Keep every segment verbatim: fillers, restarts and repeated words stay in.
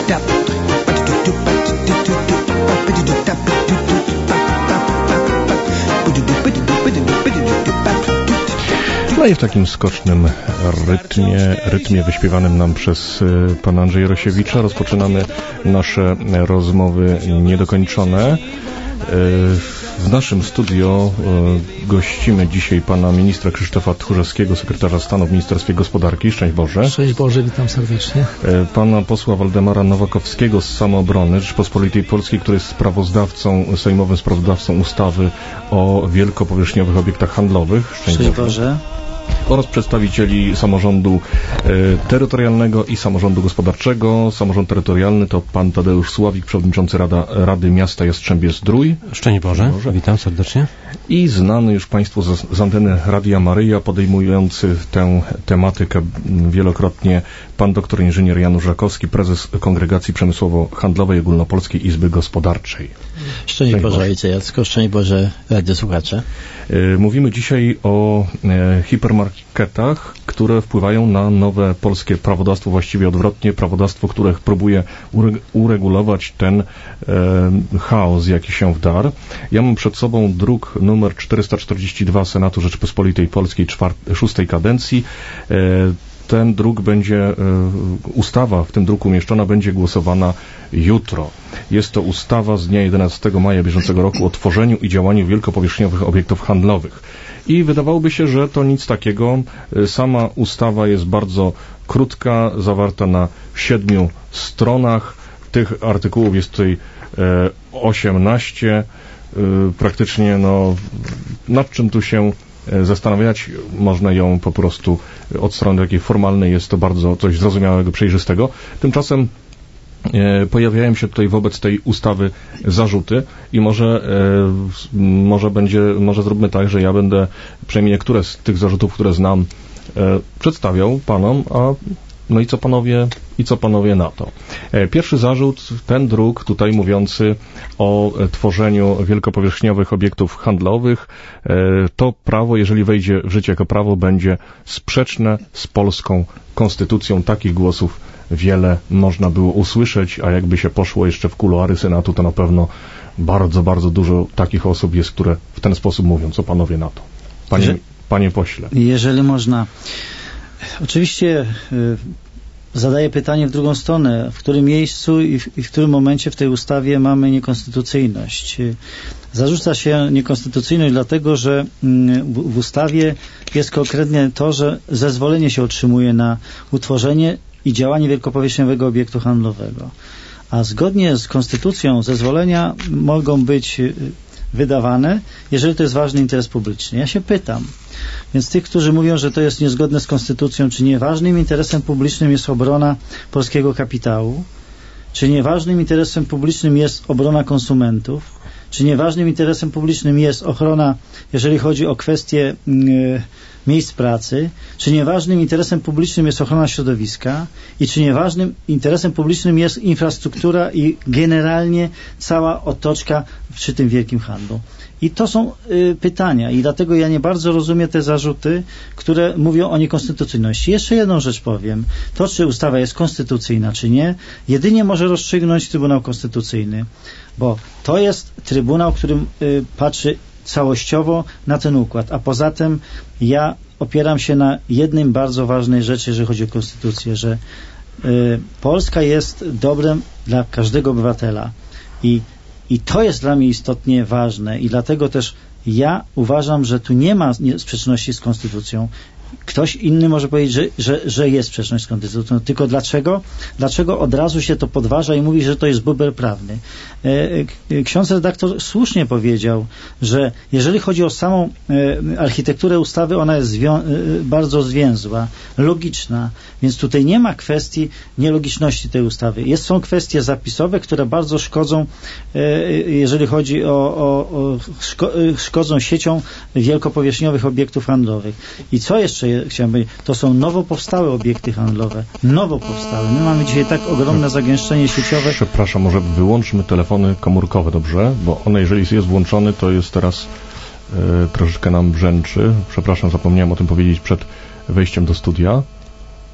No i w takim skocznym rytmie, rytmie wyśpiewanym nam przez pana Andrzeja Rosiewicza rozpoczynamy nasze rozmowy niedokończone. W naszym studio gościmy dzisiaj pana ministra Krzysztofa Tchórzewskiego, sekretarza stanu w Ministerstwie Gospodarki. Szczęść Boże. Szczęść Boże, witam serdecznie. Pana posła Waldemara Nowakowskiego z Samoobrony Rzeczypospolitej Polskiej, który jest sprawozdawcą, sejmowym sprawozdawcą ustawy o wielkopowierzchniowych obiektach handlowych. Szczęść, Szczęść Boże. Boże. Oraz przedstawicieli samorządu e, terytorialnego i samorządu gospodarczego. Samorząd terytorialny to pan Tadeusz Sławik, przewodniczący Rada, Rady Miasta Jastrzębie-Zdrój. Szczęść Boże. Boże, witam serdecznie. I znany już państwu z, z anteny Radia Maryja, podejmujący tę tematykę wielokrotnie pan doktor inżynier Janusz Żakowski, prezes Kongregacji Przemysłowo-Handlowej Ogólnopolskiej Izby Gospodarczej. Szczęść, Szczęść Boże, Ojcze Jacko, szczęść Boże, radiosłuchacze. E, mówimy dzisiaj o e, hipermarketach, które wpływają na nowe polskie prawodawstwo, właściwie odwrotnie, prawodawstwo, które próbuje ure- uregulować ten e, chaos, jaki się wdarł. Ja mam przed sobą druk numer czterysta czterdzieści dwa Senatu Rzeczypospolitej Polskiej czwart- szóstej kadencji. E, ten druk będzie, ustawa w tym druku umieszczona będzie głosowana jutro. Jest to ustawa z dnia jedenastego maja bieżącego roku o tworzeniu i działaniu wielkopowierzchniowych obiektów handlowych. I wydawałoby się, że to nic takiego. Sama ustawa jest bardzo krótka, zawarta na siedmiu stronach. Tych artykułów jest tutaj osiemnaście. Praktycznie, no, nad czym tu się zastanawiać, można ją po prostu od strony takiej formalnej, jest to bardzo coś zrozumiałego, przejrzystego. Tymczasem e, pojawiają się tutaj wobec tej ustawy zarzuty i może e, może będzie, może zróbmy tak, że ja będę przynajmniej niektóre z tych zarzutów, które znam, e, przedstawiał panom, a no i co panowie, i co panowie na to? Pierwszy zarzut, ten druk tutaj mówiący o tworzeniu wielkopowierzchniowych obiektów handlowych, to prawo, jeżeli wejdzie w życie jako prawo, będzie sprzeczne z polską konstytucją. Takich głosów wiele można było usłyszeć, a jakby się poszło jeszcze w kuluary Senatu, to na pewno bardzo, bardzo dużo takich osób jest, które w ten sposób mówią. Co panowie na to? Panie, panie pośle. Jeżeli można... Oczywiście y, zadaję pytanie w drugą stronę. W którym miejscu i w, i w którym momencie w tej ustawie mamy niekonstytucyjność? Y, zarzuca się niekonstytucyjność dlatego, że y, w, w ustawie jest konkretnie to, że zezwolenie się otrzymuje na utworzenie i działanie wielkopowierzchniowego obiektu handlowego. A zgodnie z konstytucją zezwolenia mogą być y, wydawane, jeżeli to jest ważny interes publiczny. Ja się pytam, więc tych, którzy mówią, że to jest niezgodne z konstytucją, czy nieważnym interesem publicznym jest obrona polskiego kapitału, czy nieważnym interesem publicznym jest obrona konsumentów, czy nieważnym interesem publicznym jest ochrona, jeżeli chodzi o kwestie yy, miejsc pracy, czy nieważnym interesem publicznym jest ochrona środowiska i czy nieważnym interesem publicznym jest infrastruktura i generalnie cała otoczka przy tym wielkim handlu. I to są y, pytania i dlatego ja nie bardzo rozumiem te zarzuty, które mówią o niekonstytucyjności. Jeszcze jedną rzecz powiem. To, czy ustawa jest konstytucyjna, czy nie, jedynie może rozstrzygnąć Trybunał Konstytucyjny, bo to jest Trybunał, którym y, patrzy całościowo na ten układ, a poza tym ja opieram się na jednym bardzo ważnej rzeczy, jeżeli chodzi o konstytucję, że y, Polska jest dobrem dla każdego obywatela i, i to jest dla mnie istotnie ważne i dlatego też ja uważam, że tu nie ma sprzeczności z konstytucją. Ktoś inny może powiedzieć, że, że, że jest sprzeczność z konstytucją. Tylko dlaczego? Dlaczego od razu się to podważa i mówi, że to jest bubel prawny? Ksiądz redaktor słusznie powiedział, że jeżeli chodzi o samą architekturę ustawy, ona jest zwią- bardzo zwięzła, logiczna, więc tutaj nie ma kwestii nielogiczności tej ustawy. Jest, są kwestie zapisowe, które bardzo szkodzą, jeżeli chodzi o, o, o szko- szkodzą siecią wielkopowierzchniowych obiektów handlowych. I co jeszcze chciałem powiedzieć? To są nowo powstałe obiekty handlowe. Nowo powstałe. My mamy dzisiaj tak ogromne zagęszczenie sieciowe. Przepraszam, może wyłączmy telefony komórkowe, dobrze? Bo one, jeżeli jest włączony, to jest teraz e, troszeczkę nam brzęczy. Przepraszam, zapomniałem o tym powiedzieć przed wejściem do studia.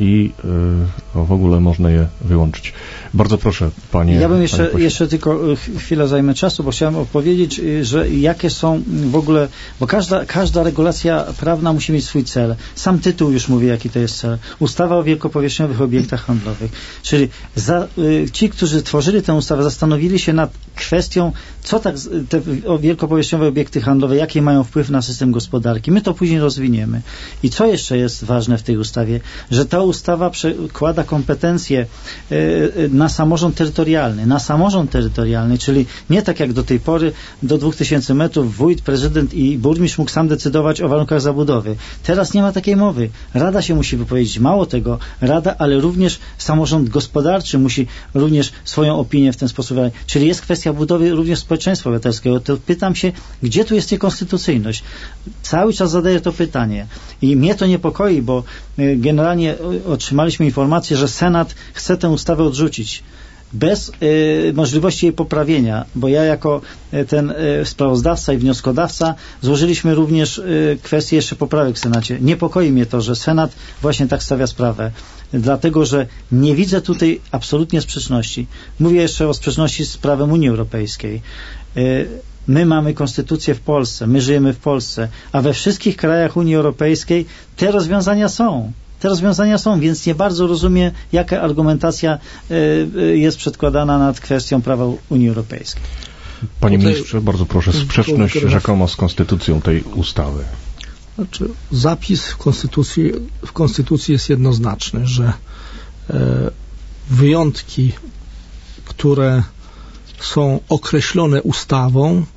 i y, w ogóle można je wyłączyć. Bardzo proszę, panie. Ja bym jeszcze, panie jeszcze tylko chwilę zajmę czasu, bo chciałem opowiedzieć, że jakie są w ogóle, bo każda, każda regulacja prawna musi mieć swój cel. Sam tytuł już mówi, jaki to jest cel. Ustawa o wielkopowierzchniowych obiektach handlowych. Czyli za, y, ci, którzy tworzyli tę ustawę, zastanowili się nad kwestią, co tak te wielkopowierzchniowe obiekty handlowe, jaki mają wpływ na system gospodarki. My to później rozwiniemy. I co jeszcze jest ważne w tej ustawie? Że ta ustawa przekłada kompetencje y, na samorząd terytorialny. Na samorząd terytorialny, czyli nie tak jak do tej pory do dwóch tysięcy metrów wójt, prezydent i burmistrz mógł sam decydować o warunkach zabudowy. Teraz nie ma takiej mowy. Rada się musi wypowiedzieć. Mało tego, Rada, ale również samorząd gospodarczy musi również swoją opinię w ten sposób wyrazić. Czyli jest kwestia budowy również społeczeństwa obywatelskiego. To pytam się, gdzie tu jest niekonstytucyjność? Cały czas zadaję to pytanie. I mnie to niepokoi, bo generalnie otrzymaliśmy informację, że Senat chce tę ustawę odrzucić bez y, możliwości jej poprawienia, bo ja jako y, ten y, sprawozdawca i wnioskodawca złożyliśmy również y, kwestię jeszcze poprawek w Senacie. Niepokoi mnie to, że Senat właśnie tak stawia sprawę, dlatego, że nie widzę tutaj absolutnie sprzeczności. Mówię jeszcze o sprzeczności z prawem Unii Europejskiej. Y, My mamy konstytucję w Polsce, my żyjemy w Polsce, a we wszystkich krajach Unii Europejskiej te rozwiązania są. Te rozwiązania są, więc nie bardzo rozumiem, jaka argumentacja y, jest przedkładana nad kwestią prawa Unii Europejskiej. Panie ministrze, bardzo proszę, sprzeczność rzekomo z konstytucją tej ustawy. Znaczy, zapis w konstytucji, w konstytucji jest jednoznaczny, że e, wyjątki, które są określone ustawą e,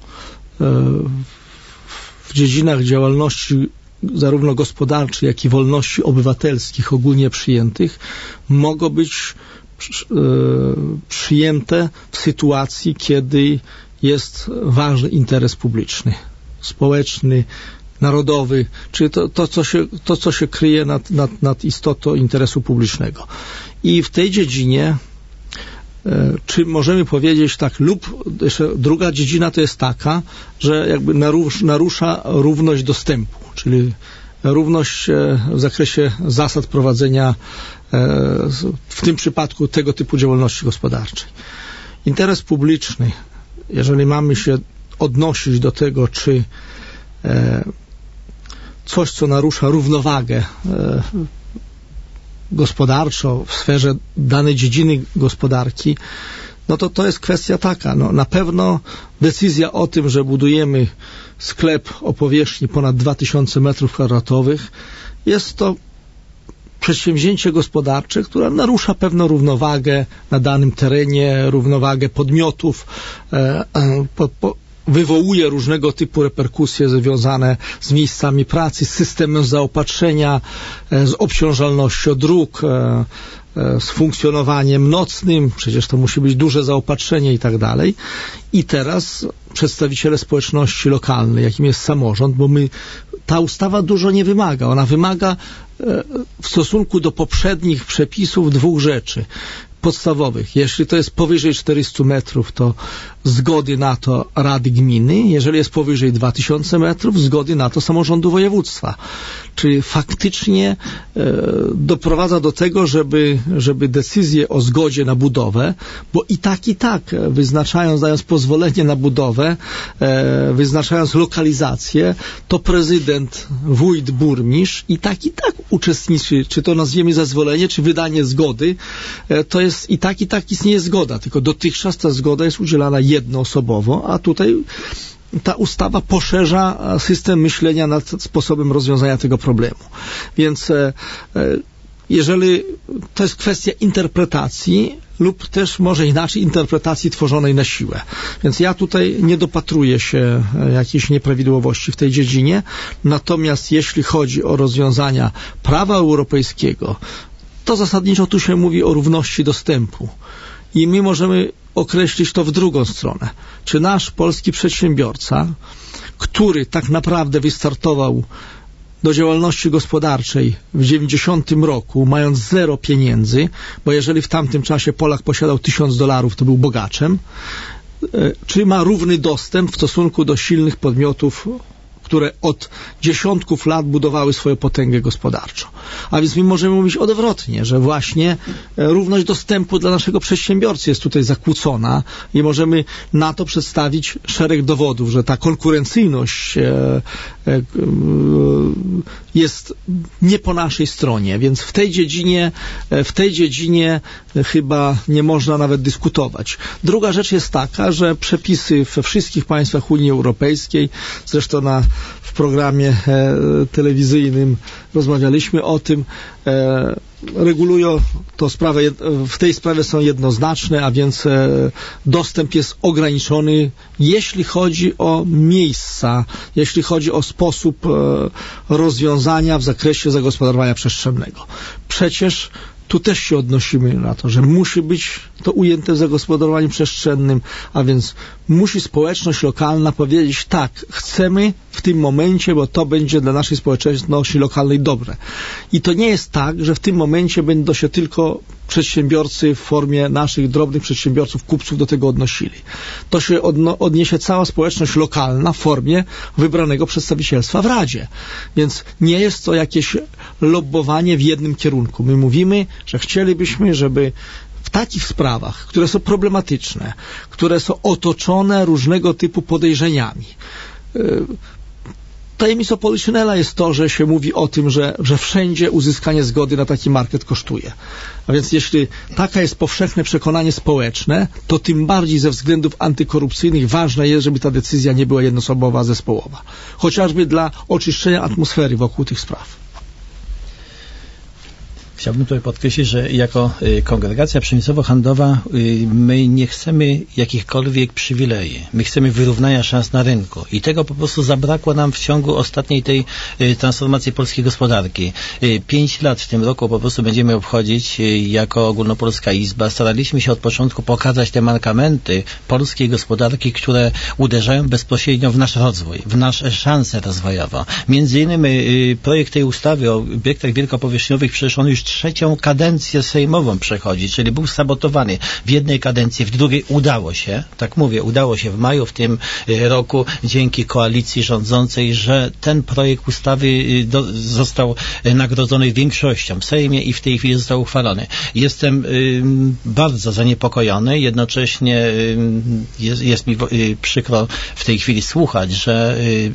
w dziedzinach działalności zarówno gospodarczej, jak i wolności obywatelskich ogólnie przyjętych, mogą być e, przyjęte w sytuacji, kiedy jest ważny interes publiczny, społeczny, narodowy, czyli to, to, co, się, to co się kryje nad, nad, nad istotą interesu publicznego. I w tej dziedzinie czy możemy powiedzieć tak, lub jeszcze druga dziedzina to jest taka, że jakby narusz, narusza równość dostępu, czyli równość w zakresie zasad prowadzenia w tym przypadku tego typu działalności gospodarczej. Interes publiczny, jeżeli mamy się odnosić do tego, czy coś, co narusza równowagę gospodarczo w sferze danej dziedziny gospodarki, no to to jest kwestia taka, no na pewno decyzja o tym, że budujemy sklep o powierzchni ponad dwa tysiące metrów kwadratowych, jest to przedsięwzięcie gospodarcze, które narusza pewną równowagę na danym terenie, równowagę podmiotów, e, e, po, po, wywołuje różnego typu reperkusje związane z miejscami pracy, z systemem zaopatrzenia, z obciążalnością dróg, z funkcjonowaniem nocnym, przecież to musi być duże zaopatrzenie i tak dalej. I teraz przedstawiciele społeczności lokalnej, jakim jest samorząd, bo my, ta ustawa dużo nie wymaga. Ona wymaga w stosunku do poprzednich przepisów dwóch rzeczy podstawowych. Jeśli to jest powyżej czterystu metrów, to zgody na to Rady Gminy. Jeżeli jest powyżej dwa tysiące metrów, zgody na to samorządu województwa. Czyli faktycznie e, doprowadza do tego, żeby, żeby decyzję o zgodzie na budowę, bo i tak, i tak wyznaczając, dając pozwolenie na budowę, e, wyznaczając lokalizację, to prezydent, wójt, burmistrz i tak, i tak uczestniczy, czy to nazwiemy zezwolenie, czy wydanie zgody, e, to jest i tak, i tak istnieje zgoda, tylko dotychczas ta zgoda jest udzielana jednoosobowo, a tutaj ta ustawa poszerza system myślenia nad sposobem rozwiązania tego problemu. Więc e, jeżeli to jest kwestia interpretacji lub też może inaczej interpretacji tworzonej na siłę. Więc ja tutaj nie dopatruję się jakiejś nieprawidłowości w tej dziedzinie, natomiast jeśli chodzi o rozwiązania prawa europejskiego, to zasadniczo tu się mówi o równości dostępu. I my możemy określić to w drugą stronę. Czy nasz polski przedsiębiorca, który tak naprawdę wystartował do działalności gospodarczej w dziewięćdziesiątym roku, mając zero pieniędzy, bo jeżeli w tamtym czasie Polak posiadał tysiąc dolarów, to był bogaczem, czy ma równy dostęp w stosunku do silnych podmiotów które od dziesiątków lat budowały swoją potęgę gospodarczą. A więc my możemy mówić odwrotnie, że właśnie równość dostępu dla naszego przedsiębiorcy jest tutaj zakłócona i możemy na to przedstawić szereg dowodów, że ta konkurencyjność jest nie po naszej stronie, więc w tej dziedzinie, w tej dziedzinie chyba nie można nawet dyskutować. Druga rzecz jest taka, że przepisy we wszystkich państwach Unii Europejskiej, zresztą na, w programie e, telewizyjnym rozmawialiśmy o tym, e, regulują to sprawę, w tej sprawie są jednoznaczne, a więc e, dostęp jest ograniczony, jeśli chodzi o miejsca, jeśli chodzi o sposób e, rozwiązania w zakresie zagospodarowania przestrzennego. Przecież tu też się odnosimy na to, że musi być to ujęte w zagospodarowaniu przestrzennym, a więc musi społeczność lokalna powiedzieć tak, chcemy w tym momencie, bo to będzie dla naszej społeczności lokalnej dobre. I to nie jest tak, że w tym momencie będą się tylko przedsiębiorcy w formie naszych drobnych przedsiębiorców, kupców do tego odnosili. To się odno- odniesie cała społeczność lokalna w formie wybranego przedstawicielstwa w Radzie. Więc nie jest to jakieś lobbowanie w jednym kierunku. My mówimy, że chcielibyśmy, żeby w takich sprawach, które są problematyczne, które są otoczone różnego typu podejrzeniami, yy, tajemnicą Poliszynela jest to, że się mówi o tym, że, że wszędzie uzyskanie zgody na taki market kosztuje. A więc jeśli taka jest powszechne przekonanie społeczne, to tym bardziej ze względów antykorupcyjnych ważne jest, żeby ta decyzja nie była jednoosobowa, zespołowa. Chociażby dla oczyszczenia atmosfery wokół tych spraw. Chciałbym tutaj podkreślić, że jako y, kongregacja przemysłowo-handlowa y, my nie chcemy jakichkolwiek przywilei. My chcemy wyrównania szans na rynku. I tego po prostu zabrakło nam w ciągu ostatniej tej y, transformacji polskiej gospodarki. Y, pięć lat w tym roku po prostu będziemy obchodzić y, jako Ogólnopolska Izba. Staraliśmy się od początku pokazać te mankamenty polskiej gospodarki, które uderzają bezpośrednio w nasz rozwój, w nasze szanse rozwojowe. Między innymi y, projekt tej ustawy o obiektach wielkopowierzchniowych przecież on już trzecią kadencję sejmową przechodzi, czyli był sabotowany w jednej kadencji, w drugiej udało się, tak mówię, udało się w maju w tym roku dzięki koalicji rządzącej, że ten projekt ustawy do, został nagrodzony większością w Sejmie i w tej chwili został uchwalony. Jestem y, bardzo zaniepokojony, jednocześnie y, jest, jest mi y, przykro w tej chwili słuchać, że y,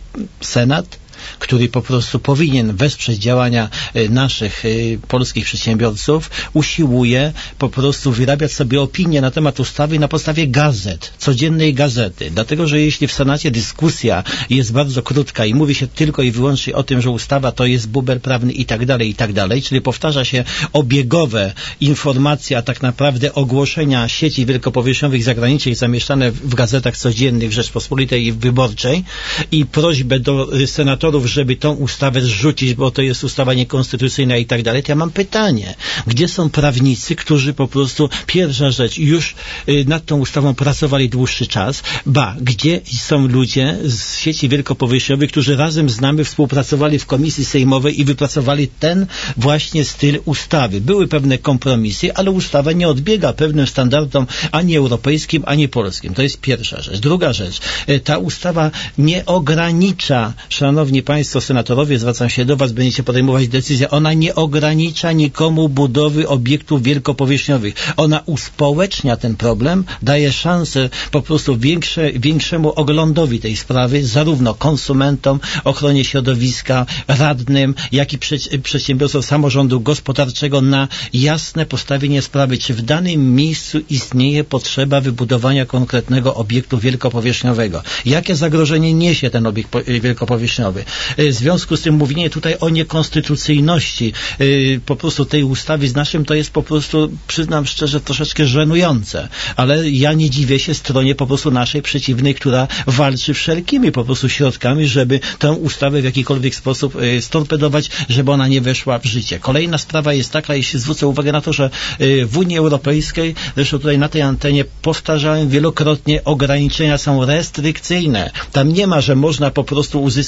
Senat, który po prostu powinien wesprzeć działania y, naszych y, polskich przedsiębiorców, usiłuje po prostu wyrabiać sobie opinie na temat ustawy na podstawie gazet, codziennej gazety. Dlatego, że jeśli w Senacie dyskusja jest bardzo krótka i mówi się tylko i wyłącznie o tym, że ustawa to jest bubel prawny i tak dalej, i tak dalej, czyli powtarza się obiegowe informacje, a tak naprawdę ogłoszenia sieci wielkopowierzchniowych zagranicznych zamieszczane w gazetach codziennych w Rzeczpospolitej i w Wyborczej i prośbę do y, senatorów, żeby tą ustawę zrzucić, bo to jest ustawa niekonstytucyjna i tak dalej, to ja mam pytanie. Gdzie są prawnicy, którzy po prostu, pierwsza rzecz, już y, nad tą ustawą pracowali dłuższy czas, ba, gdzie są ludzie z sieci wielkopowierzchniowych, którzy razem z nami współpracowali w komisji sejmowej i wypracowali ten właśnie styl ustawy. Były pewne kompromisy, ale ustawa nie odbiega pewnym standardom ani europejskim, ani polskim. To jest pierwsza rzecz. Druga rzecz, y, ta ustawa nie ogranicza, szanowni Państwo senatorowie, zwracam się do Was, będziecie podejmować decyzję. Ona nie ogranicza nikomu budowy obiektów wielkopowierzchniowych. Ona uspołecznia ten problem, daje szansę po prostu większe, większemu oglądowi tej sprawy, zarówno konsumentom, ochronie środowiska, radnym, jak i prze- przedsiębiorcom samorządu gospodarczego na jasne postawienie sprawy, czy w danym miejscu istnieje potrzeba wybudowania konkretnego obiektu wielkopowierzchniowego. Jakie zagrożenie niesie ten obiekt po- wielkopowierzchniowy? W związku z tym mówienie tutaj o niekonstytucyjności yy, po prostu tej ustawy z naszym to jest po prostu, przyznam szczerze, troszeczkę żenujące, ale ja nie dziwię się stronie po prostu naszej przeciwnej, która walczy wszelkimi po prostu środkami, żeby tę ustawę w jakikolwiek sposób yy, storpedować, żeby ona nie weszła w życie. Kolejna sprawa jest taka, jeśli zwrócę uwagę na to, że yy, w Unii Europejskiej, zresztą tutaj na tej antenie powtarzałem wielokrotnie, ograniczenia są restrykcyjne. Tam nie ma, że można po prostu uzyskać pozwolenie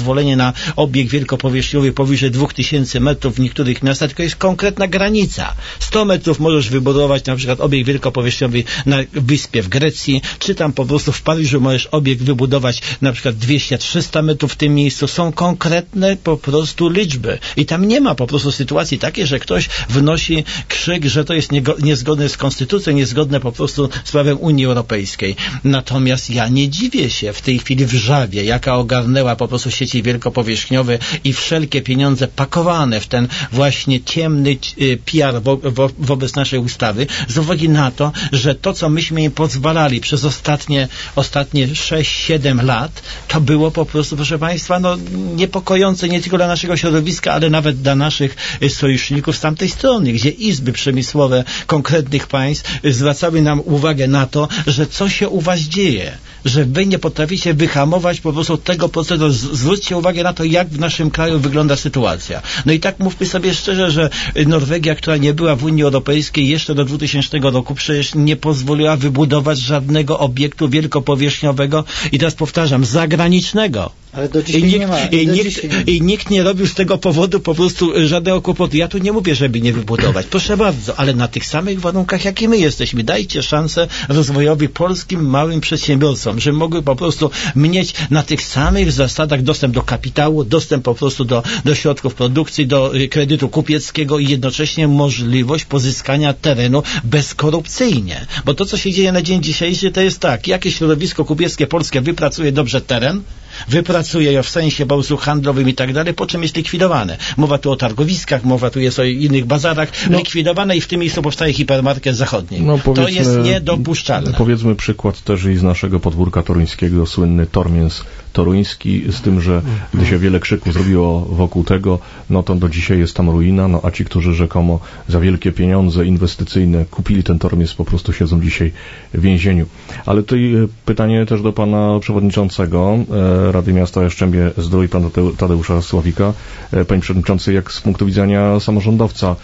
pozwolenie na obieg wielkopowierzchniowy powyżej dwóch tysięcy metrów w niektórych miastach, tylko jest konkretna granica. sto metrów możesz wybudować na przykład obieg wielkopowierzchniowy na wyspie w Grecji, czy tam po prostu w Paryżu możesz obieg wybudować na przykład dwieście trzysta metrów w tym miejscu. Są konkretne po prostu liczby. I tam nie ma po prostu sytuacji takiej, że ktoś wnosi krzyk, że to jest niezgodne z konstytucją, niezgodne po prostu z prawem Unii Europejskiej. Natomiast ja nie dziwię się w tej chwili wrzawie, jaka ogarnęła po prostu sieci wielkopowierzchniowe i wszelkie pieniądze pakowane w ten właśnie ciemny P R wo, wo, wobec naszej ustawy, z uwagi na to, że to, co myśmy im pozwalali przez ostatnie, ostatnie sześć siedem lat, to było po prostu, proszę Państwa, no niepokojące nie tylko dla naszego środowiska, ale nawet dla naszych sojuszników z tamtej strony, gdzie izby przemysłowe konkretnych państw zwracały nam uwagę na to, że co się u was dzieje, że wy nie potraficie wyhamować po prostu tego procesu. Zwróćcie uwagę na to, jak w naszym kraju wygląda sytuacja. No i tak mówmy sobie szczerze, że Norwegia, która nie była w Unii Europejskiej jeszcze do dwutysięcznego roku, przecież nie pozwoliła wybudować żadnego obiektu wielkopowierzchniowego i teraz powtarzam, zagranicznego. Ale do dzisiaj I nikt, nie ma. I, do nikt, dzisiaj nie. I nikt nie robił z tego powodu po prostu żadnego kłopotu. Ja tu nie mówię, żeby nie wybudować. Proszę bardzo, ale na tych samych warunkach, jakie my jesteśmy. Dajcie szansę rozwojowi polskim małym przedsiębiorcom, żeby mogły po prostu mieć na tych samych zasadach dostęp do kapitału, dostęp po prostu do, do środków produkcji, do y, kredytu kupieckiego i jednocześnie możliwość pozyskania terenu bezkorupcyjnie. Bo to, co się dzieje na dzień dzisiejszy, to jest tak, jakieś środowisko kupieckie polskie wypracuje dobrze teren, wypracuje je w sensie po prostu handlowym i tak dalej, po czym jest likwidowane. Mowa tu o targowiskach, mowa tu jest o innych bazarach, no, likwidowane i w tym miejscu powstaje hipermarket zachodni. No, to jest niedopuszczalne. Powiedzmy przykład też i z naszego podwórka toruńskiego, słynny Tormięs toruński, z tym, że gdy się wiele krzyku zrobiło wokół tego, no to do dzisiaj jest tam ruina, no a ci, którzy rzekomo za wielkie pieniądze inwestycyjne kupili ten Tormięs, po prostu siedzą dzisiaj w więzieniu. Ale tutaj pytanie też do pana przewodniczącego Rady Miasta Jastrzębie-Zdrój, pana Tadeusza Sławika. Panie przewodniczący, jak z punktu widzenia samorządowca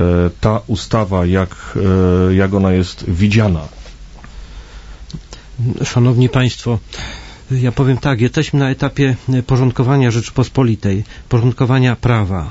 ta ustawa, jak, jak ona jest widziana? Szanowni Państwo, ja powiem tak, jesteśmy na etapie porządkowania Rzeczypospolitej, porządkowania prawa.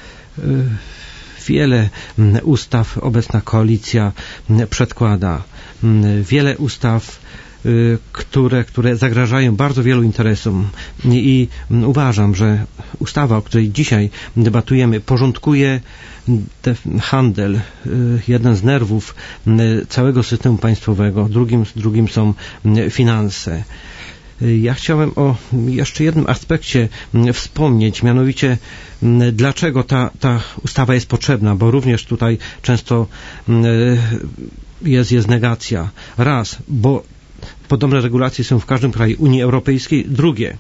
Wiele ustaw obecna koalicja przedkłada. Wiele ustaw, które, które zagrażają bardzo wielu interesom. I uważam, że ustawa, o której dzisiaj debatujemy, porządkuje handel, jeden z nerwów całego systemu państwowego, drugim, drugim są finanse. Ja chciałem o jeszcze jednym aspekcie wspomnieć, mianowicie dlaczego ta, ta ustawa jest potrzebna, bo również tutaj często jest, jest negacja. Raz, bo podobne regulacje są w każdym kraju Unii Europejskiej. Drugie,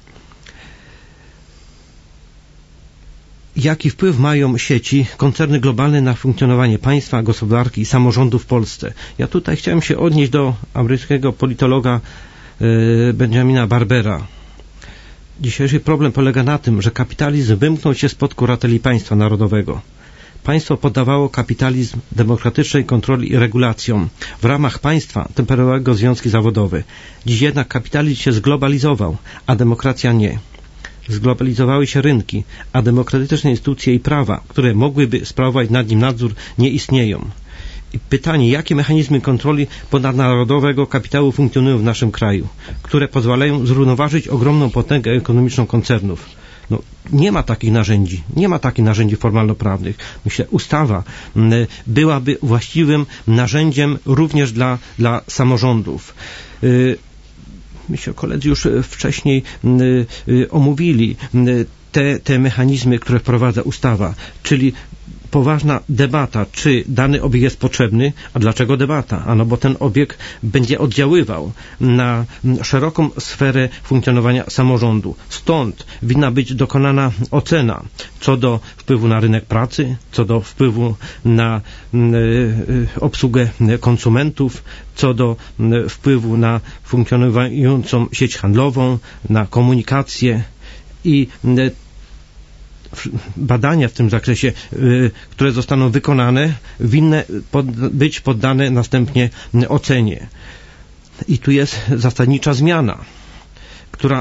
jaki wpływ mają sieci, koncerny globalne na funkcjonowanie państwa, gospodarki i samorządu w Polsce. Ja tutaj chciałem się odnieść do amerykańskiego politologa Benjamina Barbera. Dzisiejszy problem polega na tym, że kapitalizm wymknął się spod kurateli państwa narodowego. Państwo poddawało kapitalizm demokratycznej kontroli i regulacjom. W ramach państwa temperowały go związki zawodowe. Dziś jednak kapitalizm się zglobalizował, a demokracja nie. Zglobalizowały się rynki, a demokratyczne instytucje i prawa, które mogłyby sprawować nad nim nadzór, nie istnieją. I pytanie, jakie mechanizmy kontroli ponadnarodowego kapitału funkcjonują w naszym kraju, które pozwalają zrównoważyć ogromną potęgę ekonomiczną koncernów. No, nie ma takich narzędzi, nie ma takich narzędzi formalno-prawnych. Myślę, ustawa m, byłaby właściwym narzędziem również dla, dla samorządów. Yy, myślę, koledzy już wcześniej yy, yy, omówili yy, te, te mechanizmy, które wprowadza ustawa, czyli poważna debata, czy dany obieg jest potrzebny, a dlaczego debata? Ano bo ten obieg będzie oddziaływał na szeroką sferę funkcjonowania samorządu. Stąd winna być dokonana ocena co do wpływu na rynek pracy, co do wpływu na y, obsługę konsumentów, co do y, wpływu na funkcjonującą sieć handlową, na komunikację i y, badania w tym zakresie, y, które zostaną wykonane, winny pod, być poddane następnie ocenie. I tu jest zasadnicza zmiana, która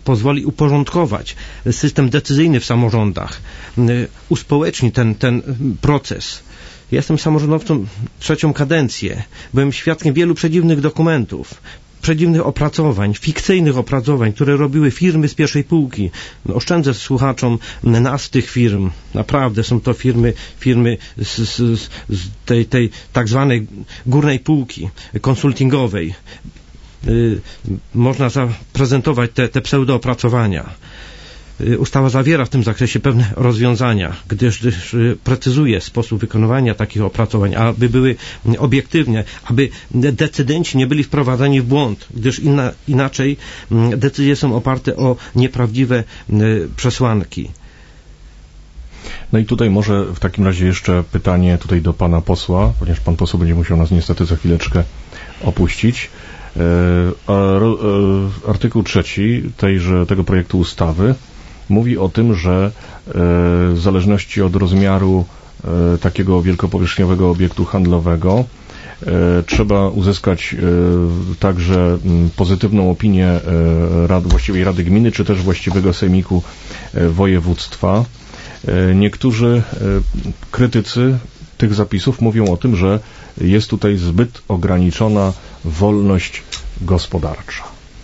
pozwoli uporządkować system decyzyjny w samorządach, uspołeczni ten, ten proces. Jestem samorządowcą trzecią kadencję. Byłem świadkiem wielu przedziwnych dokumentów, przedziwnych opracowań, fikcyjnych opracowań, które robiły firmy z pierwszej półki. No, oszczędzę słuchaczom nazw tych firm. Naprawdę są to firmy, firmy z, z, z tej, tej tak zwanej górnej półki konsultingowej. Yy, można zaprezentować te, te pseudoopracowania. Ustawa zawiera w tym zakresie pewne rozwiązania, gdyż, gdyż precyzuje sposób wykonywania takich opracowań, aby były obiektywne, aby decydenci nie byli wprowadzani w błąd, gdyż inna, inaczej decyzje są oparte o nieprawdziwe przesłanki. No i tutaj może w takim razie jeszcze pytanie tutaj do pana posła, ponieważ pan poseł będzie musiał nas niestety za chwileczkę opuścić. Artykuł trzeci tejże, tego projektu ustawy mówi o tym, że w zależności od rozmiaru takiego wielkopowierzchniowego obiektu handlowego trzeba uzyskać także pozytywną opinię rad, właściwej Rady Gminy, czy też właściwego sejmiku województwa. Niektórzy krytycy tych zapisów mówią o tym, że jest tutaj zbyt ograniczona wolność gospodarcza.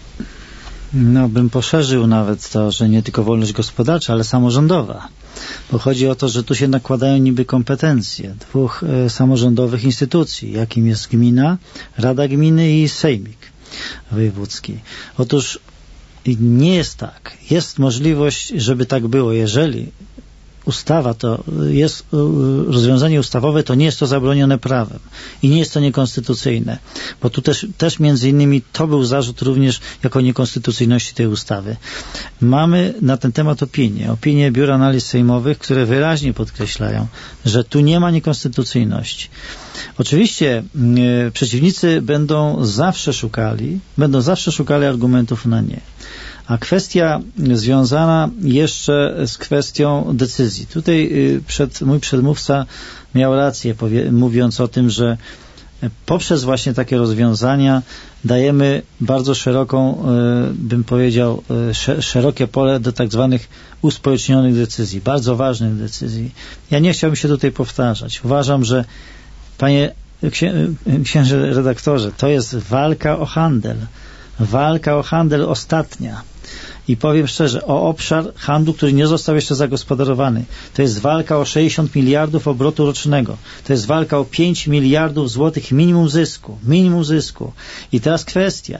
No, bym poszerzył nawet to, że nie tylko wolność gospodarcza, ale samorządowa. Bo chodzi o to, że tu się nakładają niby kompetencje dwóch e, samorządowych instytucji, jakim jest gmina, Rada Gminy i Sejmik Wojewódzki. Otóż nie jest tak. Jest możliwość, żeby tak było, jeżeli ustawa to jest rozwiązanie ustawowe, to nie jest to zabronione prawem i nie jest to niekonstytucyjne, bo tu też, też między innymi to był zarzut również jako niekonstytucyjności tej ustawy. Mamy na ten temat opinie, opinie Biura Analiz Sejmowych, które wyraźnie podkreślają, że tu nie ma niekonstytucyjności. Oczywiście e, przeciwnicy będą zawsze szukali, będą zawsze szukali argumentów na nie. A kwestia związana jeszcze z kwestią decyzji. Tutaj przed, mój przedmówca miał rację, powie, mówiąc o tym, że poprzez właśnie takie rozwiązania dajemy bardzo szeroką, bym powiedział, szerokie pole do tak zwanych uspołecznionych decyzji, bardzo ważnych decyzji. Ja nie chciałbym się tutaj powtarzać. Uważam, że panie księ, księże redaktorze, to jest walka o handel. Walka o handel ostatnia. I powiem szczerze, o obszar handlu, który nie został jeszcze zagospodarowany. To jest walka o sześćdziesiąt miliardów obrotu rocznego. To jest walka o pięć miliardów złotych minimum zysku. Minimum zysku. I teraz kwestia,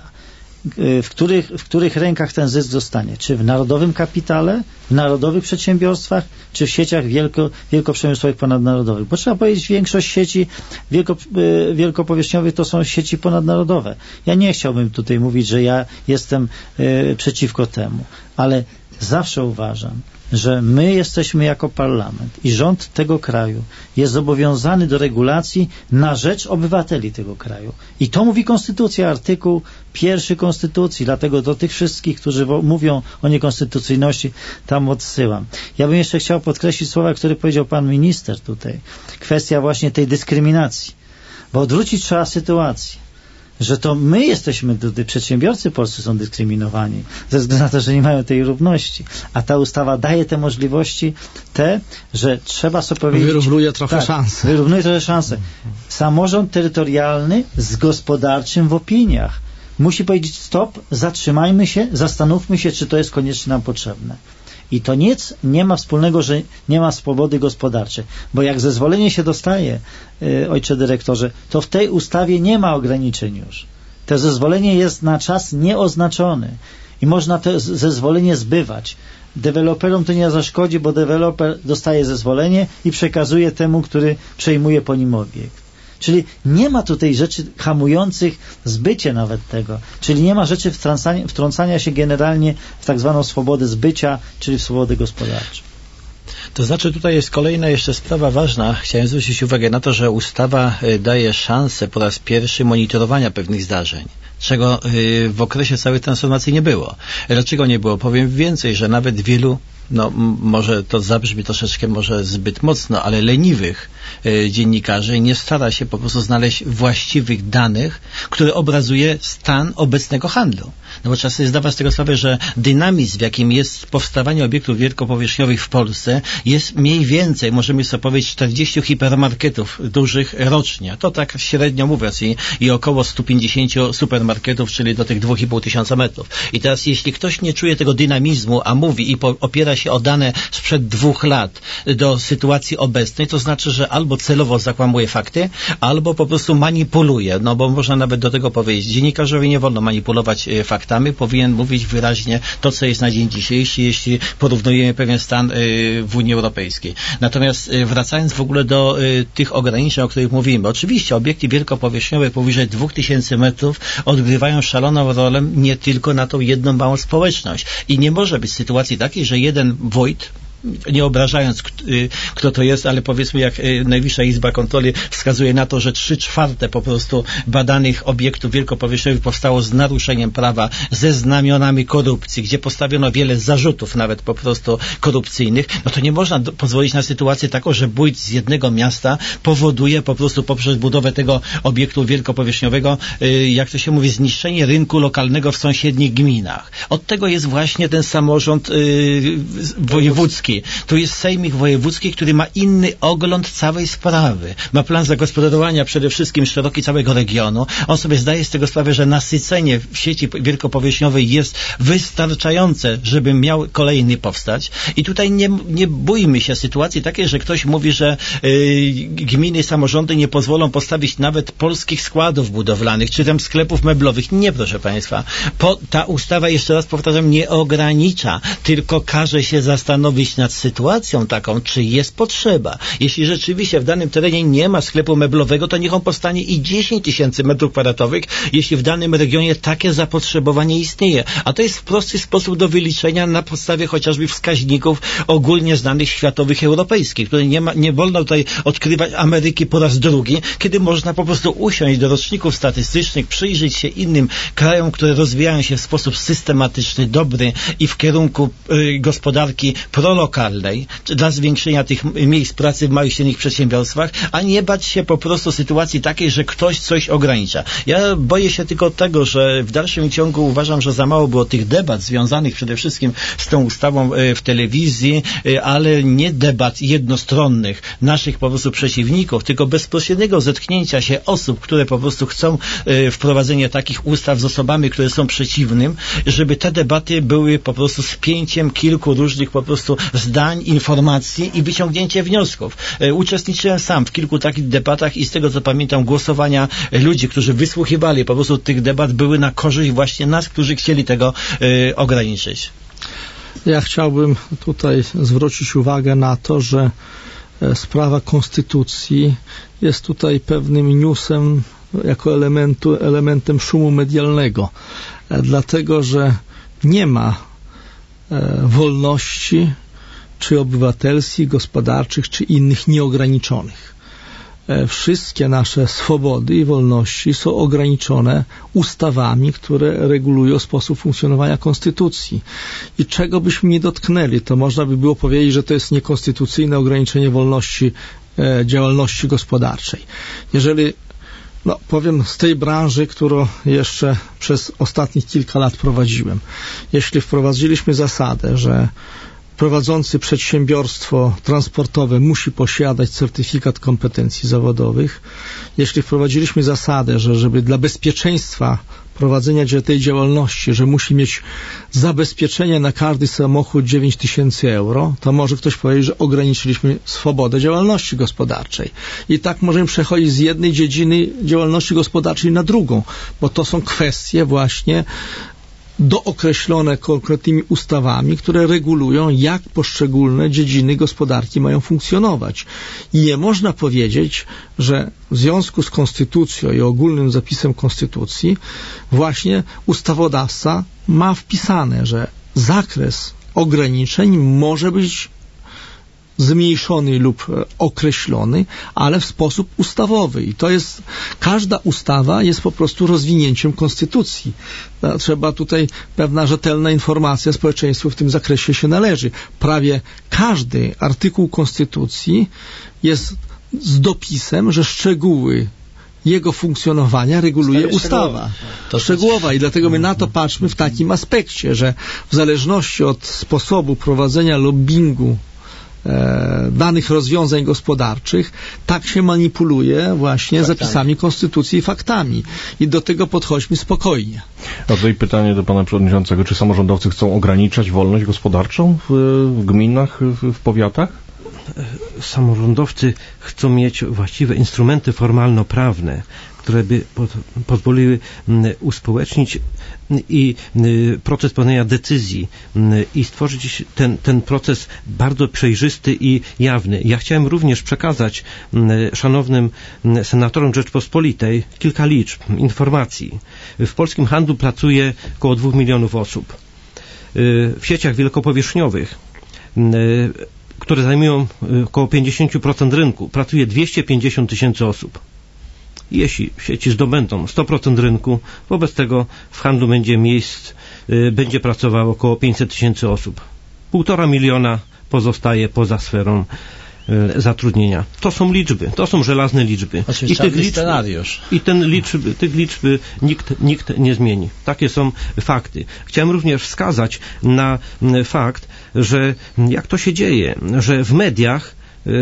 w których, w których rękach ten zysk zostanie. Czy w narodowym kapitale, w narodowych przedsiębiorstwach, czy w sieciach wielko, wielkoprzemysłowych ponadnarodowych. Bo trzeba powiedzieć, większość sieci wielko, wielkopowierzchniowych to są sieci ponadnarodowe. Ja nie chciałbym tutaj mówić, że ja jestem y, przeciwko temu, ale zawsze uważam, że my jesteśmy jako parlament i rząd tego kraju jest zobowiązany do regulacji na rzecz obywateli tego kraju. I to mówi Konstytucja, artykuł pierwszy Konstytucji, dlatego do tych wszystkich, którzy mówią o niekonstytucyjności, tam odsyłam. Ja bym jeszcze chciał podkreślić słowa, które powiedział pan minister tutaj. Kwestia właśnie tej dyskryminacji. Bo odwrócić trzeba sytuację, że to my jesteśmy, tutaj przedsiębiorcy polscy są dyskryminowani ze względu na to, że nie mają tej równości. A ta ustawa daje te możliwości, te, że trzeba sobie powiedzieć... Wyrównuje trochę tak, szanse. Wyrównuje trochę szanse. Samorząd terytorialny z gospodarczym w opiniach musi powiedzieć stop, zatrzymajmy się, zastanówmy się, czy to jest koniecznie nam potrzebne. I to nic nie ma wspólnego, że nie ma swobody gospodarczej. Bo jak zezwolenie się dostaje, yy, ojcze dyrektorze, to w tej ustawie nie ma ograniczeń już. To zezwolenie jest na czas nieoznaczony. I można to zezwolenie zbywać. Deweloperom to nie zaszkodzi, bo deweloper dostaje zezwolenie i przekazuje temu, który przejmuje po nim obiekt. Czyli nie ma tutaj rzeczy hamujących zbycie nawet tego. Czyli nie ma rzeczy wtrącania, wtrącania się generalnie w tak zwaną swobodę zbycia, czyli w swobodę gospodarczą. To znaczy tutaj jest kolejna jeszcze sprawa ważna. Chciałem zwrócić uwagę na to, że ustawa daje szansę po raz pierwszy monitorowania pewnych zdarzeń, czego w okresie całej transformacji nie było. Dlaczego nie było? Powiem więcej, że nawet wielu no m- może to zabrzmi troszeczkę może zbyt mocno, ale leniwych e, dziennikarzy nie stara się po prostu znaleźć właściwych danych, które obrazuje stan obecnego handlu. No bo trzeba sobie zdawać z tego sprawę, że dynamizm, w jakim jest powstawanie obiektów wielkopowierzchniowych w Polsce, jest mniej więcej, możemy sobie powiedzieć, czterdzieści hipermarketów dużych rocznie. To tak średnio mówiąc i, i około sto pięćdziesiąt supermarketów, czyli do tych dwa i pół tysiąca metrów. I teraz jeśli ktoś nie czuje tego dynamizmu, a mówi i po, opiera się o dane sprzed dwóch lat do sytuacji obecnej, to znaczy, że albo celowo zakłamuje fakty, albo po prostu manipuluje. No bo można nawet do tego powiedzieć. Dziennikarzowi nie wolno manipulować e, faktami, powinien mówić wyraźnie to, co jest na dzień dzisiejszy, jeśli porównujemy pewien stan e, w Unii Europejskiej. Natomiast e, wracając w ogóle do e, tych ograniczeń, o których mówimy. Oczywiście obiekty wielkopowierzchniowe powyżej dwóch tysięcy metrów odgrywają szaloną rolę nie tylko na tą jedną małą społeczność. I nie może być sytuacji takiej, że jeden wójt, nie obrażając kto to jest, ale powiedzmy jak Najwyższa Izba Kontroli wskazuje na to, że trzy czwarte po prostu badanych obiektów wielkopowierzchniowych powstało z naruszeniem prawa, ze znamionami korupcji, gdzie postawiono wiele zarzutów nawet po prostu korupcyjnych, no to nie można do, pozwolić na sytuację taką, że wójt z jednego miasta powoduje po prostu poprzez budowę tego obiektu wielkopowierzchniowego, jak to się mówi, zniszczenie rynku lokalnego w sąsiednich gminach. Od tego jest właśnie ten samorząd yy, wojewódzki. Tu jest sejmik wojewódzki, który ma inny ogląd całej sprawy. Ma plan zagospodarowania przede wszystkim szeroki całego regionu. On sobie zdaje z tego sprawę, że nasycenie w sieci wielkopowierzchniowej jest wystarczające, żeby miał kolejny powstać. I tutaj nie, nie bójmy się sytuacji takiej, że ktoś mówi, że yy, gminy, samorządy nie pozwolą postawić nawet polskich składów budowlanych, czy tam sklepów meblowych. Nie, proszę Państwa. Po, ta ustawa, jeszcze raz powtarzam, nie ogranicza, tylko każe się zastanowić nad sytuacją taką, czy jest potrzeba. Jeśli rzeczywiście w danym terenie nie ma sklepu meblowego, to niech on powstanie i dziesięć tysięcy metrów kwadratowych, jeśli w danym regionie takie zapotrzebowanie istnieje. A to jest w prosty sposób do wyliczenia na podstawie chociażby wskaźników ogólnie znanych światowych, europejskich, które nie ma, nie wolno tutaj odkrywać Ameryki po raz drugi, kiedy można po prostu usiąść do roczników statystycznych, przyjrzeć się innym krajom, które rozwijają się w sposób systematyczny, dobry i w kierunku y, gospodarki prolokalnej, dla zwiększenia tych miejsc pracy w małych i średnich przedsiębiorstwach, a nie bać się po prostu sytuacji takiej, że ktoś coś ogranicza. Ja boję się tylko tego, że w dalszym ciągu uważam, że za mało było tych debat związanych przede wszystkim z tą ustawą w telewizji, ale nie debat jednostronnych naszych po prostu przeciwników, tylko bezpośredniego zetknięcia się osób, które po prostu chcą wprowadzenia takich ustaw z osobami, które są przeciwnym, żeby te debaty były po prostu spięciem kilku różnych po prostu zdań, informacji i wyciągnięcie wniosków. E, uczestniczyłem sam w kilku takich debatach i z tego co pamiętam głosowania ludzi, którzy wysłuchiwali po prostu tych debat były na korzyść właśnie nas, którzy chcieli tego e, ograniczyć. Ja chciałbym tutaj zwrócić uwagę na to, że sprawa konstytucji jest tutaj pewnym newsem jako elementu, elementem szumu medialnego. E, dlatego, że nie ma e, wolności czy obywatelskich, gospodarczych, czy innych nieograniczonych. Wszystkie nasze swobody i wolności są ograniczone ustawami, które regulują sposób funkcjonowania konstytucji. I czego byśmy nie dotknęli, to można by było powiedzieć, że to jest niekonstytucyjne ograniczenie wolności e, działalności gospodarczej. Jeżeli No, powiem z tej branży, którą jeszcze przez ostatnich kilka lat prowadziłem. Jeśli wprowadziliśmy zasadę, że prowadzący przedsiębiorstwo transportowe musi posiadać certyfikat kompetencji zawodowych. Jeśli wprowadziliśmy zasadę, że żeby dla bezpieczeństwa prowadzenia tej działalności, że musi mieć zabezpieczenie na każdy samochód dziewięć tysięcy euro, to może ktoś powiedzieć, że ograniczyliśmy swobodę działalności gospodarczej. I tak możemy przechodzić z jednej dziedziny działalności gospodarczej na drugą, bo to są kwestie właśnie dookreślone konkretnymi ustawami, które regulują, jak poszczególne dziedziny gospodarki mają funkcjonować. I nie można powiedzieć, że w związku z konstytucją i ogólnym zapisem konstytucji właśnie ustawodawca ma wpisane, że zakres ograniczeń może być zmniejszony lub określony, ale w sposób ustawowy. I to jest, każda ustawa jest po prostu rozwinięciem konstytucji. Trzeba tutaj, pewna rzetelna informacja społeczeństwu w tym zakresie się należy. Prawie każdy artykuł konstytucji jest z dopisem, że szczegóły jego funkcjonowania reguluje ustawa. To szczegółowa i dlatego my na to patrzmy w takim aspekcie, że w zależności od sposobu prowadzenia lobbingu e, danych rozwiązań gospodarczych, tak się manipuluje właśnie faktami. Zapisami konstytucji i faktami. I do tego podchodźmy spokojnie. A tutaj pytanie do pana przewodniczącego, czy samorządowcy chcą ograniczać wolność gospodarczą w, w gminach, w, w powiatach? Samorządowcy chcą mieć właściwe instrumenty formalno-prawne, które by po, pozwoliły m, uspołecznić i m, proces podejmowania decyzji m, i stworzyć ten, ten proces bardzo przejrzysty i jawny. Ja chciałem również przekazać m, szanownym m, senatorom Rzeczpospolitej kilka liczb, informacji. W polskim handlu pracuje około dwóch milionów osób. W sieciach wielkopowierzchniowych, m, które zajmują około pięćdziesiąt procent rynku, pracuje dwieście pięćdziesiąt tysięcy osób. Jeśli sieci zdobędą sto procent rynku, wobec tego w handlu będzie miejsc, będzie pracowało około pięćset tysięcy osób. Półtora miliona pozostaje poza sferą zatrudnienia. To są liczby, to są żelazne liczby. I tych liczb, scenariusz. I ten liczby, tych liczb nikt, nikt nie zmieni. Takie są fakty. Chciałem również wskazać na fakt, że jak to się dzieje, że w mediach,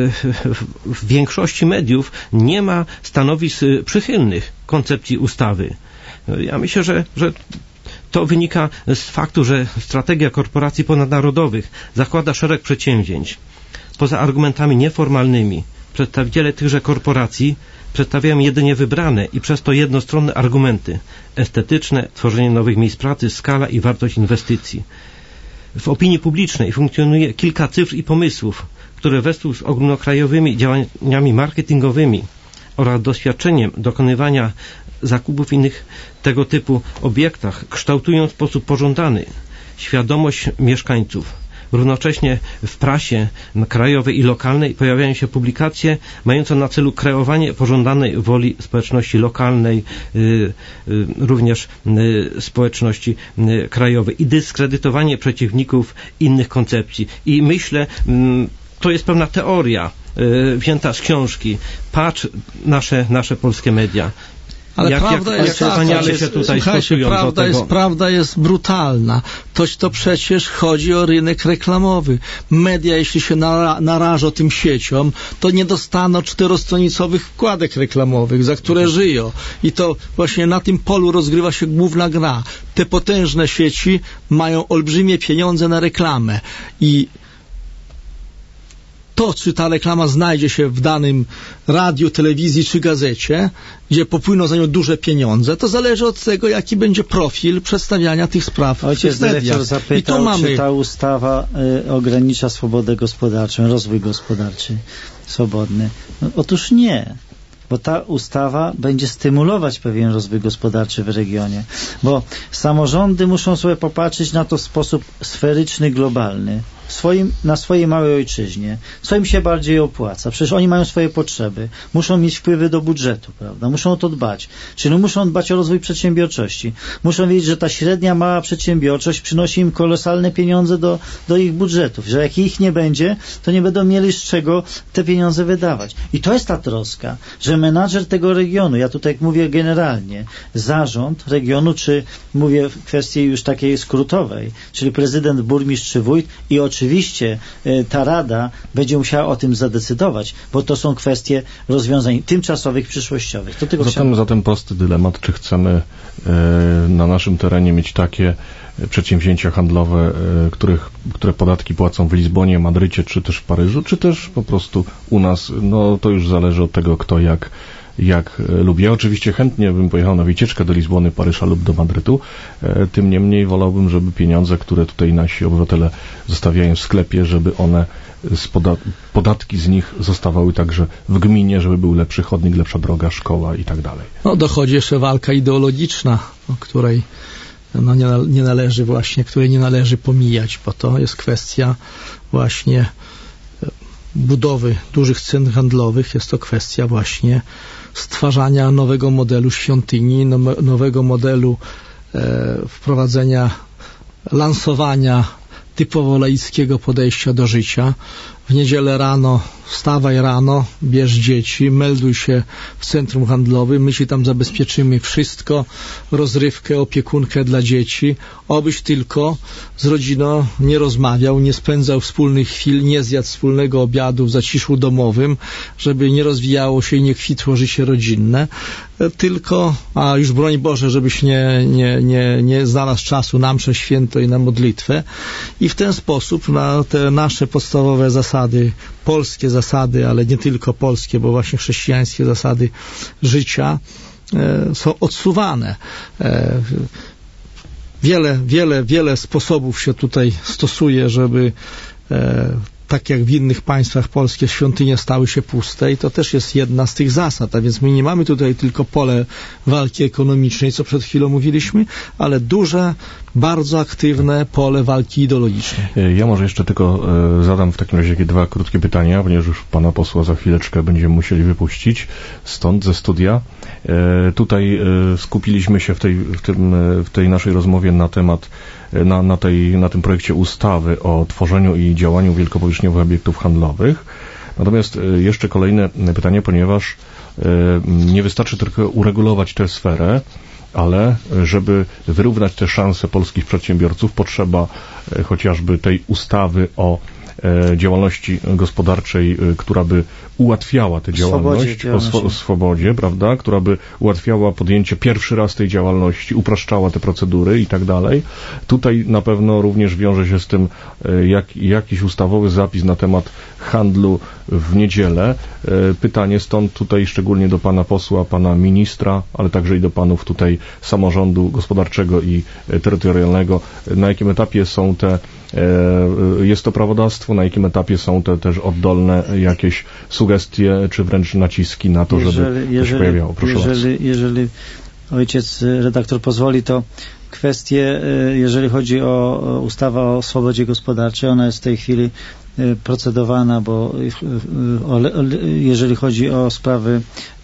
w większości mediów nie ma stanowisk przychylnych koncepcji ustawy. Ja myślę, że, że to wynika z faktu, że strategia korporacji ponadnarodowych zakłada szereg przedsięwzięć. Poza argumentami nieformalnymi przedstawiciele tychże korporacji przedstawiają jedynie wybrane i przez to jednostronne argumenty estetyczne, tworzenie nowych miejsc pracy, skala i wartość inwestycji. W opinii publicznej funkcjonuje kilka cyfr i pomysłów, które wespół z ogólnokrajowymi działaniami marketingowymi oraz doświadczeniem dokonywania zakupów w innych tego typu obiektach kształtują w sposób pożądany świadomość mieszkańców. Równocześnie w prasie krajowej i lokalnej pojawiają się publikacje mające na celu kreowanie pożądanej woli społeczności lokalnej, y, y, również y, społeczności y, krajowej i dyskredytowanie przeciwników innych koncepcji. I myślę, y, to jest pewna teoria y, wzięta z książki. Patrz nasze, nasze polskie media. Ale jak, prawda jak, jest jak taka, się tutaj słuchajcie, prawda jest, prawda jest brutalna. Toć to przecież chodzi o rynek reklamowy. Media, jeśli się nara, narażą tym sieciom, to nie dostaną czterostronicowych wkładek reklamowych, za które żyją. I to właśnie na tym polu rozgrywa się główna gra. Te potężne sieci mają olbrzymie pieniądze na reklamę. I to, czy ta reklama znajdzie się w danym radiu, telewizji czy gazecie, gdzie popłyną za nią duże pieniądze, to zależy od tego, jaki będzie profil przedstawiania tych spraw. Ojciec dyrektor zapytał, mamy... czy ta ustawa y, ogranicza swobodę gospodarczą, rozwój gospodarczy swobodny. No, otóż nie. Bo ta ustawa będzie stymulować pewien rozwój gospodarczy w regionie. Bo samorządy muszą sobie popatrzeć na to w sposób sferyczny, globalny. Swoim, na swojej małej ojczyźnie, co im się bardziej opłaca. Przecież oni mają swoje potrzeby, muszą mieć wpływy do budżetu, prawda? Muszą o to dbać. Czyli muszą dbać o rozwój przedsiębiorczości. Muszą wiedzieć, że ta średnia, mała przedsiębiorczość przynosi im kolosalne pieniądze do, do ich budżetów, że jak ich nie będzie, to nie będą mieli z czego te pieniądze wydawać. I to jest ta troska, że menadżer tego regionu, ja tutaj mówię generalnie, zarząd regionu, czy mówię w kwestii już takiej skrótowej, czyli prezydent, burmistrz czy wójt i oczywiście Oczywiście ta Rada będzie musiała o tym zadecydować, bo to są kwestie rozwiązań tymczasowych, przyszłościowych. To tylko zatem, chciałem... zatem prosty dylemat, czy chcemy e, na naszym terenie mieć takie przedsięwzięcia handlowe, e, których, które podatki płacą w Lizbonie, Madrycie, czy też w Paryżu, czy też po prostu u nas. No to już zależy od tego, kto jak jak lubię. Ja oczywiście chętnie bym pojechał na wycieczkę do Lizbony, Paryża lub do Madrytu. Tym niemniej wolałbym, żeby pieniądze, które tutaj nasi obywatele zostawiają w sklepie, żeby one z poda- podatki z nich zostawały także w gminie, żeby był lepszy chodnik, lepsza droga, szkoła i tak dalej. No dochodzi jeszcze walka ideologiczna, o której no, nie, nie należy właśnie, której nie należy pomijać, bo to jest kwestia właśnie budowy dużych centrów handlowych jest to kwestia właśnie stwarzania nowego modelu świątyni, nowego modelu e, wprowadzenia, lansowania typowo laickiego podejścia do życia. W niedzielę rano wstawaj rano, bierz dzieci, melduj się w centrum handlowym, my ci tam zabezpieczymy wszystko, rozrywkę, opiekunkę dla dzieci, obyś tylko z rodziną nie rozmawiał, nie spędzał wspólnych chwil, nie zjadł wspólnego obiadu w zaciszu domowym, żeby nie rozwijało się i nie kwitło życie rodzinne, tylko, a już broń Boże, żebyś nie, nie, nie, nie znalazł czasu na mszę święto i na modlitwę. I w ten sposób na te nasze podstawowe zasady, polskie zasady, ale nie tylko polskie, bo właśnie chrześcijańskie zasady życia e, są odsuwane. E, wiele, wiele, wiele sposobów się tutaj stosuje, żeby e, tak jak w innych państwach polskie świątynie stały się puste i to też jest jedna z tych zasad, a więc my nie mamy tutaj tylko pole walki ekonomicznej, co przed chwilą mówiliśmy, ale duże, bardzo aktywne pole walki ideologicznej. Ja może jeszcze tylko e, zadam w takim razie dwa krótkie pytania, ponieważ już pana posła za chwileczkę będziemy musieli wypuścić stąd, ze studia. E, tutaj e, skupiliśmy się w tej, w, tym, e, w tej naszej rozmowie na temat Na, na, tej, na tym projekcie ustawy o tworzeniu i działaniu wielkopowierzchniowych obiektów handlowych. Natomiast jeszcze kolejne pytanie, ponieważ nie wystarczy tylko uregulować tę sferę, ale żeby wyrównać te szanse polskich przedsiębiorców, potrzeba chociażby tej ustawy o działalności gospodarczej, która by ułatwiała tę działalność, o, swo- o swobodzie, prawda, która by ułatwiała podjęcie pierwszy raz tej działalności, upraszczała te procedury i tak dalej. Tutaj na pewno również wiąże się z tym jak, jakiś ustawowy zapis na temat handlu w niedzielę. Pytanie stąd tutaj szczególnie do pana posła, pana ministra, ale także i do panów tutaj samorządu gospodarczego i terytorialnego. Na jakim etapie są te jest to prawodawstwo, na jakim etapie są te też oddolne jakieś sugestie, czy wręcz naciski na to, jeżeli, żeby to jeżeli, się pojawiało. Proszę jeżeli, jeżeli ojciec redaktor pozwoli, to kwestie, jeżeli chodzi o ustawę o swobodzie gospodarczej, ona jest w tej chwili procedowana, bo jeżeli chodzi o sprawy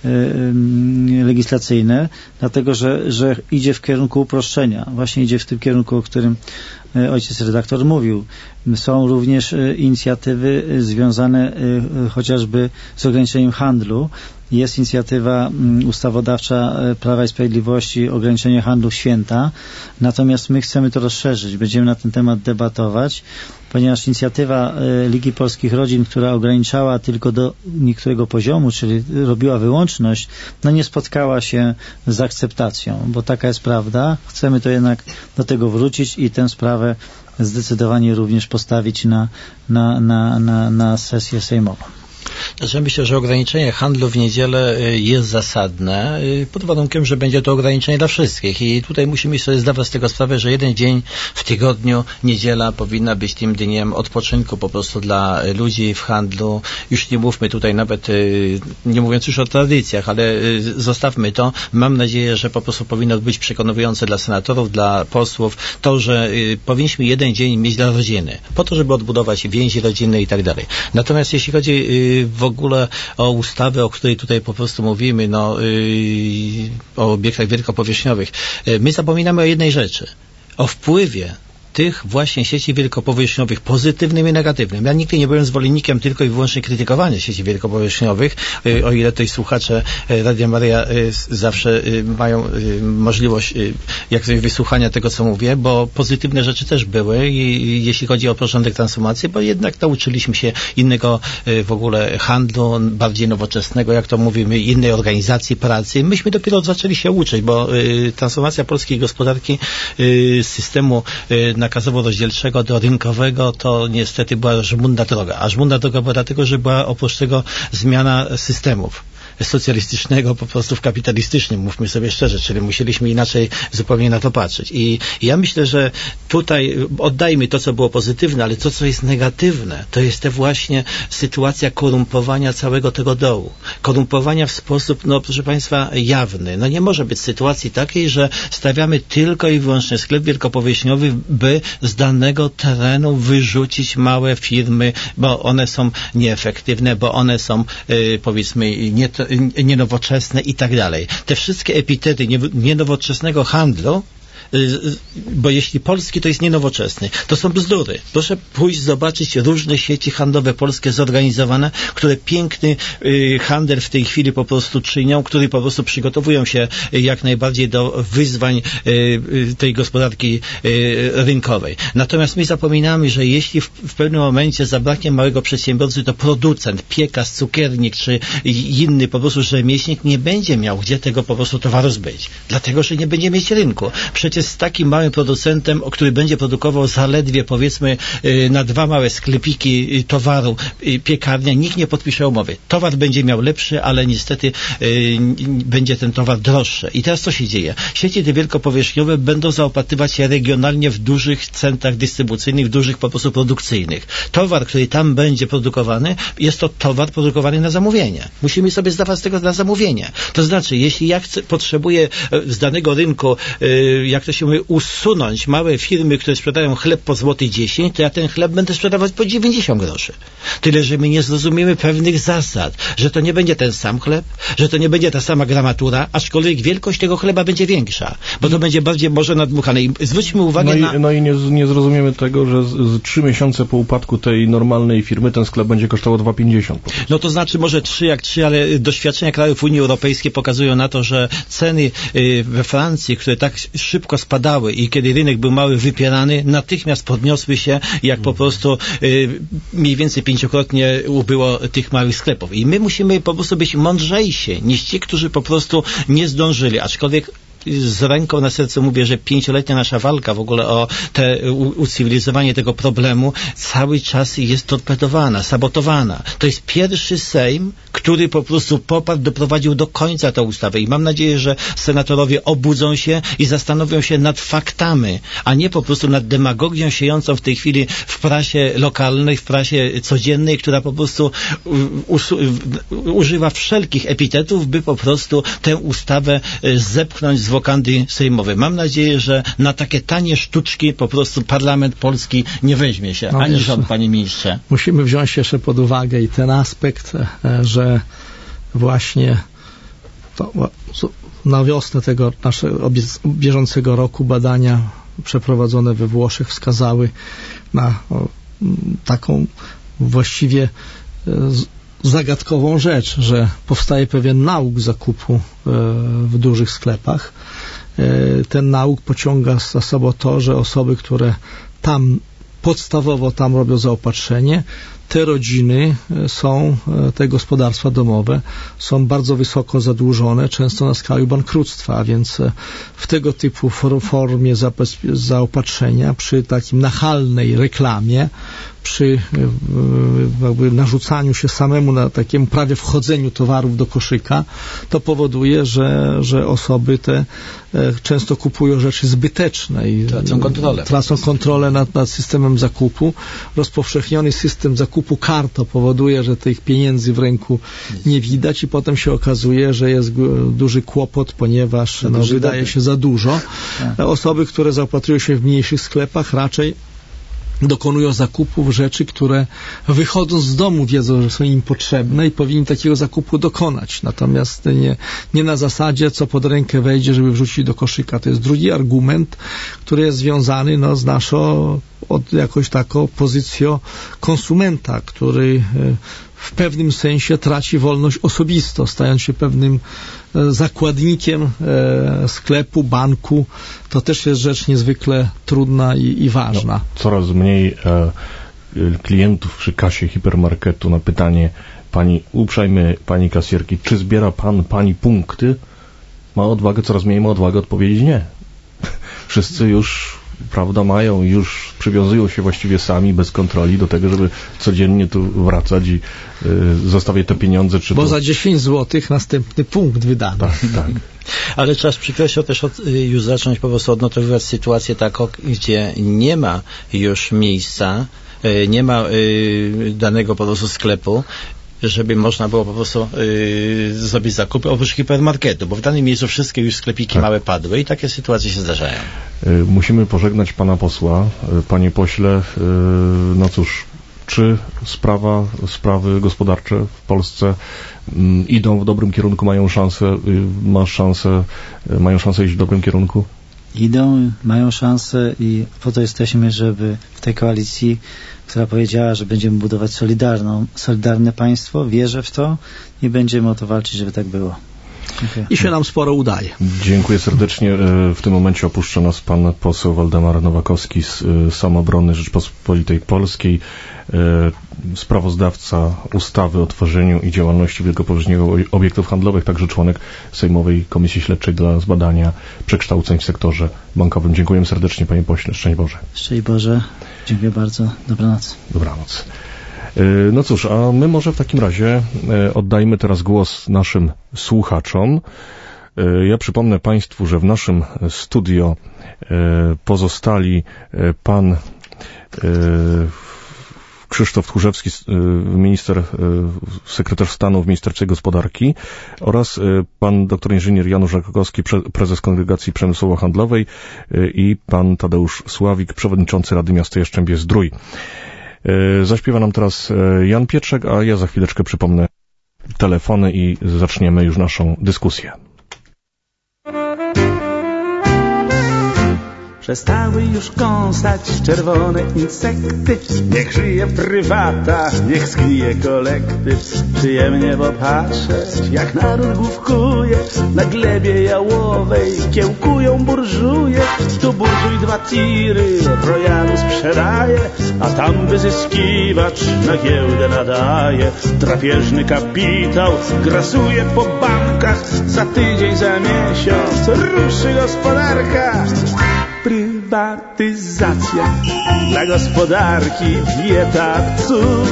legislacyjne, dlatego, że, że idzie w kierunku uproszczenia. Właśnie idzie w tym kierunku, o którym ojciec redaktor mówił. Są również inicjatywy związane chociażby z ograniczeniem handlu. Jest inicjatywa ustawodawcza Prawa i Sprawiedliwości ograniczenie handlu w święta, natomiast my chcemy to rozszerzyć. Będziemy na ten temat debatować, ponieważ inicjatywa Ligi Polskich Rodzin, która ograniczała tylko do niektórego poziomu, czyli robiła wyłączność, no nie spotkała się z akceptacją, bo taka jest prawda. Chcemy to jednak do tego wrócić i tę sprawę zdecydowanie również postawić na, na, na, na, na sesję sejmową. Znaczy, myślę, że ograniczenie handlu w niedzielę jest zasadne, pod warunkiem, że będzie to ograniczenie dla wszystkich. I tutaj musimy sobie zdawać z tego sprawę, że jeden dzień w tygodniu, niedziela powinna być tym dniem odpoczynku po prostu dla ludzi w handlu. Już nie mówmy tutaj nawet, nie mówiąc już o tradycjach, ale zostawmy to. Mam nadzieję, że po prostu powinno być przekonujące dla senatorów, dla posłów to, że powinniśmy jeden dzień mieć dla rodziny, po to, żeby odbudować więzi rodzinne i tak dalej. Natomiast jeśli chodzi w ogóle o ustawę, o której tutaj po prostu mówimy, no, yy, o obiektach wielkopowierzchniowych, yy, my zapominamy o jednej rzeczy. O wpływie tych właśnie sieci wielkopowierzchniowych, pozytywnym i negatywnym. Ja nigdy nie byłem zwolennikiem tylko i wyłącznie krytykowania sieci wielkopowierzchniowych, o ile tutaj słuchacze Radia Maryja zawsze mają możliwość jak sobie wysłuchania tego, co mówię, bo pozytywne rzeczy też były i jeśli chodzi o porządek transformacji, bo jednak nauczyliśmy się innego w ogóle handlu, bardziej nowoczesnego, jak to mówimy, innej organizacji pracy. Myśmy dopiero zaczęli się uczyć, bo transformacja polskiej gospodarki z systemu nakazowo-rozdzielczego do rynkowego to niestety była żmudna droga. A żmudna droga była dlatego, że była oprócz tego zmiana systemów. socjalistycznego po prostu w kapitalistycznym, mówmy sobie szczerze, czyli musieliśmy inaczej zupełnie na to patrzeć. I ja myślę, że tutaj oddajmy to, co było pozytywne, ale to, co jest negatywne, to jest te właśnie sytuacja korumpowania całego tego dołu. Korumpowania w sposób, no proszę Państwa, jawny. No nie może być sytuacji takiej, że stawiamy tylko i wyłącznie sklep wielkopowierzchniowy, by z danego terenu wyrzucić małe firmy, bo one są nieefektywne, bo one są y, powiedzmy nie, nienowoczesne i tak dalej. Te wszystkie epitety nie, nienowoczesnego handlu, bo jeśli polski to jest nienowoczesny, to są bzdury. Proszę pójść zobaczyć różne sieci handlowe polskie zorganizowane, które piękny y, handel w tej chwili po prostu czynią, które po prostu przygotowują się y, jak najbardziej do wyzwań y, y, tej gospodarki y, rynkowej. Natomiast my zapominamy, że jeśli w, w pewnym momencie zabraknie małego przedsiębiorcy, to producent, piekarz, cukiernik czy inny po prostu rzemieślnik nie będzie miał gdzie tego po prostu towaru zbyć. Dlatego, że nie będzie mieć rynku. Przecież z takim małym producentem, który będzie produkował zaledwie powiedzmy na dwa małe sklepiki towaru, piekarnia, nikt nie podpisze umowy. Towar będzie miał lepszy, ale niestety y, będzie ten towar droższy. I teraz co się dzieje? Sieci te wielkopowierzchniowe będą zaopatrywać się regionalnie w dużych centrach dystrybucyjnych, w dużych po prostu produkcyjnych. Towar, który tam będzie produkowany, jest to towar produkowany na zamówienie. Musimy sobie zdawać z tego na zamówienie. To znaczy, jeśli ja chcę, potrzebuję z danego rynku, y, jak to się mówi, usunąć małe firmy, które sprzedają chleb po złoty dziesięć, to ja ten chleb będę sprzedawać po dziewięćdziesiąt groszy. Tyle, że my nie zrozumiemy pewnych zasad, że to nie będzie ten sam chleb, że to nie będzie ta sama gramatura, aczkolwiek wielkość tego chleba będzie większa, bo to będzie bardziej może nadmuchane. I zwróćmy uwagę no i, na... No i nie, nie zrozumiemy tego, że z, z trzy miesiące po upadku tej normalnej firmy ten sklep będzie kosztował dwa pięćdziesiąt. No to znaczy może trzy jak trzy, ale doświadczenia krajów Unii Europejskiej pokazują na to, że ceny y, we Francji, które tak szybko spadały i kiedy rynek był mały, wypierany, natychmiast podniosły się, jak po prostu y, mniej więcej pięciokrotnie ubyło tych małych sklepów. I my musimy po prostu być mądrzejsi niż ci, którzy po prostu nie zdążyli, aczkolwiek z ręką na sercu mówię, że pięcioletnia nasza walka w ogóle o te ucywilizowanie tego problemu cały czas jest torpedowana, sabotowana. To jest pierwszy Sejm, który po prostu poparł, doprowadził do końca tę ustawę i mam nadzieję, że senatorowie obudzą się i zastanowią się nad faktami, a nie po prostu nad demagogią siejącą w tej chwili w prasie lokalnej, w prasie codziennej, która po prostu używa wszelkich epitetów, by po prostu tę ustawę zepchnąć z wokandy sejmowej. Mam nadzieję, że na takie tanie sztuczki po prostu parlament polski nie weźmie się. No ani rząd, panie ministrze. Musimy wziąć jeszcze pod uwagę i ten aspekt, że właśnie to, na wiosnę tego naszego bieżącego roku badania przeprowadzone we Włoszech wskazały na o, taką właściwie z, zagadkową rzecz, że powstaje pewien nauk zakupu e, w dużych sklepach. E, ten nauk pociąga za sobą to, że osoby, które tam podstawowo tam robią zaopatrzenie, te rodziny są, te gospodarstwa domowe są bardzo wysoko zadłużone, często na skraju bankructwa, a więc w tego typu formie zaopatrzenia, przy takim nachalnej reklamie, przy jakby narzucaniu się samemu na takim prawie wchodzeniu towarów do koszyka, to powoduje, że, że osoby te często kupują rzeczy zbyteczne i tracą kontrolę, tracą kontrolę nad, nad systemem zakupu. Rozpowszechniony system zakupu kart powoduje, że tych pieniędzy w ręku nie widać i potem się okazuje, że jest duży kłopot, ponieważ no, wydaje dobry. się za dużo. Osoby, które zaopatrują się w mniejszych sklepach, raczej dokonują zakupów rzeczy, które wychodząc z domu wiedzą, że są im potrzebne i powinni takiego zakupu dokonać. Natomiast nie, nie na zasadzie, co pod rękę wejdzie, żeby wrzucić do koszyka. To jest drugi argument, który jest związany no, z naszą od jakoś taką pozycją konsumenta, który w pewnym sensie traci wolność osobistą, stając się pewnym zakładnikiem sklepu, banku. To też jest rzecz niezwykle trudna i, i ważna. No, coraz mniej e, klientów przy kasie hipermarketu na pytanie pani, uprzejmy pani kasjerki, czy zbiera pan pani punkty? Ma odwagę, coraz mniej ma odwagę odpowiedzieć nie. Wszyscy już prawda, mają już, przywiązują się właściwie sami, bez kontroli do tego, żeby codziennie tu wracać i y, zostawiać te pieniądze. Czy Bo to... za dziesięć złotych następny punkt wydany. Tak, tak. Ale trzeba z przykrością też od, już zacząć po prostu odnotowywać sytuację taką, gdzie nie ma już miejsca, nie ma y, danego po prostu sklepu, żeby można było po prostu y, zrobić zakupy oprócz hipermarketu, bo w danym miejscu wszystkie już sklepiki tak. małe padły i takie sytuacje się zdarzają. Y, musimy pożegnać pana posła. Y, panie pośle, y, no cóż, czy sprawa, sprawy gospodarcze w Polsce y, idą w dobrym kierunku, mają szansę, y, masz szansę, y, mają szansę iść w dobrym kierunku? Idą, mają szansę i po to jesteśmy, żeby w tej koalicji, która powiedziała, że będziemy budować solidarną, solidarne państwo, wierzę w to i będziemy o to walczyć, żeby tak było. Dziękuję. I się nam sporo udaje. Dziękuję serdecznie. W tym momencie opuszcza nas pan poseł Waldemar Nowakowski z Samoobrony Rzeczpospolitej Polskiej, sprawozdawca ustawy o tworzeniu i działalności wielkopowierzchniowych obiektów handlowych, także członek Sejmowej Komisji Śledczej dla zbadania przekształceń w sektorze bankowym. Dziękuję serdecznie, panie pośle. Szczęść Boże. Szczęść Boże. Dziękuję bardzo. Dobranoc. Dobranoc. No cóż, a my może w takim razie oddajmy teraz głos naszym słuchaczom. Ja przypomnę państwu, że w naszym studio pozostali pan Krzysztof Tchórzewski, minister, sekretarz stanu w Ministerstwie Gospodarki oraz pan doktor inżynier Janusz Rakowski, prezes Kongregacji Przemysłowo-Handlowej i pan Tadeusz Sławik, przewodniczący Rady Miasta Jastrzębie-Zdrój. Zaśpiewa nam teraz Jan Pietrzak, a ja za chwileczkę przypomnę telefony i zaczniemy już naszą dyskusję. Przestały już kąsać czerwone insekty. Niech żyje prywata, niech zgnije kolektyw. Przyjemnie popatrzeć, jak naród główkuje. Na glebie jałowej kiełkują burżuje. Tu burżuj dwa tiry, rojanu sprzedaje, a tam wyzyskiwacz na giełdę nadaje. Drapieżny kapitał grasuje po bankach. Za tydzień, za miesiąc ruszy gospodarka. Prywatyzacja dla gospodarki wije tak cud.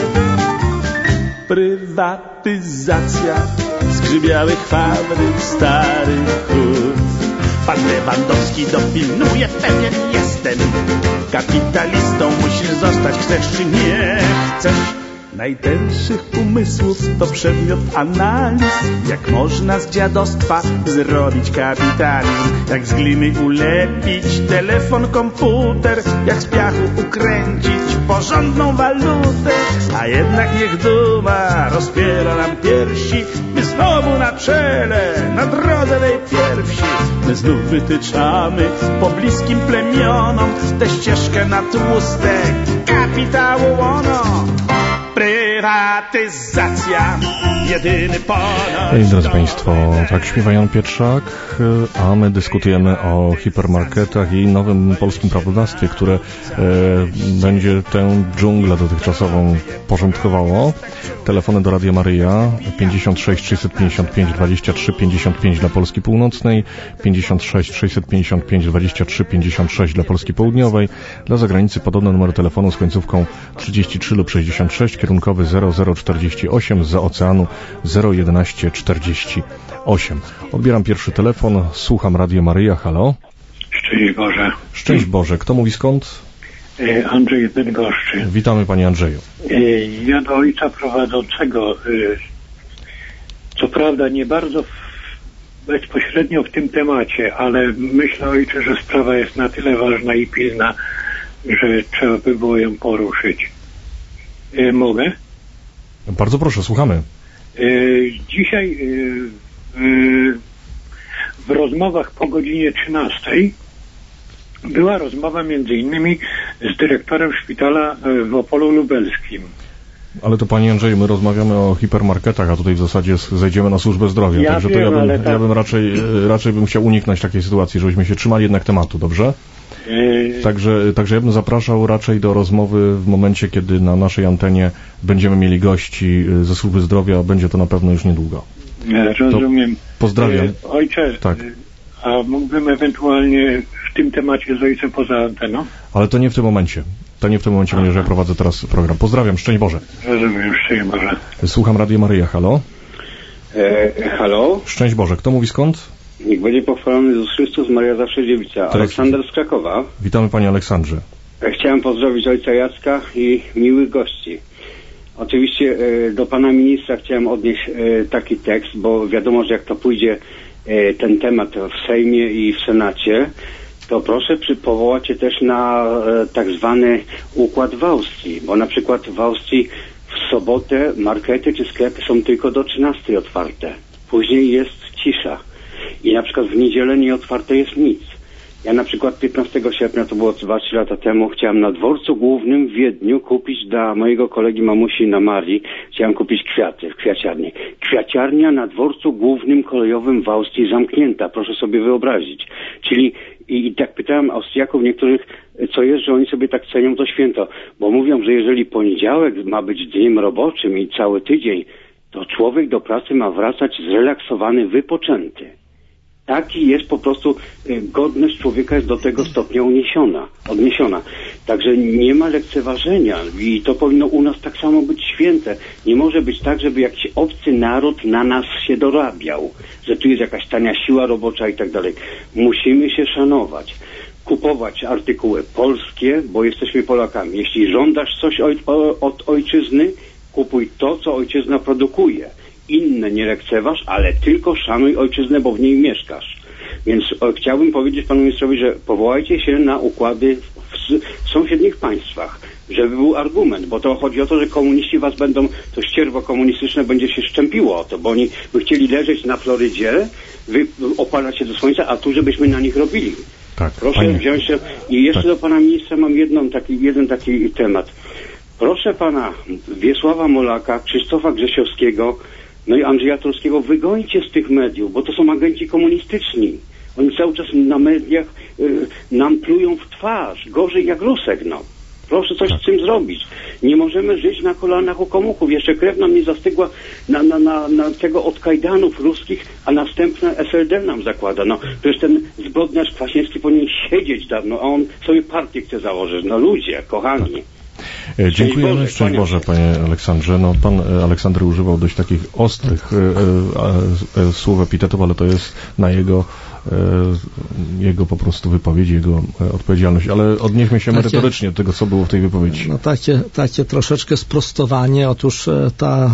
Prywatyzacja zgrzybiałych fabryk, starych hut. Pan Lewandowski dopilnuje, pewien jestem. Kapitalistą musisz zostać, chcesz czy nie chcesz. Najtęższych umysłów to przedmiot analiz. Jak można z dziadostwa zrobić kapitalizm? Jak z gliny ulepić telefon, komputer? Jak z piachu ukręcić porządną walutę? A jednak niech duma rozpiera nam piersi. My znowu na czele, na drodze tej pierwsi. My znów wytyczamy pobliskim plemionom tę ścieżkę na tłuste kapitału łono. Prywatyzacja, jedyny ponoć. Drodzy Państwo, tak śpiewa Jan Pietrzak, a my dyskutujemy o hipermarketach i nowym polskim prawodawstwie, które e, będzie tę dżunglę dotychczasową porządkowało. Telefony do Radia Maryja pięćdziesiąt sześć trzysta pięćdziesiąt pięć dwadzieścia trzy pięćdziesiąt pięć dla Polski Północnej, pięćdziesiąt sześć trzysta pięćdziesiąt pięć dwadzieścia trzy pięćdziesiąt sześć dla Polski Południowej. Dla zagranicy podobne numery telefonu z końcówką trzydzieści trzy lub sześćdziesiąt sześć, kierunkowy zero zero czterdzieści osiem, zza oceanu zero jedenaście czterdzieści osiem. Odbieram pierwszy telefon, słucham Radio Maryja, halo. Szczęść Boże. Szczęść Boże, kto mówi skąd? Andrzej z Bydgoszczy. Witamy panie Andrzeju. Ja do ojca prowadzącego, co prawda nie bardzo bezpośrednio w tym temacie, ale myślę, ojcze, że sprawa jest na tyle ważna i pilna, że trzeba by było ją poruszyć. Mogę? Bardzo proszę, słuchamy. Dzisiaj w rozmowach po godzinie trzynastej była rozmowa między innymi z dyrektorem szpitala w Opolu Lubelskim. Ale to panie Andrzeju, my rozmawiamy o hipermarketach, a tutaj w zasadzie zejdziemy na służbę zdrowia. Ja Także wiem, to ja bym, tak... ja bym raczej, raczej bym chciał uniknąć takiej sytuacji, żebyśmy się trzymali jednak tematu, dobrze? Yy... Także, także ja bym zapraszał raczej do rozmowy w momencie, kiedy na naszej antenie będziemy mieli gości ze służby zdrowia, będzie to na pewno już niedługo. Ja rozumiem. To pozdrawiam. Ojcze, tak. A mógłbym ewentualnie w tym temacie z ojcem poza anteną? Ale to nie w tym momencie. To nie w tym momencie, ponieważ ja prowadzę teraz program. Pozdrawiam, szczęść Boże. Rozumiem, szczęść Boże. Słucham Radio Maryja, halo? E, halo? Szczęść Boże, kto mówi skąd? Niech będzie pochwalony Jezus Chrystus, Maria zawsze dziewica. Tak. Aleksander z Krakowa. Witamy Panie Aleksandrze. Chciałem pozdrowić ojca Jacka i miłych gości. Oczywiście e, do pana ministra chciałem odnieść e, taki tekst, bo wiadomo, że jak to pójdzie e, ten temat w Sejmie i w Senacie, to proszę przy, powołać się też na e, tak zwany układ w Austrii, bo na przykład w Austrii w sobotę markety czy sklepy są tylko do trzynastej otwarte. Później jest cisza. I na przykład w niedzielę nie otwarte jest nic. Ja na przykład piętnastego sierpnia, to było dwa trzy lata temu, chciałem na dworcu głównym w Wiedniu kupić dla mojego kolegi mamusi na Marii, chciałem kupić kwiaty w kwiaciarni. Kwiaciarnia na dworcu głównym kolejowym w Austrii zamknięta, proszę sobie wyobrazić. Czyli i, i tak pytałem Austriaków niektórych, co jest, że oni sobie tak cenią to święto, bo mówią, że jeżeli poniedziałek ma być dniem roboczym i cały tydzień, to człowiek do pracy ma wracać zrelaksowany, wypoczęty. Taki jest po prostu, y, godność człowieka jest do tego stopnia uniesiona, odniesiona. Także nie ma lekceważenia i to powinno u nas tak samo być święte. Nie może być tak, żeby jakiś obcy naród na nas się dorabiał, że tu jest jakaś tania siła robocza i tak dalej. Musimy się szanować, kupować artykuły polskie, bo jesteśmy Polakami. Jeśli żądasz coś oj, o, od ojczyzny, kupuj to, co ojczyzna produkuje. Inne nie lekceważ, ale tylko szanuj ojczyznę, bo w niej mieszkasz. Więc o, chciałbym powiedzieć panu ministrowi, że powołajcie się na układy w, w, w sąsiednich państwach, żeby był argument, bo to chodzi o to, że komuniści was będą, to ścierwo komunistyczne będzie się szczępiło o to, bo oni by chcieli leżeć na Florydzie, wy, opalać się do słońca, a tu żebyśmy na nich robili. Tak, proszę panie... wziąć się. I jeszcze tak. Do pana ministra mam jedną taki, jeden taki temat. Proszę pana Wiesława Molaka, Krzysztofa Grzesiowskiego, no i Andrzeja Turskiego, wygońcie z tych mediów, bo to są agenci komunistyczni. Oni cały czas na mediach y, nam plują w twarz, gorzej jak Rusek, no. Proszę coś z tym zrobić. Nie możemy żyć na kolanach u komuchów. Jeszcze krew nam nie zastygła na, na, na, na tego od kajdanów ruskich, a następne S L D nam zakłada. No, przecież ten zbrodniarz Kwaśniewski powinien siedzieć dawno, a on sobie partię chce założyć. No ludzie, kochani. Dziękujemy, szczęść Boże, panie Aleksandrze. No, pan Aleksander używał dość takich ostrych e, e, e, słów, epitetów, ale to jest na jego, e, jego po prostu wypowiedź, jego e, odpowiedzialność. Ale odnieśmy się takie, merytorycznie do tego, co było w tej wypowiedzi. No takie, takie troszeczkę sprostowanie. Otóż ta...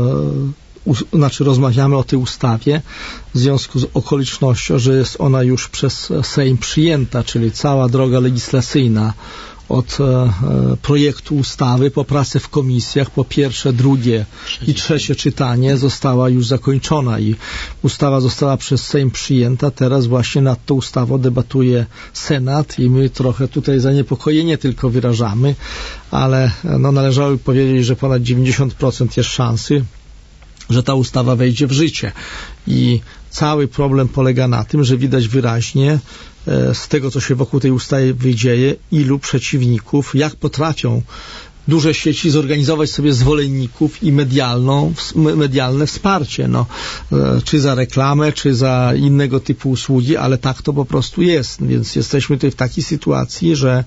E, U, znaczy rozmawiamy o tej ustawie w związku z okolicznością, że jest ona już przez Sejm przyjęta, czyli cała droga legislacyjna od e, projektu ustawy po pracy w komisjach, po pierwsze, drugie i trzecie czytanie została już zakończona i ustawa została przez Sejm przyjęta. Teraz właśnie nad tą ustawą debatuje Senat i my trochę tutaj zaniepokojenie tylko wyrażamy, ale no, należałoby powiedzieć, że ponad dziewięćdziesiąt procent jest szansy, że ta ustawa wejdzie w życie. I cały problem polega na tym, że widać wyraźnie e, z tego, co się wokół tej ustawy dzieje, ilu przeciwników, jak potrafią duże sieci zorganizować sobie zwolenników i medialną, medialne wsparcie, no, e, czy za reklamę, czy za innego typu usługi, ale tak to po prostu jest. Więc jesteśmy tutaj w takiej sytuacji, że,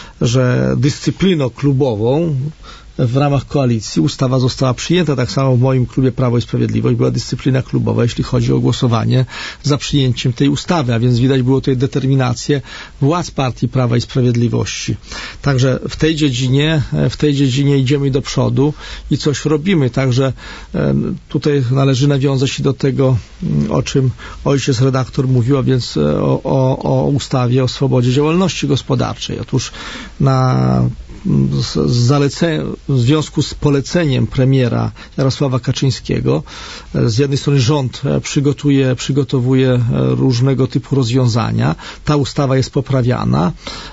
że dyscypliną klubową w ramach koalicji ustawa została przyjęta, tak samo w moim klubie Prawo i Sprawiedliwość była dyscyplina klubowa, jeśli chodzi o głosowanie za przyjęciem tej ustawy, a więc widać było tutaj determinację władz partii Prawa i Sprawiedliwości. Także w tej dziedzinie, w tej dziedzinie idziemy do przodu i coś robimy, także tutaj należy nawiązać się do tego, o czym ojciec redaktor mówił, a więc o, o, o ustawie o swobodzie działalności gospodarczej. Otóż na Z zalecenia, w związku z poleceniem premiera Jarosława Kaczyńskiego, z jednej strony rząd przygotuje, przygotowuje różnego typu rozwiązania, ta ustawa jest poprawiana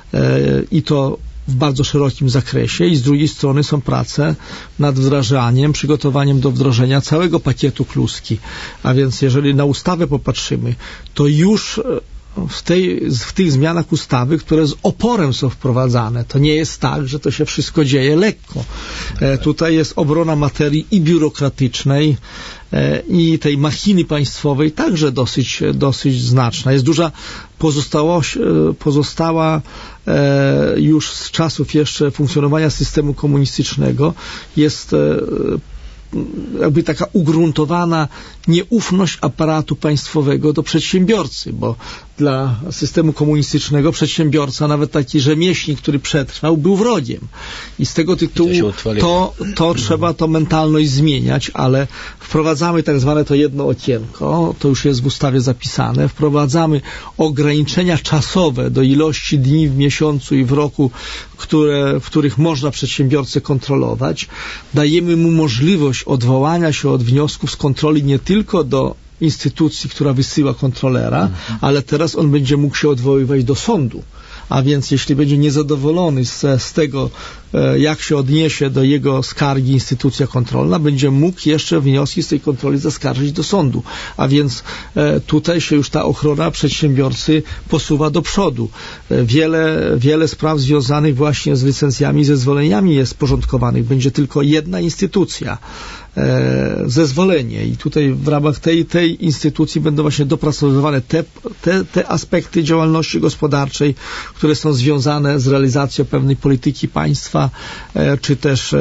i to w bardzo szerokim zakresie i z drugiej strony są prace nad wdrażaniem, przygotowaniem do wdrożenia całego pakietu kluski. A więc jeżeli na ustawę popatrzymy, to już w, tej, w tych zmianach ustawy, które z oporem są wprowadzane. To nie jest tak, że to się wszystko dzieje lekko. E, tutaj jest obrona materii i biurokratycznej, e, i tej machiny państwowej także dosyć, dosyć znaczna. Jest duża pozostałość, e, pozostała e, już z czasów jeszcze funkcjonowania systemu komunistycznego, jest e, jakby taka ugruntowana nieufność aparatu państwowego do przedsiębiorcy, bo dla systemu komunistycznego przedsiębiorca, nawet taki rzemieślnik, który przetrwał, był wrogiem. I z tego tytułu to, to trzeba to mentalność zmieniać, ale wprowadzamy tak zwane to jedno okienko, to już jest w ustawie zapisane, wprowadzamy ograniczenia czasowe do ilości dni w miesiącu i w roku, które, w których można przedsiębiorcę kontrolować. Dajemy mu możliwość odwołania się od wniosków z kontroli nie tylko do instytucji, która wysyła kontrolera, mhm. ale teraz on będzie mógł się odwoływać do sądu. A więc jeśli będzie niezadowolony z, z tego, jak się odniesie do jego skargi instytucja kontrolna, będzie mógł jeszcze wnioski z tej kontroli zaskarżyć do sądu. A więc tutaj się już ta ochrona przedsiębiorcy posuwa do przodu. Wiele, wiele spraw związanych właśnie z licencjami i zezwoleniami jest porządkowanych. Będzie tylko jedna instytucja, zezwolenie, i tutaj w ramach tej, tej instytucji będą właśnie dopracowywane te, te, te aspekty działalności gospodarczej, które są związane z realizacją pewnej polityki państwa, czy też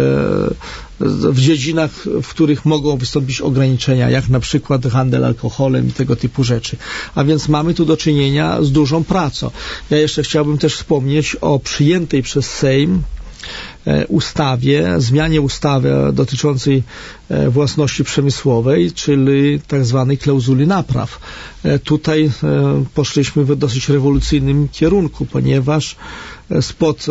w dziedzinach, w których mogą wystąpić ograniczenia, jak na przykład handel alkoholem i tego typu rzeczy. A więc mamy tu do czynienia z dużą pracą. Ja jeszcze chciałbym też wspomnieć o przyjętej przez Sejm ustawie, zmianie ustawy dotyczącej własności przemysłowej, czyli tak zwanej klauzuli napraw. Tutaj poszliśmy w dosyć rewolucyjnym kierunku, ponieważ spod,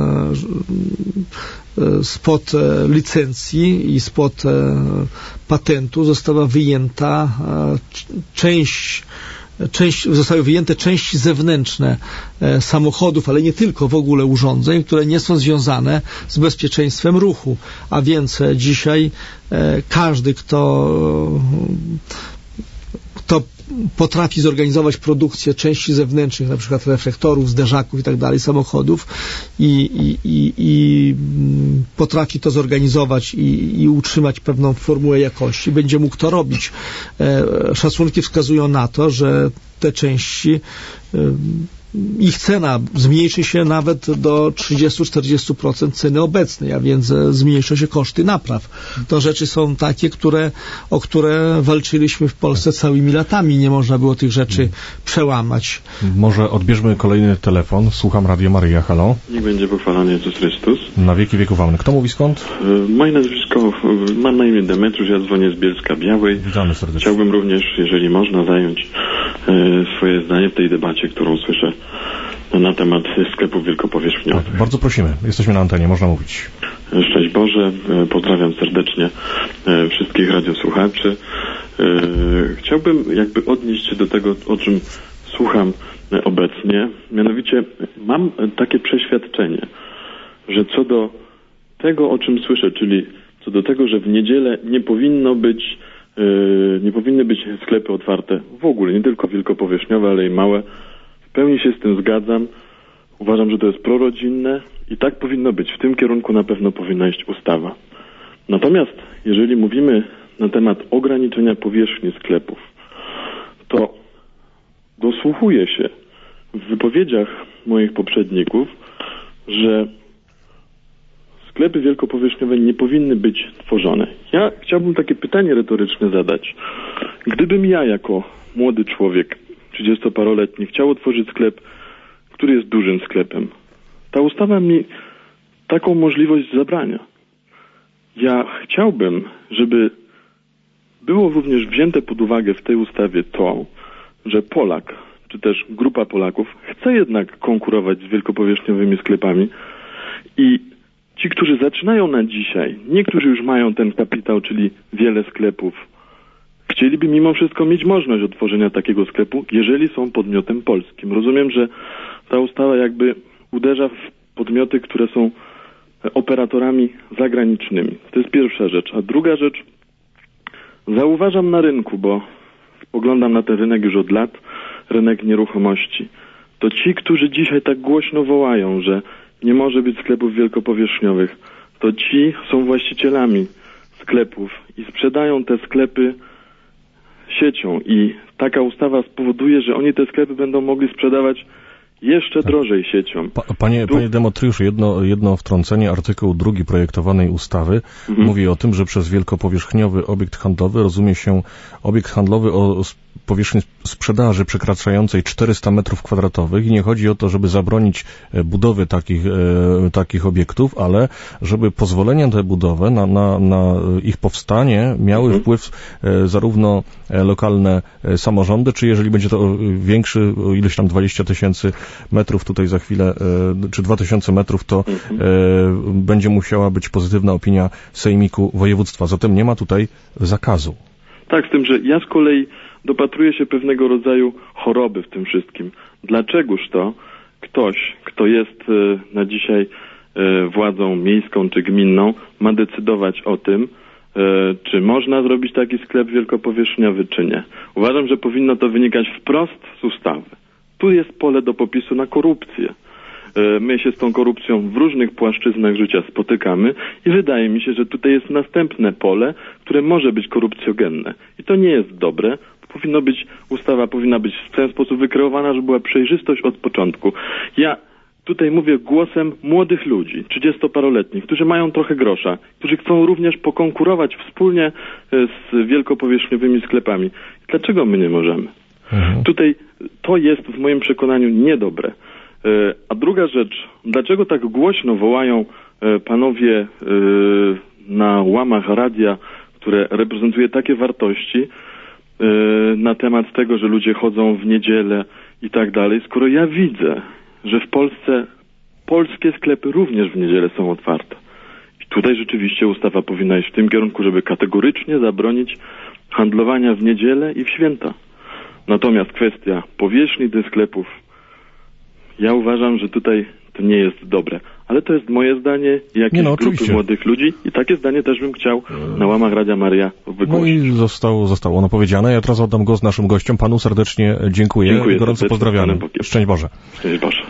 spod licencji i spod patentu została wyjęta część Część, zostały wyjęte części zewnętrzne e, samochodów, ale nie tylko, w ogóle urządzeń, które nie są związane z bezpieczeństwem ruchu. A więc e, dzisiaj e, każdy, kto, kto potrafi zorganizować produkcję części zewnętrznych, na przykład reflektorów, zderzaków i tak dalej, samochodów i, i, i, i potrafi to zorganizować i, i utrzymać pewną formułę jakości, będzie mógł to robić. E, szacunki wskazują na to, że te części e, ich cena zmniejszy się nawet do trzydzieści do czterdziestu procent ceny obecnej, a więc zmniejszą się koszty napraw. To rzeczy są takie, które, o które walczyliśmy w Polsce całymi latami. Nie można było tych rzeczy przełamać. Może odbierzmy kolejny telefon. Słucham Radio Maryja. Halo. Niech będzie pochwalony Jezus Chrystus. Na wieki wieków amen. Kto mówi skąd? Moje nazwisko, mam na imię Demetriusz, ja dzwonię z Bielska Białej. Witamy serdecznie. Chciałbym również, jeżeli można, zająć swoje zdanie w tej debacie, którą słyszę na temat sklepów wielkopowierzchniowych. Tak, bardzo prosimy. Jesteśmy na antenie, można mówić. Szczęść Boże, pozdrawiam serdecznie wszystkich radiosłuchaczy. Chciałbym jakby odnieść się do tego, o czym słucham obecnie. Mianowicie mam takie przeświadczenie, że co do tego, o czym słyszę, czyli co do tego, że w niedzielę nie powinno być, nie powinny być sklepy otwarte w ogóle, nie tylko wielkopowierzchniowe, ale i małe. W pełni się z tym zgadzam. Uważam, że to jest prorodzinne i tak powinno być. W tym kierunku na pewno powinna iść ustawa. Natomiast jeżeli mówimy na temat ograniczenia powierzchni sklepów, to dosłuchuję się w wypowiedziach moich poprzedników, że sklepy wielkopowierzchniowe nie powinny być tworzone. Ja chciałbym takie pytanie retoryczne zadać. Gdybym ja jako młody człowiek, trzydziestoparoletni, chciał otworzyć sklep, który jest dużym sklepem, ta ustawa mi taką możliwość zabrania. Ja chciałbym, żeby było również wzięte pod uwagę w tej ustawie to, że Polak, czy też grupa Polaków chce jednak konkurować z wielkopowierzchniowymi sklepami i ci, którzy zaczynają na dzisiaj, niektórzy już mają ten kapitał, czyli wiele sklepów, chcieliby mimo wszystko mieć możliwość otworzenia takiego sklepu, jeżeli są podmiotem polskim. Rozumiem, że ta ustawa jakby uderza w podmioty, które są operatorami zagranicznymi. To jest pierwsza rzecz. A druga rzecz, zauważam na rynku, bo spoglądam na ten rynek już od lat, rynek nieruchomości. To ci, którzy dzisiaj tak głośno wołają, że nie może być sklepów wielkopowierzchniowych, to ci są właścicielami sklepów i sprzedają te sklepy siecią i taka ustawa spowoduje, że oni te sklepy będą mogli sprzedawać jeszcze drożej siecią. Pa, panie, tu... panie Demetriuszu, jedno, jedno wtrącenie. Artykuł drugi projektowanej ustawy mhm. mówi o tym, że przez wielkopowierzchniowy obiekt handlowy rozumie się obiekt handlowy o powierzchni sprzedaży przekraczającej czterysta metrów kwadratowych i nie chodzi o to, żeby zabronić budowy takich, e, takich obiektów, ale żeby pozwolenia na tę budowę, na, na, na ich powstanie miały mhm. wpływ e, zarówno lokalne e, samorządy, czy jeżeli będzie to większy, o ileś tam dwadzieścia tysięcy metrów, tutaj za chwilę, e, czy dwa tysiące metrów, to mhm. e, będzie musiała być pozytywna opinia Sejmiku Województwa. Zatem nie ma tutaj zakazu. Tak, z tym, że ja z kolei dopatruję się pewnego rodzaju choroby w tym wszystkim. Dlaczegoż to ktoś, kto jest na dzisiaj władzą miejską czy gminną, ma decydować o tym, czy można zrobić taki sklep wielkopowierzchniowy, czy nie. Uważam, że powinno to wynikać wprost z ustawy. Tu jest pole do popisu na korupcję. My się z tą korupcją w różnych płaszczyznach życia spotykamy i wydaje mi się, że tutaj jest następne pole, które może być korupcjogenne. I to nie jest dobre. Powinno być, ustawa powinna być w ten sposób wykreowana, żeby była przejrzystość od początku. Ja tutaj mówię głosem młodych ludzi, trzydziestoparoletnich, którzy mają trochę grosza, którzy chcą również pokonkurować wspólnie z wielkopowierzchniowymi sklepami. Dlaczego my nie możemy? Mhm. Tutaj to jest w moim przekonaniu niedobre. A druga rzecz, dlaczego tak głośno wołają panowie na łamach radia, które reprezentuje takie wartości, na temat tego, że ludzie chodzą w niedzielę i tak dalej, skoro ja widzę, że w Polsce polskie sklepy również w niedzielę są otwarte. I tutaj rzeczywiście ustawa powinna iść w tym kierunku, żeby kategorycznie zabronić handlowania w niedzielę i w święta. Natomiast kwestia powierzchni tych sklepów, ja uważam, że tutaj to nie jest dobre. Ale to jest moje zdanie i jakieś no, grupy młodych ludzi i takie zdanie też bym chciał na łamach Radia Maryja wygłosić. No i zostało, zostało ono powiedziane. Ja teraz oddam głos naszym gościom. Panu serdecznie dziękuję. Dziękuję gorąco pozdrawiamy. Szczęść Boże. Szczęść Boże.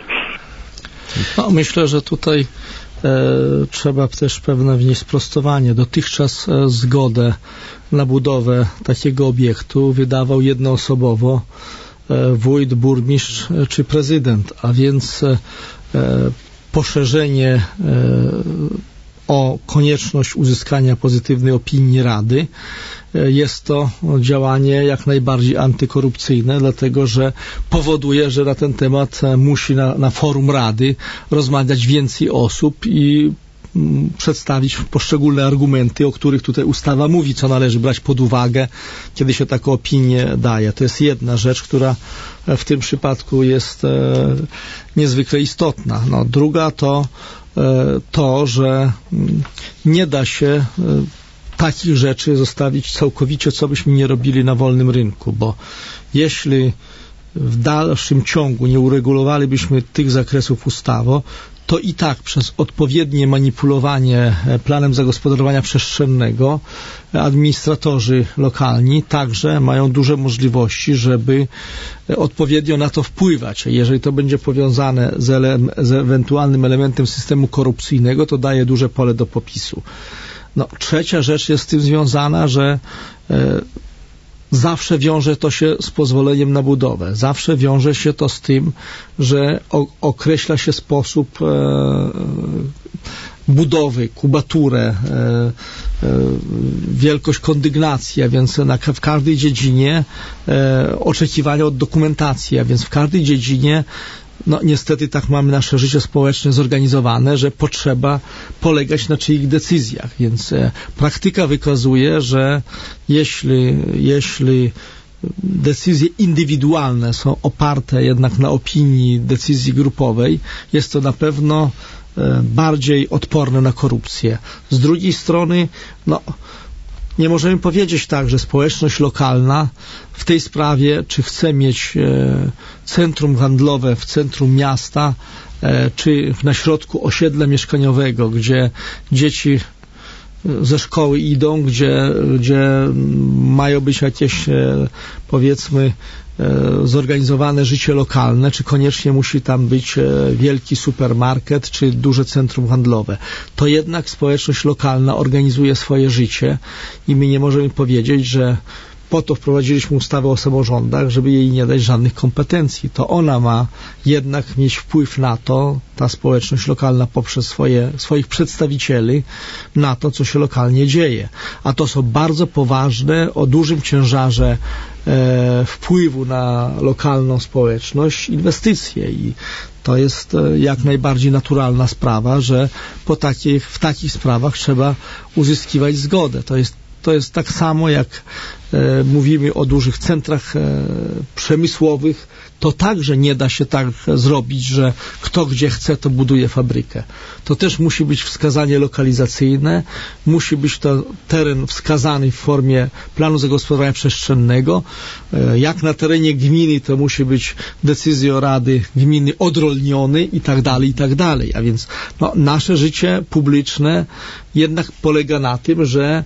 No, myślę, że tutaj e, trzeba też pewne wnieść sprostowanie. Dotychczas e, zgodę na budowę takiego obiektu wydawał jednoosobowo e, wójt, burmistrz e, czy prezydent, a więc e, poszerzenie e, o konieczność uzyskania pozytywnej opinii Rady. E, jest to działanie jak najbardziej antykorupcyjne, dlatego że powoduje, że na ten temat musi na, na forum Rady rozmawiać więcej osób i m, przedstawić poszczególne argumenty, o których tutaj ustawa mówi, co należy brać pod uwagę, kiedy się taką opinię daje. To jest jedna rzecz, która w tym przypadku jest e, niezwykle istotna. No, druga to e, to, że nie da się e, takich rzeczy zostawić całkowicie, co byśmy nie robili na wolnym rynku, bo jeśli w dalszym ciągu nie uregulowalibyśmy tych zakresów ustawą, to i tak przez odpowiednie manipulowanie planem zagospodarowania przestrzennego administratorzy lokalni także mają duże możliwości, żeby odpowiednio na to wpływać. Jeżeli to będzie powiązane z, ele- z ewentualnym elementem systemu korupcyjnego, to daje duże pole do popisu. No, trzecia rzecz jest z tym związana, że e, zawsze wiąże to się z pozwoleniem na budowę. Zawsze wiąże się to z tym, że o, określa się sposób e, budowy, kubaturę, e, e, wielkość kondygnacji, a więc na, w każdej dziedzinie e, oczekiwania od dokumentacji, a więc w każdej dziedzinie no niestety tak mamy nasze życie społeczne zorganizowane, że potrzeba polegać na czyichś decyzjach, więc e, praktyka wykazuje, że jeśli, jeśli decyzje indywidualne są oparte jednak na opinii decyzji grupowej, jest to na pewno e, bardziej odporne na korupcję. Z drugiej strony, no nie możemy powiedzieć tak, że społeczność lokalna w tej sprawie, czy chce mieć e, centrum handlowe w centrum miasta, e, czy na środku osiedla mieszkaniowego, gdzie dzieci ze szkoły idą, gdzie, gdzie mają być jakieś, e, powiedzmy, zorganizowane życie lokalne, czy koniecznie musi tam być wielki supermarket, czy duże centrum handlowe. To jednak społeczność lokalna organizuje swoje życie i my nie możemy powiedzieć, że po to wprowadziliśmy ustawę o samorządach, żeby jej nie dać żadnych kompetencji. To ona ma jednak mieć wpływ na to, ta społeczność lokalna poprzez swoje, swoich przedstawicieli, na to, co się lokalnie dzieje. A to są bardzo poważne, o dużym ciężarze e, wpływu na lokalną społeczność inwestycje i to jest jak najbardziej naturalna sprawa, że po takich, w takich sprawach trzeba uzyskiwać zgodę. To jest To jest tak samo, jak e, mówimy o dużych centrach e, przemysłowych, to także nie da się tak zrobić, że kto gdzie chce, to buduje fabrykę. To też musi być wskazanie lokalizacyjne, musi być to teren wskazany w formie planu zagospodarowania przestrzennego. E, jak na terenie gminy, to musi być decyzją Rady Gminy odrolniony i tak dalej, i tak dalej. A więc no, nasze życie publiczne jednak polega na tym, że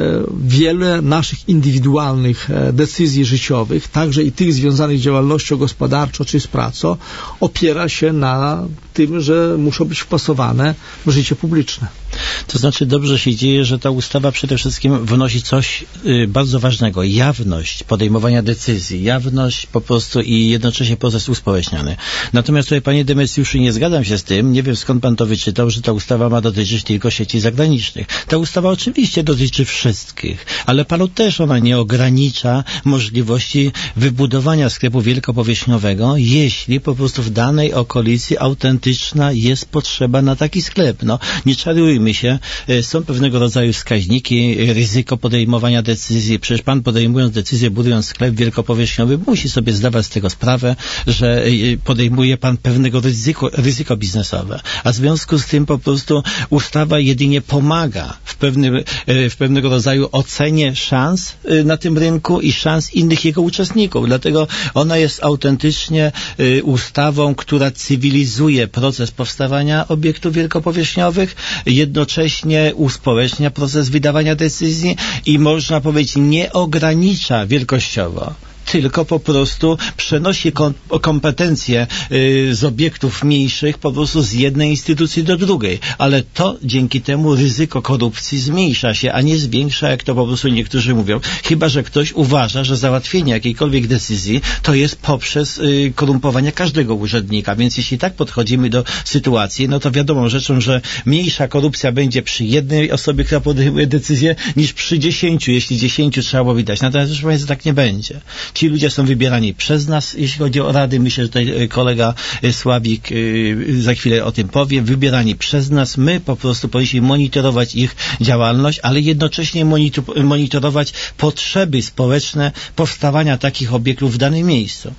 wiele naszych indywidualnych decyzji życiowych, także i tych związanych z działalnością gospodarczą czy z pracą, opiera się na tym, że muszą być wpasowane w życie publiczne. To znaczy dobrze się dzieje, że ta ustawa przede wszystkim wnosi coś y, bardzo ważnego. Jawność podejmowania decyzji, jawność po prostu i jednocześnie proces uspołeczniany. Natomiast tutaj, panie Demecjuszu, nie zgadzam się z tym, nie wiem skąd pan to wyczytał, że ta ustawa ma dotyczyć tylko sieci zagranicznych. Ta ustawa oczywiście dotyczy wszystkich, ale panu też ona nie ogranicza możliwości wybudowania sklepu wielkopowierzchniowego, jeśli po prostu w danej okolicy autentyczna jest potrzeba na taki sklep. No, nie czarujmy się, są pewnego rodzaju wskaźniki, ryzyko podejmowania decyzji. Przecież pan, podejmując decyzję, budując sklep wielkopowierzchniowy, musi sobie zdawać z tego sprawę, że podejmuje pan pewnego ryzyko, ryzyko biznesowe. A w związku z tym po prostu ustawa jedynie pomaga w pewnym, w pewnego rodzaju ocenie szans na tym rynku i szans innych jego uczestników. Dlatego ona jest autentycznie ustawą, która cywilizuje proces powstawania obiektów wielkopowierzchniowych, jednocześnie uspołecznia proces wydawania decyzji i można powiedzieć nie ogranicza wielkościowo, tylko po prostu przenosi kom kompetencje y, z obiektów mniejszych po prostu z jednej instytucji do drugiej. Ale to dzięki temu ryzyko korupcji zmniejsza się, a nie zwiększa, jak to po prostu niektórzy mówią. Chyba że ktoś uważa, że załatwienie jakiejkolwiek decyzji to jest poprzez y, korumpowanie każdego urzędnika. Więc jeśli tak podchodzimy do sytuacji, no to wiadomo rzeczą, że mniejsza korupcja będzie przy jednej osobie, która podejmuje decyzję, niż przy dziesięciu, jeśli dziesięciu trzeba było wydać. Natomiast proszę państwa, tak nie będzie. Ci ludzie są wybierani przez nas, jeśli chodzi o rady. Myślę, że tutaj kolega Sławik za chwilę o tym powie. Wybierani przez nas. My po prostu powinniśmy monitorować ich działalność, ale jednocześnie monitorować potrzeby społeczne powstawania takich obiektów w danym miejscu.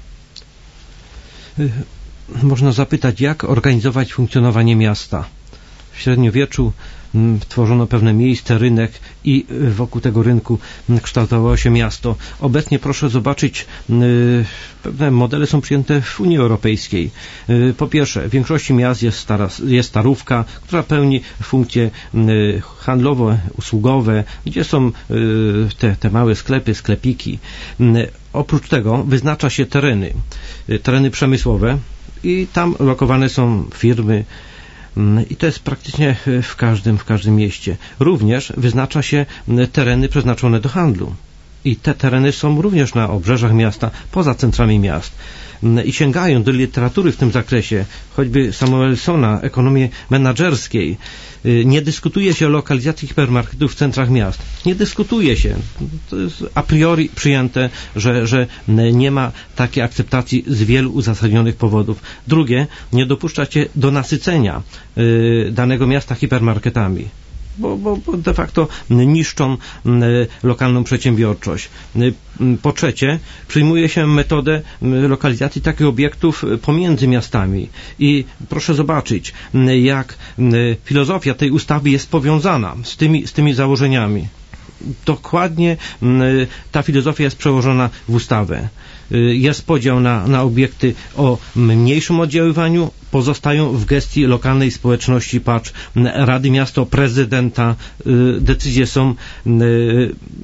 Można zapytać, jak organizować funkcjonowanie miasta. W średniowieczu tworzono pewne miejsce, rynek i wokół tego rynku kształtowało się miasto. Obecnie proszę zobaczyć, pewne modele są przyjęte w Unii Europejskiej. Po pierwsze, w większości miast jest, stara, jest starówka, która pełni funkcje handlowe, usługowe, gdzie są te, te małe sklepy, sklepiki. Oprócz tego wyznacza się tereny, tereny przemysłowe i tam lokowane są firmy. I to jest praktycznie w każdym, w każdym mieście. Również wyznacza się tereny przeznaczone do handlu. I te tereny są również na obrzeżach miasta, poza centrami miast. I sięgają do literatury w tym zakresie, choćby Samuelsona, ekonomii menadżerskiej. Nie dyskutuje się o lokalizacji hipermarketów w centrach miast. Nie dyskutuje się. To jest a priori przyjęte, że, że nie ma takiej akceptacji z wielu uzasadnionych powodów. Drugie, nie dopuszcza się do nasycenia y, danego miasta hipermarketami. Bo, bo, bo de facto niszczą lokalną przedsiębiorczość. Po trzecie, przyjmuje się metodę lokalizacji takich obiektów pomiędzy miastami. I proszę zobaczyć, jak filozofia tej ustawy jest powiązana z tymi, z tymi założeniami. Dokładnie ta filozofia jest przełożona w ustawę. Jest podział na, na obiekty o mniejszym oddziaływaniu, pozostają w gestii lokalnej społeczności, patrz, Rady Miasta, prezydenta. Decyzje są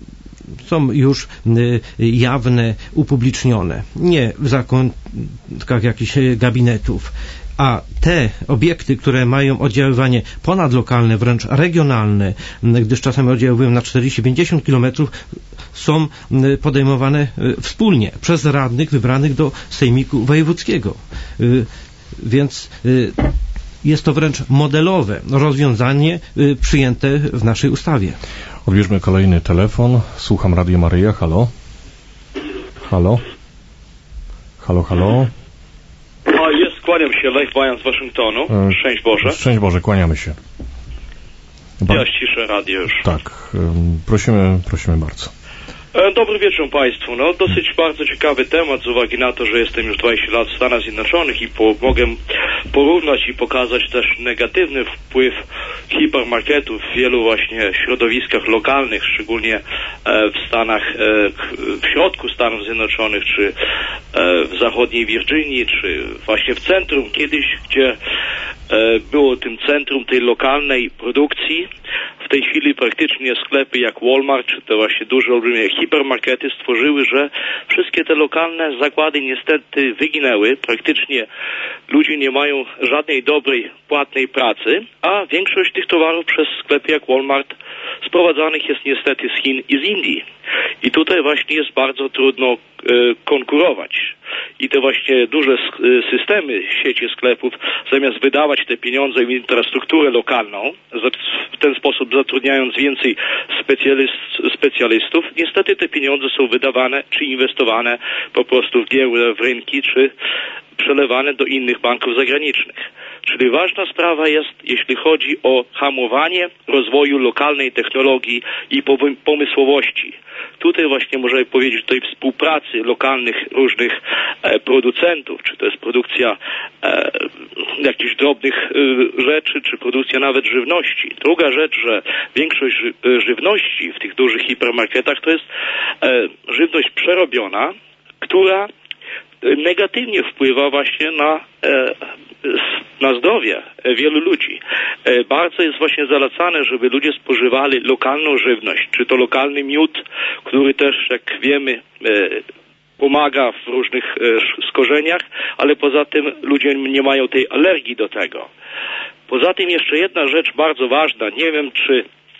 są już jawne, upublicznione. Nie w zakątkach jakichś gabinetów. A te obiekty, które mają oddziaływanie ponadlokalne, wręcz regionalne, gdyż czasami oddziaływują na czterdzieści pięćdziesiąt kilometrów, są podejmowane wspólnie przez radnych wybranych do Sejmiku Wojewódzkiego. Więc jest to wręcz modelowe rozwiązanie przyjęte w naszej ustawie. Odbierzmy kolejny telefon. Słucham Radio Maryja. Halo? Halo? Halo, halo? O, jest, kłaniam się, Lech Bajan z Waszyngtonu. E, Szczęść Boże. Szczęść Boże, kłaniamy się. Ba- ja ściszę radio już. Tak, prosimy, prosimy bardzo. Dobry wieczór Państwu. No, dosyć bardzo ciekawy temat z uwagi na to, że jestem już dwadzieścia lat w Stanach Zjednoczonych i po, mogę porównać i pokazać też negatywny wpływ hipermarketów w wielu właśnie środowiskach lokalnych, szczególnie e, w Stanach, e, w środku Stanów Zjednoczonych, czy e, w zachodniej Virginii, czy właśnie w centrum kiedyś, gdzie e, było tym centrum tej lokalnej produkcji. W tej chwili praktycznie sklepy jak Walmart, czy te właśnie duże, olbrzymie hipermarkety stworzyły, że wszystkie te lokalne zakłady niestety wyginęły. Praktycznie ludzie nie mają żadnej dobrej, płatnej pracy, a większość tych towarów przez sklepy jak Walmart sprowadzanych jest niestety z Chin i z Indii. I tutaj właśnie jest bardzo trudno e, konkurować. I te właśnie duże systemy sieci sklepów, zamiast wydawać te pieniądze w infrastrukturę lokalną, w ten sposób zatrudniając więcej specjalist, specjalistów, niestety te pieniądze są wydawane czy inwestowane po prostu w giełdę, w rynki, czy przelewane do innych banków zagranicznych. Czyli ważna sprawa jest, jeśli chodzi o hamowanie rozwoju lokalnej technologii i pomysłowości. Tutaj właśnie możemy powiedzieć o tej współpracy lokalnych różnych e, producentów, czy to jest produkcja e, jakichś drobnych e, rzeczy, czy produkcja nawet żywności. Druga rzecz, że większość ży, żywności w tych dużych hipermarketach to jest e, żywność przerobiona, która negatywnie wpływa właśnie na, na zdrowie wielu ludzi. Bardzo jest właśnie zalecane, żeby ludzie spożywali lokalną żywność, czy to lokalny miód, który też, jak wiemy, pomaga w różnych skorzeniach, ale poza tym ludzie nie mają tej alergii do tego. Poza tym jeszcze jedna rzecz bardzo ważna, nie wiem czy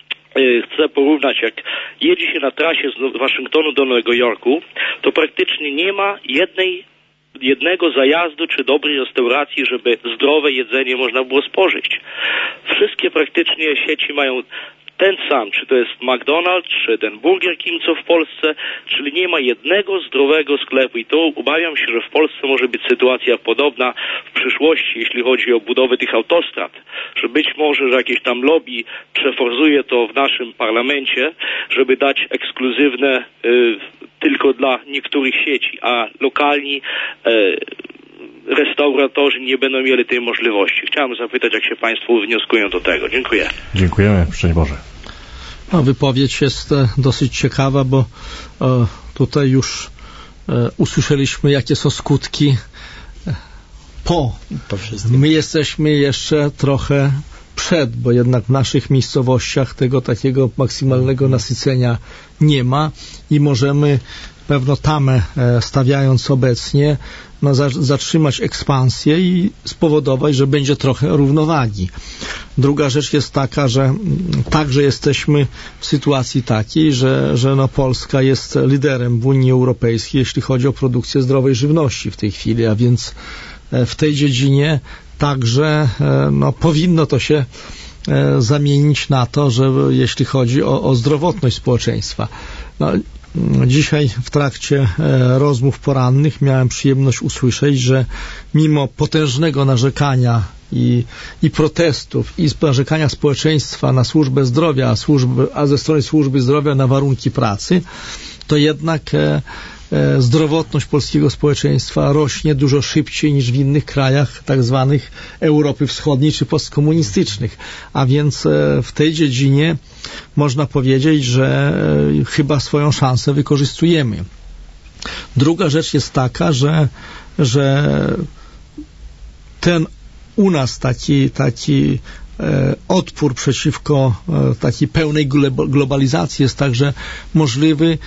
chcę porównać, jak jedzie się na trasie z Waszyngtonu do Nowego Jorku, to praktycznie nie ma jednej, jednego zajazdu czy dobrej restauracji, żeby zdrowe jedzenie można było spożyć. Wszystkie praktycznie sieci mają ten sam, czy to jest McDonald's, czy ten Burger King, co w Polsce, czyli nie ma jednego zdrowego sklepu i to obawiam się, że w Polsce może być sytuacja podobna w przyszłości, jeśli chodzi o budowę tych autostrad, że być może, że jakieś tam lobby przeforzuje to w naszym parlamencie, żeby dać ekskluzywne y, tylko dla niektórych sieci, a lokalni y, restauratorzy nie będą mieli tej możliwości. Chciałem zapytać, jak się Państwo wnioskują do tego. Dziękuję. Dziękujemy. Szczęść Boże. No, wypowiedź jest e, dosyć ciekawa, bo e, tutaj już e, usłyszeliśmy, jakie są skutki e, po. po wszystkim. My jesteśmy jeszcze trochę przed, bo jednak w naszych miejscowościach tego takiego maksymalnego nasycenia nie ma i możemy pewno tamę e, stawiając obecnie no, za, zatrzymać ekspansję i spowodować, że będzie trochę równowagi. Druga rzecz jest taka, że m, także jesteśmy w sytuacji takiej, że, że no, Polska jest liderem w Unii Europejskiej, jeśli chodzi o produkcję zdrowej żywności w tej chwili, a więc e, w tej dziedzinie także e, no, powinno to się e, zamienić na to, że jeśli chodzi o, o zdrowotność społeczeństwa. No, dzisiaj w trakcie e, rozmów porannych miałem przyjemność usłyszeć, że mimo potężnego narzekania i, i protestów i narzekania społeczeństwa na służbę zdrowia, a, służby, a ze strony służby zdrowia na warunki pracy, to jednak e, e, zdrowotność polskiego społeczeństwa rośnie dużo szybciej niż w innych krajach tak zwanych Europy Wschodniej czy postkomunistycznych. A więc e, w tej dziedzinie można powiedzieć, że e, chyba swoją szansę wykorzystujemy. Druga rzecz jest taka, że, że ten u nas taki, taki odpór przeciwko takiej pełnej globalizacji jest także możliwy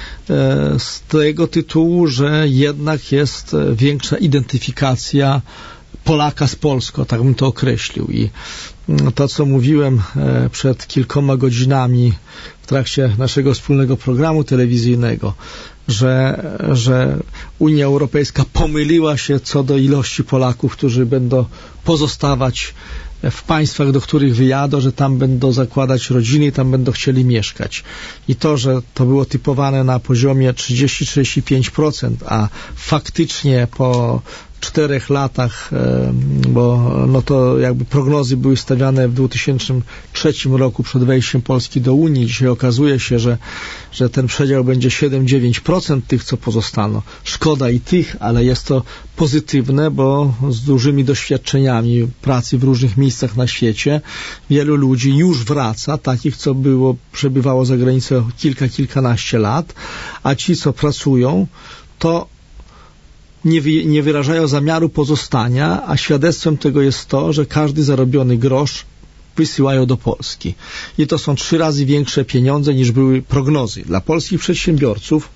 z tego tytułu, że jednak jest większa identyfikacja Polaka z Polską, tak bym to określił. I to, co mówiłem przed kilkoma godzinami w trakcie naszego wspólnego programu telewizyjnego, że, że Unia Europejska pomyliła się co do ilości Polaków, którzy będą pozostawać w państwach, do których wyjadą, że tam będą zakładać rodziny i tam będą chcieli mieszkać. I to, że to było typowane na poziomie trzydzieści do trzydziestu pięciu procent, a faktycznie po czterech latach, bo no to jakby prognozy były stawiane w dwa tysiące trzecim roku przed wejściem Polski do Unii. Dzisiaj okazuje się, że, że ten przedział będzie siedem do dziewięciu procent tych, co pozostaną. Szkoda i tych, ale jest to pozytywne, bo z dużymi doświadczeniami pracy w różnych miejscach na świecie wielu ludzi już wraca, takich, co było, przebywało za granicą kilka, kilkanaście lat, a ci, co pracują, to Nie, wy, nie wyrażają zamiaru pozostania, a świadectwem tego jest to, że każdy zarobiony grosz wysyłają do Polski. I to są trzy razy większe pieniądze niż były prognozy. Dla polskich przedsiębiorców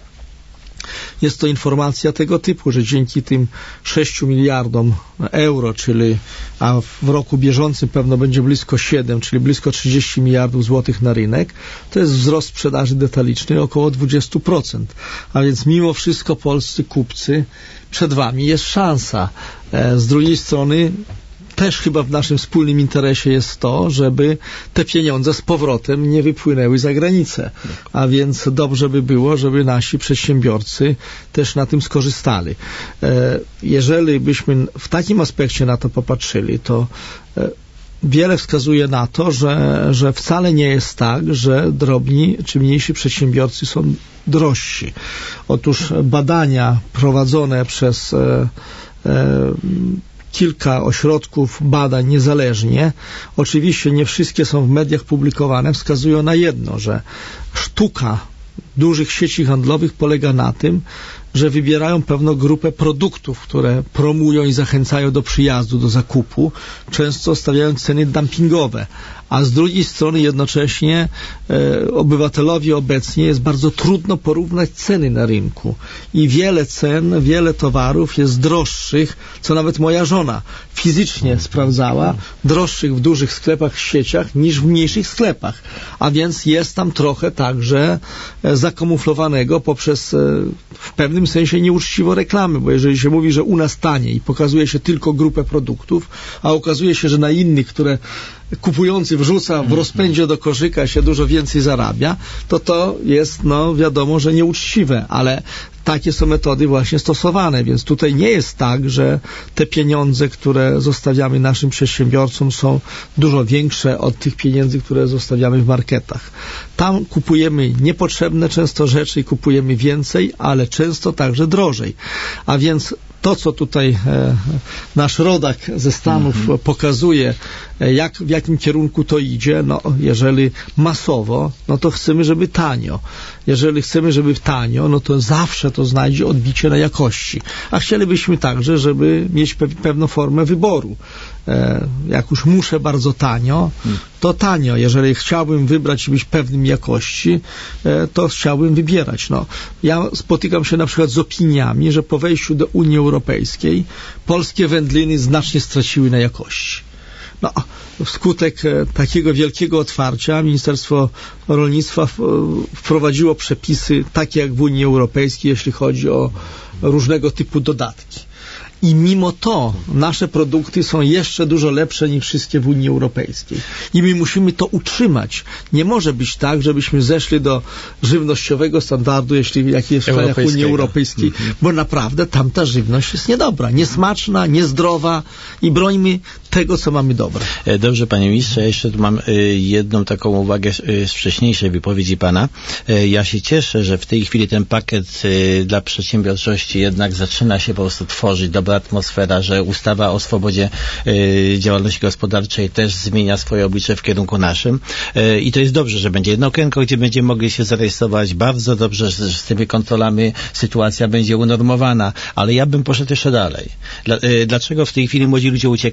jest to informacja tego typu, że dzięki tym sześciu miliardom euro, czyli a w roku bieżącym pewno będzie blisko siedem, czyli blisko trzydzieści miliardów złotych na rynek, to jest wzrost sprzedaży detalicznej około dwadzieścia procent. A więc mimo wszystko polscy kupcy, przed wami jest szansa. Z drugiej strony też chyba w naszym wspólnym interesie jest to, żeby te pieniądze z powrotem nie wypłynęły za granicę. A więc dobrze by było, żeby nasi przedsiębiorcy też na tym skorzystali. Jeżeli byśmy w takim aspekcie na to popatrzyli, to wiele wskazuje na to, że, że wcale nie jest tak, że drobni czy mniejsi przedsiębiorcy są drożsi. Otóż badania prowadzone przez e, e, kilka ośrodków badań niezależnie, oczywiście nie wszystkie są w mediach publikowane, wskazują na jedno, że sztuka dużych sieci handlowych polega na tym, że wybierają pewną grupę produktów, które promują i zachęcają do przyjazdu, do zakupu, często stawiając ceny dumpingowe. A z drugiej strony jednocześnie e, obywatelowi obecnie jest bardzo trudno porównać ceny na rynku. I wiele cen, wiele towarów jest droższych, co nawet moja żona fizycznie sprawdzała, droższych w dużych sklepach, w sieciach, niż w mniejszych sklepach. A więc jest tam trochę także e, zakamuflowanego poprzez e, w pewnym sensie nieuczciwą reklamę, bo jeżeli się mówi, że u nas taniej i pokazuje się tylko grupę produktów, a okazuje się, że na innych, które kupujący wrzuca w rozpędzie do koszyka, się dużo więcej zarabia, to to jest, no wiadomo, że nieuczciwe, ale takie są metody właśnie stosowane, więc tutaj nie jest tak, że te pieniądze, które zostawiamy naszym przedsiębiorcom, są dużo większe od tych pieniędzy, które zostawiamy w marketach. Tam kupujemy niepotrzebne często rzeczy i kupujemy więcej, ale często także drożej. A więc to, co tutaj e, nasz rodak ze Stanów mm-hmm. pokazuje, e, jak, w jakim kierunku to idzie, no jeżeli masowo, no to chcemy, żeby tanio. Jeżeli chcemy, żeby tanio, no to zawsze to znajdzie odbicie na jakości. A chcielibyśmy także, żeby mieć pe- pewną formę wyboru. E, jak już muszę bardzo tanio, to tanio. Jeżeli chciałbym wybrać i być pewnym jakości, e, to chciałbym wybierać. No, ja spotykam się na przykład z opiniami, że po wejściu do Unii Europejskiej polskie wędliny znacznie straciły na jakości. No, wskutek e, takiego wielkiego otwarcia Ministerstwo Rolnictwa w, wprowadziło przepisy takie jak w Unii Europejskiej, jeśli chodzi o różnego typu dodatki. I mimo to nasze produkty są jeszcze dużo lepsze niż wszystkie w Unii Europejskiej. I my musimy to utrzymać. Nie może być tak, żebyśmy zeszli do żywnościowego standardu, jeśli jaki jest w krajach Unii Europejskiej, mm-hmm. bo naprawdę tamta żywność jest niedobra, niesmaczna, niezdrowa i brońmy tego, co mamy dobre. Dobrze, panie ministrze, ja jeszcze tu mam jedną taką uwagę z wcześniejszej wypowiedzi pana. Ja się cieszę, że w tej chwili ten pakiet dla przedsiębiorczości jednak zaczyna się po prostu tworzyć, dobra atmosfera, że ustawa o swobodzie działalności gospodarczej też zmienia swoje oblicze w kierunku naszym i to jest dobrze, że będzie jedno okienko, gdzie będziemy mogli się zarejestrować. Bardzo dobrze, że z tymi kontrolami sytuacja będzie unormowana, ale ja bym poszedł jeszcze dalej. Dlaczego w tej chwili młodzi ludzie uciekają za granicę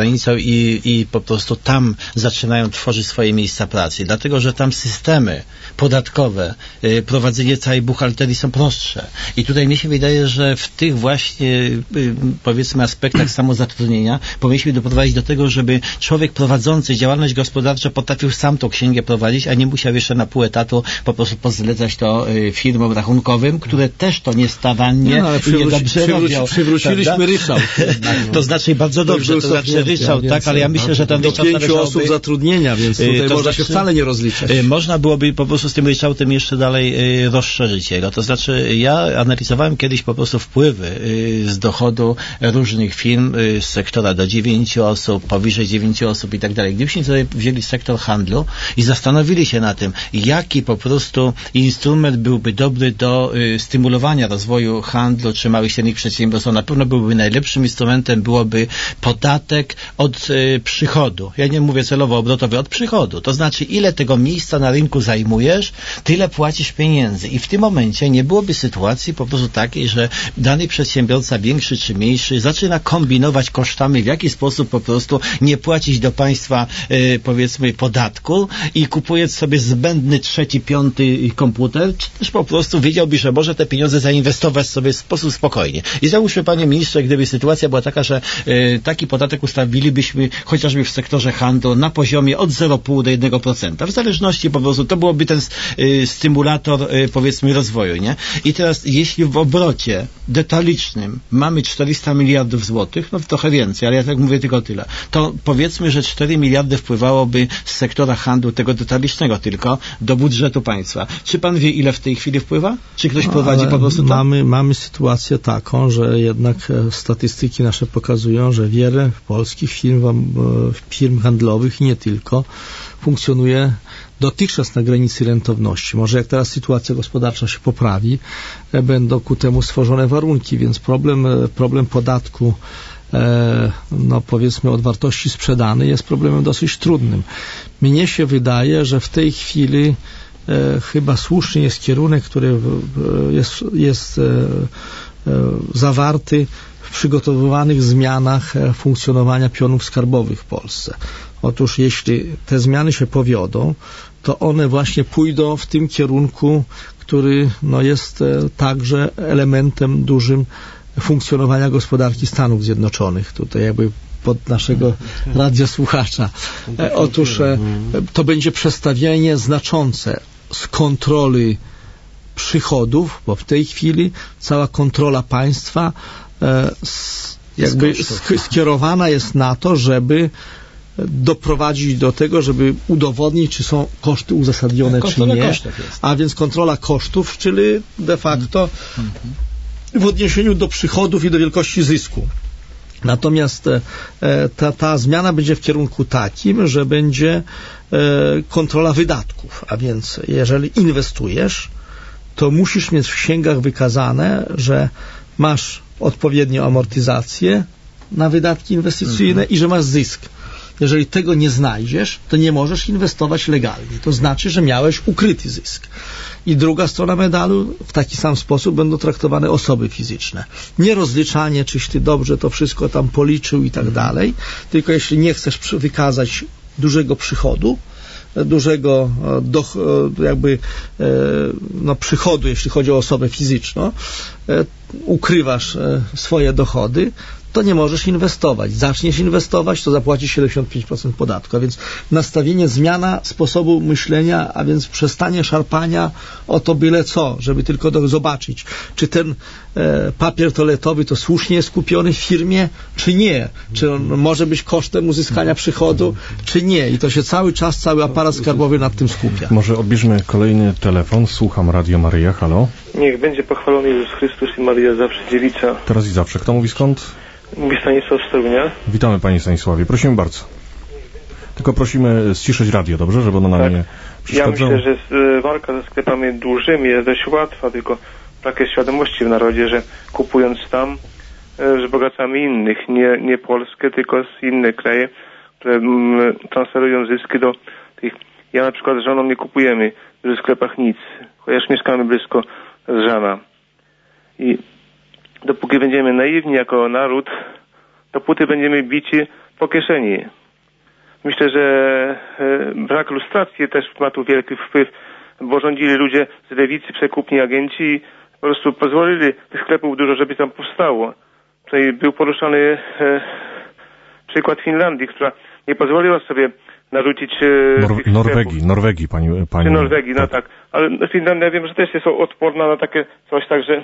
granicą i, i po prostu tam zaczynają tworzyć swoje miejsca pracy, dlatego, że tam systemy podatkowe, y, prowadzenie całej buchalterii są prostsze. I tutaj mi się wydaje, że w tych właśnie y, powiedzmy aspektach samozatrudnienia powinniśmy doprowadzić do tego, żeby człowiek prowadzący działalność gospodarczą potrafił sam tą księgę prowadzić, a nie musiał jeszcze na pół etatu po prostu pozlecać to y, firmom rachunkowym, które też to niestarannie no, i niedobrze robią. Przywróciliśmy ryczałt. To znaczy bardzo dobrze, to, to znaczy ryczałt, ja, tak, ale ja myślę, że ten do ryczałt pięciu osób zatrudnienia, więc tutaj to można znaczy, się wcale nie rozliczać. Można byłoby po prostu z tym ryczałtem jeszcze dalej y, rozszerzyć jego. To znaczy ja analizowałem kiedyś po prostu wpływy y, z dochodu różnych firm y, z sektora do dziewięciu osób, powyżej dziewięciu osób i tak dalej. Gdybyśmy sobie wzięli sektor handlu i zastanowili się na tym, jaki po prostu instrument byłby dobry do y, stymulowania rozwoju handlu czy małych i średnich przedsiębiorstw, na pewno byłby najlepszym instrumentem byłoby podatek od y, przychodu. Ja nie mówię celowo obrotowy, od przychodu. To znaczy, ile tego miejsca na rynku zajmujesz, tyle płacisz pieniędzy. I w tym momencie nie byłoby sytuacji po prostu takiej, że dany przedsiębiorca, większy czy mniejszy, zaczyna kombinować kosztami, w jaki sposób po prostu nie płacić do państwa y, powiedzmy podatku i kupując sobie zbędny trzeci, piąty komputer, czy też po prostu wiedziałby, że może te pieniądze zainwestować sobie w sposób spokojnie. I załóżmy, panie ministrze, gdyby sytuacja była taka, że y, taki podatek ustawilibyśmy chociażby w sektorze handlu na poziomie od zero przecinek pięć do jednego procenta. W zależności po prostu, to byłoby ten y, stymulator y, powiedzmy rozwoju, nie? I teraz, jeśli w obrocie detalicznym mamy czterysta miliardów złotych, no to trochę więcej, ale ja tak mówię tylko tyle, to powiedzmy, że cztery miliardy wpływałoby z sektora handlu tego detalicznego tylko do budżetu państwa. Czy pan wie, ile w tej chwili wpływa? Czy ktoś no, prowadzi po prostu to? Mamy, mamy sytuację taką, że jednak statystyki nasze pokazują, że wiele polskich firm, firm handlowych i nie tylko funkcjonuje dotychczas na granicy rentowności. Może jak teraz sytuacja gospodarcza się poprawi, będą ku temu stworzone warunki, więc problem, problem podatku e, no powiedzmy od wartości sprzedanej jest problemem dosyć trudnym. Mnie się wydaje, że w tej chwili e, chyba słuszny jest kierunek, który e, jest, jest e, e, zawarty w przygotowywanych zmianach funkcjonowania pionów skarbowych w Polsce. Otóż jeśli te zmiany się powiodą, to one właśnie pójdą w tym kierunku, który no, jest także elementem dużym funkcjonowania gospodarki Stanów Zjednoczonych. Tutaj jakby pod naszego radiosłuchacza. Otóż to będzie przestawienie znaczące z kontroli przychodów, bo w tej chwili cała kontrola państwa jakby skierowana jest na to, żeby doprowadzić do tego, żeby udowodnić, czy są koszty uzasadnione, czy nie. A więc kontrola kosztów, czyli de facto w odniesieniu do przychodów i do wielkości zysku. Natomiast e, ta, ta zmiana będzie w kierunku takim, że będzie e, kontrola wydatków. A więc jeżeli inwestujesz, to musisz mieć w księgach wykazane, że masz odpowiednią amortyzację na wydatki inwestycyjne mhm. i że masz zysk. Jeżeli tego nie znajdziesz, to nie możesz inwestować legalnie. To znaczy, że miałeś ukryty zysk. I druga strona medalu, w taki sam sposób będą traktowane osoby fizyczne. Nie rozliczanie, czyś ty dobrze to wszystko tam policzył i tak dalej, tylko jeśli nie chcesz wykazać dużego przychodu, dużego do, jakby no, przychodu, jeśli chodzi o osobę fizyczną, ukrywasz swoje dochody, to nie możesz inwestować. Zaczniesz inwestować, to zapłacisz siedemdziesiąt pięć procent podatku. A więc nastawienie, zmiana sposobu myślenia, a więc przestanie szarpania o to byle co, żeby tylko do, zobaczyć, czy ten e, papier toaletowy to słusznie jest kupiony w firmie, czy nie. Czy on może być kosztem uzyskania przychodu, czy nie. I to się cały czas, cały aparat skarbowy nad tym skupia. Może odbierzmy kolejny telefon. Słucham Radio Maryja. Halo. Niech będzie pochwalony Jezus Chrystus i Maryja zawsze dziewica. Teraz i zawsze. Kto mówi skąd? Mówi Stanisław z Torunia. Witamy panie Stanisławie. Prosimy bardzo. Tylko prosimy ściszyć radio, dobrze? Żeby ono nam tak. nie przeszkadzało. Ja myślę, że z, walka ze sklepami dużymi jest dość łatwa, tylko brak jest świadomości w narodzie, że kupując tam wzbogacamy innych, nie, nie Polskę, tylko z innych kraje, które m, transferują zyski do tych. Ja na przykład z żoną nie kupujemy w sklepach nic, chociaż mieszkamy blisko Żana. I dopóki będziemy naiwni jako naród, dopóty będziemy bici po kieszeni. Myślę, że e, brak lustracji też ma tu wielki wpływ, bo rządzili ludzie z lewicy, przekupni agenci i po prostu pozwolili tych sklepów dużo, żeby tam powstało. Tutaj był poruszany e, przykład Finlandii, która nie pozwoliła sobie narzucić e, Nor- tych Norwegii, Norwegii, pani... pani Czy Norwegii, no tak. Ale Finlandia wiem, że też jest odporna na takie coś, także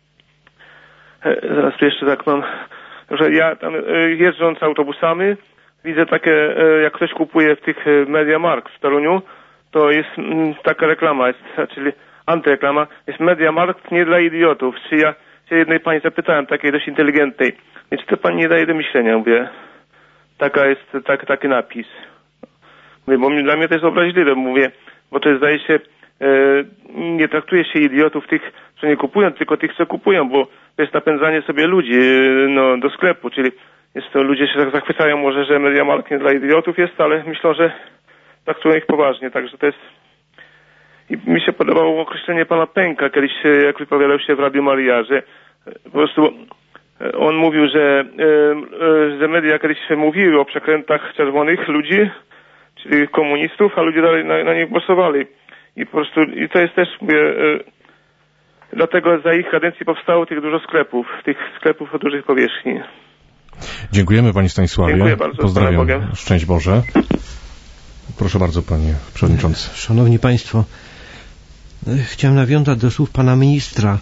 e, zaraz tu jeszcze tak mam, że ja tam e, jeżdżąc autobusami widzę takie, e, jak ktoś kupuje w tych e, MediaMarkt w Toruniu, to jest m, taka reklama, jest, czyli antyreklama, jest MediaMarkt nie dla idiotów. Czy ja się jednej pani zapytałem, takiej dość inteligentnej, czy to pani nie daje do myślenia? Mówię, taka jest, tak, taki napis. Mówię, bo dla mnie to jest obraźliwe, mówię, bo to jest, zdaje się, e, nie traktuje się idiotów tych, co nie kupują, tylko tych, co kupują, bo to jest napędzanie sobie ludzi e, no, do sklepu, czyli jest to, ludzie się tak zachwycają może, że MediaMarkt nie dla idiotów jest, ale myślą, że traktują ich poważnie, także to jest... I mi się podobało określenie pana Pęka, kiedyś jak wypowiadał się w Radiu Maria, że po prostu on mówił, że, że media kiedyś mówiły o przekrętach czerwonych ludzi, czyli komunistów, a ludzie dalej na, na nich głosowali. I po prostu, i to jest też, mówię, dlatego za ich kadencji powstało tych dużo sklepów, tych sklepów o dużych powierzchni. Dziękujemy panie Stanisławie. Dziękuję bardzo. Pozdrawiam. Szczęść Boże. Proszę bardzo, panie przewodniczący. Szanowni państwo, chciałem nawiązać do słów pana ministra.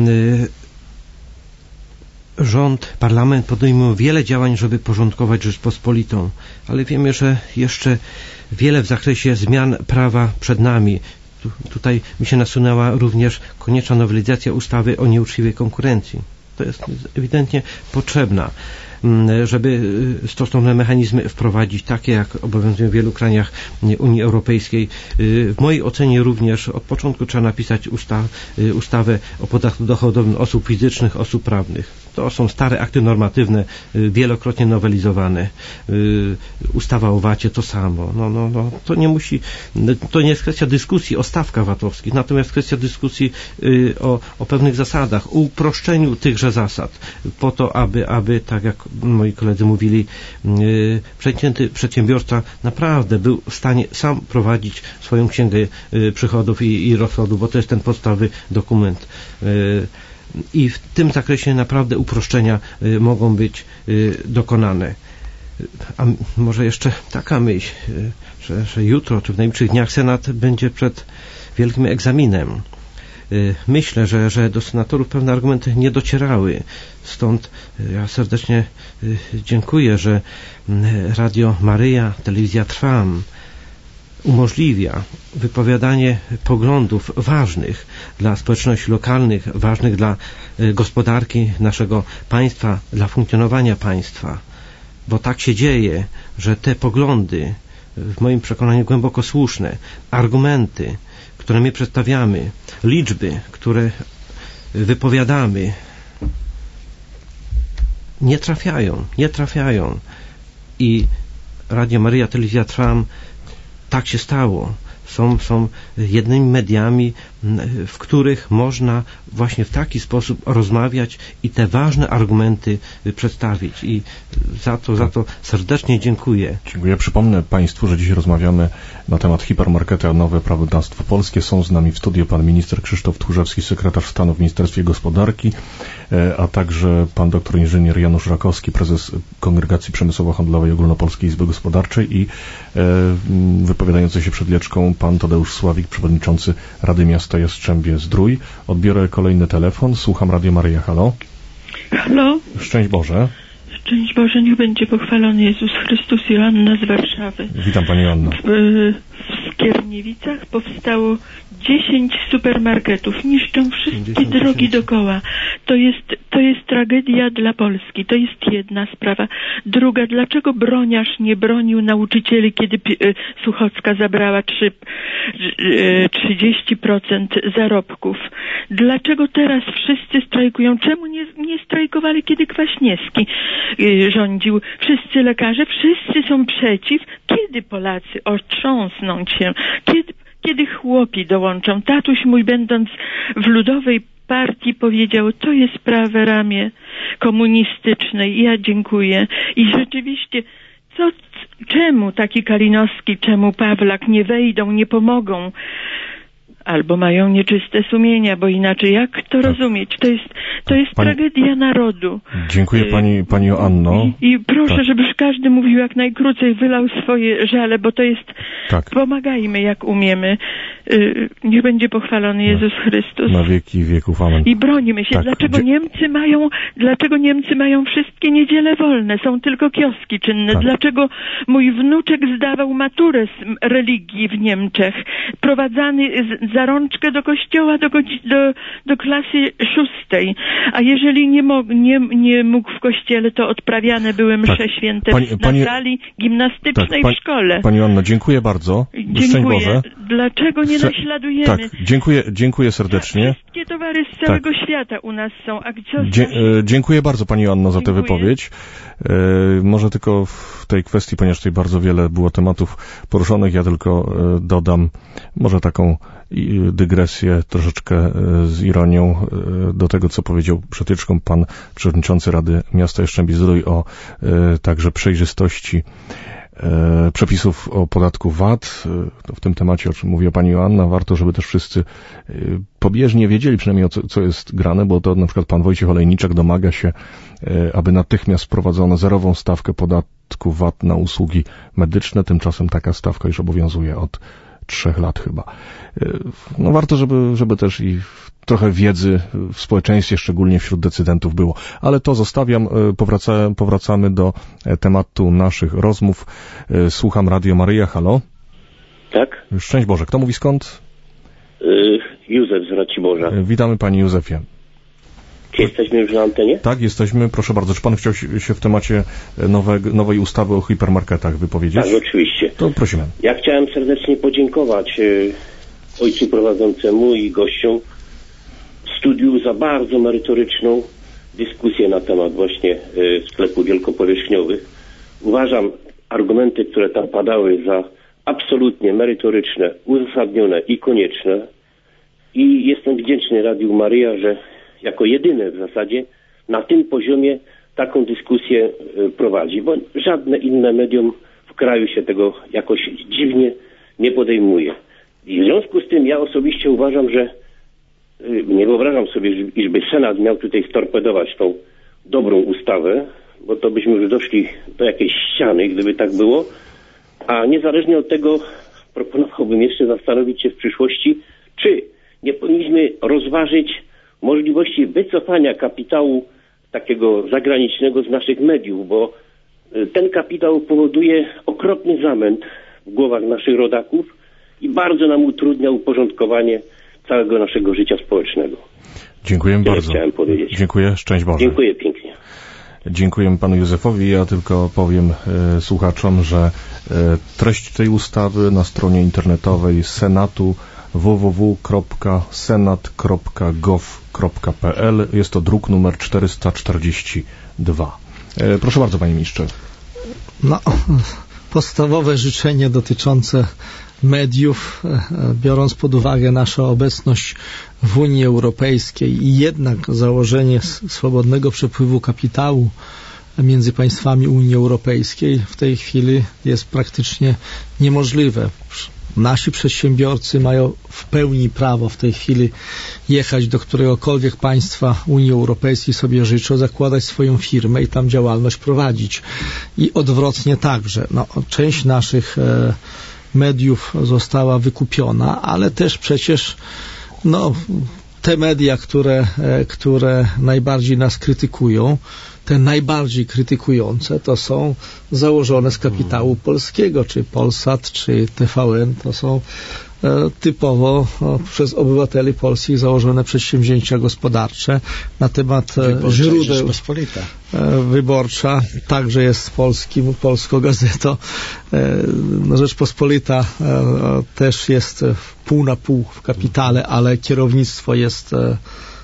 Rząd, parlament podejmują wiele działań, żeby porządkować Rzeczpospolitą, ale wiemy, że jeszcze wiele w zakresie zmian prawa przed nami. Tu, tutaj mi się nasunęła również konieczna nowelizacja ustawy o nieuczciwej konkurencji. To jest ewidentnie potrzebna, żeby stosowne mechanizmy wprowadzić, takie jak obowiązują w wielu krajach Unii Europejskiej. W mojej ocenie również od początku trzeba napisać ustaw, ustawę o podatku dochodowym osób fizycznych, osób prawnych. To są stare akty normatywne, wielokrotnie nowelizowane. Ustawa o vacie to samo. No, no, no, to nie musi, to nie jest kwestia dyskusji o stawkach vatowskich, natomiast kwestia dyskusji o, o pewnych zasadach, o uproszczeniu tychże zasad, po to, aby, aby tak jak moi koledzy mówili, przeciętny przedsiębiorca naprawdę był w stanie sam prowadzić swoją księgę przychodów i, i rozchodów, bo to jest ten podstawowy dokument. I w tym zakresie naprawdę uproszczenia mogą być dokonane. A może jeszcze taka myśl, że, że jutro czy w najbliższych dniach Senat będzie przed wielkim egzaminem. Myślę, że, że do senatorów pewne argumenty nie docierały. Stąd ja serdecznie dziękuję, że Radio Maryja, Telewizja Trwam umożliwia wypowiadanie poglądów ważnych dla społeczności lokalnych, ważnych dla gospodarki naszego państwa, dla funkcjonowania państwa. Bo tak się dzieje, że te poglądy, w moim przekonaniu głęboko słuszne, argumenty, które my przedstawiamy, liczby, które wypowiadamy, nie trafiają, nie trafiają. I Radio Maryja, Telewizja Trwam, tak się stało. Są, są jednymi mediami, w których można właśnie w taki sposób rozmawiać i te ważne argumenty przedstawić. I za to, za to serdecznie dziękuję. Dziękuję. Przypomnę Państwu, że dziś rozmawiamy na temat hipermarkety, a nowe prawodawstwo polskie. Są z nami w studiu pan minister Krzysztof Tchórzewski, sekretarz stanu w Ministerstwie Gospodarki, a także pan doktor inżynier Janusz Rakowski, prezes Kongregacji Przemysłowo-Handlowej Ogólnopolskiej Izby Gospodarczej i wypowiadający się przed Leczką pan Tadeusz Sławik, przewodniczący Rady Miasta Jastrzębie-Zdrój. Odbiorę kolejny telefon. Słucham Radio Maryja. Halo? Halo? Szczęść Boże. Szczęść Boże, niech będzie pochwalony Jezus Chrystus. Joanna z Warszawy. Witam Pani Joanna. W, w Skierniewicach powstało dziesięć supermarketów. Niszczą wszystkie drogi dookoła. To jest, to jest tragedia dla Polski. To jest jedna sprawa. Druga, dlaczego Broniarz nie bronił nauczycieli, kiedy Suchocka zabrała trzydzieści procent zarobków? Dlaczego teraz wszyscy strajkują? Czemu nie, nie strajkowali, kiedy Kwaśniewski rządził? Wszyscy lekarze, wszyscy są przeciw. Kiedy Polacy otrząsną się? Kiedy, kiedy chłopi dołączą? Tatuś mój, będąc w Ludowej Partii, powiedział, to jest prawe ramię komunistycznej. Ja dziękuję. I rzeczywiście co, czemu taki Kalinowski, czemu Pawlak nie wejdą, nie pomogą? Albo mają nieczyste sumienia, bo inaczej jak to tak. rozumieć? To jest, to jest pani... tragedia narodu. Dziękuję pani, pani Joanno. I, i proszę, tak. żebyś każdy mówił jak najkrócej, wylał swoje żale, bo to jest... Tak. Pomagajmy jak umiemy. Yy, niech będzie pochwalony Jezus na, Chrystus. Na wieki wieków. Amen. I bronimy się. Tak. Dlaczego Dzie... Niemcy mają, dlaczego Niemcy mają wszystkie niedziele wolne? Są tylko kioski czynne. Tak. Dlaczego mój wnuczek zdawał maturę z religii w Niemczech, prowadzany z, za rączkę do kościoła do, do, do klasy szóstej. A jeżeli nie, mo, nie, nie mógł w kościele, to odprawiane były msze tak. święte pani, na pani, sali gimnastycznej tak, pani, w szkole. Pani Anno, dziękuję bardzo. Dziękuję. Dlaczego nie Chce... naśladujemy? Tak, dziękuję, dziękuję serdecznie. Wszystkie towary z całego tak. świata u nas są. A co Dzie- e, dziękuję bardzo pani Anno za tę wypowiedź. E, może tylko w tej kwestii, ponieważ tutaj bardzo wiele było tematów poruszonych, ja tylko e, dodam może taką dygresję troszeczkę z ironią do tego, co powiedział przed chwileczką pan przewodniczący Rady Miasta Jastrzębie-Zdrój o e, także przejrzystości e, przepisów o podatku V A T. To w tym temacie, o czym mówiła pani Joanna, warto, żeby też wszyscy e, pobieżnie wiedzieli przynajmniej o co, co jest grane, bo to na przykład pan Wojciech Olejniczak domaga się, e, aby natychmiast wprowadzono zerową stawkę podatku V A T na usługi medyczne. Tymczasem taka stawka już obowiązuje od trzech lat chyba. No warto, żeby, żeby też i trochę wiedzy w społeczeństwie, szczególnie wśród decydentów było. Ale to zostawiam, powraca, powracamy do tematu naszych rozmów. Słucham Radio Maryja, halo? Tak? Szczęść Boże. Kto mówi skąd? Yy, Józef z Raciborza. Witamy panie Józefie. Czy jesteśmy już na antenie? Tak, jesteśmy. Proszę bardzo. Czy pan chciał się w temacie nowe, nowej ustawy o hipermarketach wypowiedzieć? Tak, oczywiście. To prosimy. Ja chciałem serdecznie podziękować y, ojcu prowadzącemu i gościom studiu za bardzo merytoryczną dyskusję na temat właśnie y, sklepów wielkopowierzchniowych. Uważam argumenty, które tam padały, za absolutnie merytoryczne, uzasadnione i konieczne. I jestem wdzięczny Radiu Maryja, że jako jedyne w zasadzie na tym poziomie taką dyskusję prowadzi, bo żadne inne medium w kraju się tego jakoś dziwnie nie podejmuje. I w związku z tym ja osobiście uważam, że nie wyobrażam sobie, iżby Senat miał tutaj storpedować tą dobrą ustawę, bo to byśmy już doszli do jakiejś ściany, gdyby tak było, a niezależnie od tego proponowałbym jeszcze zastanowić się w przyszłości, czy nie powinniśmy rozważyć możliwości wycofania kapitału takiego zagranicznego z naszych mediów, bo ten kapitał powoduje okropny zamęt w głowach naszych rodaków i bardzo nam utrudnia uporządkowanie całego naszego życia społecznego. Dziękuję Tyle bardzo. Chciałem powiedzieć. Dziękuję, szczęść Boże. Dziękuję pięknie. Dziękuję panu Józefowi. Ja tylko powiem e, słuchaczom, że e, treść tej ustawy na stronie internetowej Senatu w w w kropka senat kropka gov kropka p l. Jest to druk numer czterysta czterdzieści dwa. E, proszę bardzo, panie ministrze. No, podstawowe życzenie dotyczące mediów, biorąc pod uwagę naszą obecność w Unii Europejskiej i jednak założenie swobodnego przepływu kapitału między państwami Unii Europejskiej w tej chwili jest praktycznie niemożliwe. Nasi przedsiębiorcy mają w pełni prawo w tej chwili jechać do któregokolwiek państwa Unii Europejskiej sobie życzą, zakładać swoją firmę i tam działalność prowadzić. I odwrotnie także. No, część naszych e, mediów została wykupiona, ale też przecież no, te media, które, e, które najbardziej nas krytykują, te najbardziej krytykujące to są założone z kapitału polskiego, czy Polsat, czy T V N, to są e, typowo e, przez obywateli polskich założone przedsięwzięcia gospodarcze na temat e, źródeł. E, wyborcza także jest polskim, polską gazetą. E, no, Rzeczpospolita e, też jest pół na pół w kapitale, ale kierownictwo jest e,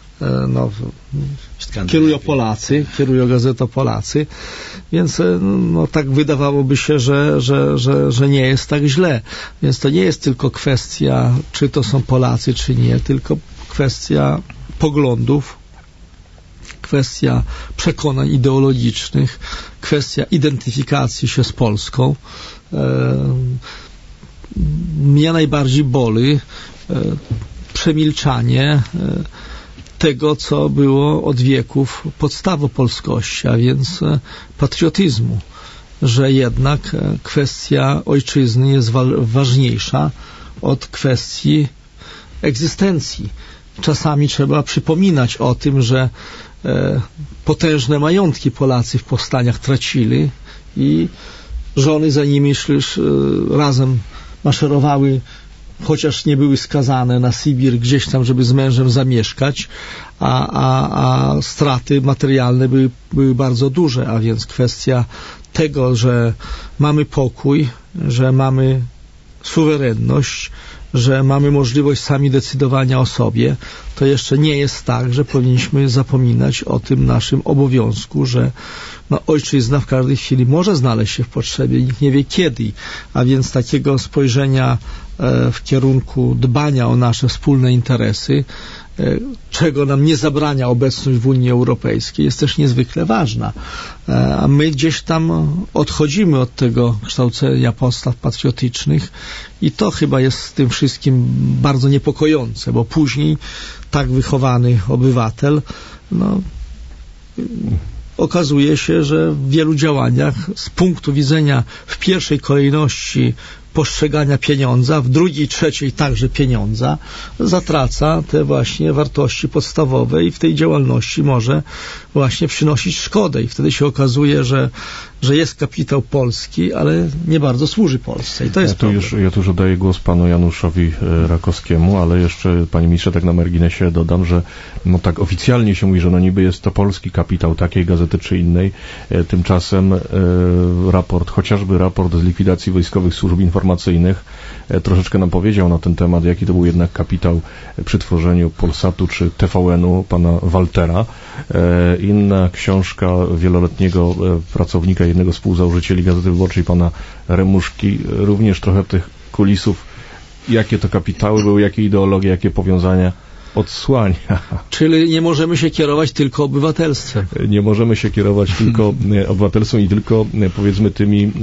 no, kierują Polacy, kierują gazetą Polacy, więc no, tak wydawałoby się, że, że, że, że nie jest tak źle. Więc to nie jest tylko kwestia, czy to są Polacy, czy nie, tylko kwestia poglądów kwestia przekonań ideologicznych, kwestia identyfikacji się z Polską. Mnie najbardziej boli przemilczanie tego, co było od wieków podstawą polskości, a więc patriotyzmu, że jednak kwestia ojczyzny jest ważniejsza od kwestii egzystencji. Czasami trzeba przypominać o tym, że e, potężne majątki Polacy w powstaniach tracili i żony za nimi szli, e, razem maszerowały, chociaż nie były skazane na Sybir gdzieś tam, żeby z mężem zamieszkać, a, a, a straty materialne były, były bardzo duże, a więc kwestia tego, że mamy pokój, że mamy suwerenność, że mamy możliwość sami decydowania o sobie, to jeszcze nie jest tak, że powinniśmy zapominać o tym naszym obowiązku, że no, ojczyzna w każdej chwili może znaleźć się w potrzebie, nikt nie wie kiedy, a więc takiego spojrzenia e, w kierunku dbania o nasze wspólne interesy, e, czego nam nie zabrania obecność w Unii Europejskiej, jest też niezwykle ważna. E, a my gdzieś tam odchodzimy od tego kształcenia postaw patriotycznych i to chyba jest z tym wszystkim bardzo niepokojące, bo później tak wychowany obywatel, no, okazuje się, że w wielu działaniach z punktu widzenia w pierwszej kolejności postrzegania pieniądza, w drugiej, trzeciej także pieniądza, zatraca te właśnie wartości podstawowe i w tej działalności może właśnie przynosić szkodę i wtedy się okazuje, że, że jest kapitał polski, ale nie bardzo służy Polsce i to jest ja tu problem. Już, ja tu już oddaję głos panu Januszowi Rakowskiemu, ale jeszcze, panie ministrze, tak na marginesie dodam, że no tak oficjalnie się mówi, że no niby jest to polski kapitał takiej gazety czy innej, tymczasem e, raport, chociażby raport z likwidacji wojskowych służb informacyjnych e, troszeczkę nam powiedział na ten temat, jaki to był jednak kapitał przy tworzeniu Polsatu czy T V N-u pana Waltera. E, inna książka wieloletniego e, pracownika, jednego z współzałożycieli Gazety Wyborczej, pana Remuszki, również trochę tych kulisów, jakie to kapitały były, jakie ideologie, jakie powiązania odsłania. Czyli nie możemy się kierować tylko obywatelstwem. Nie możemy się kierować tylko obywatelstwem i tylko, powiedzmy, tymi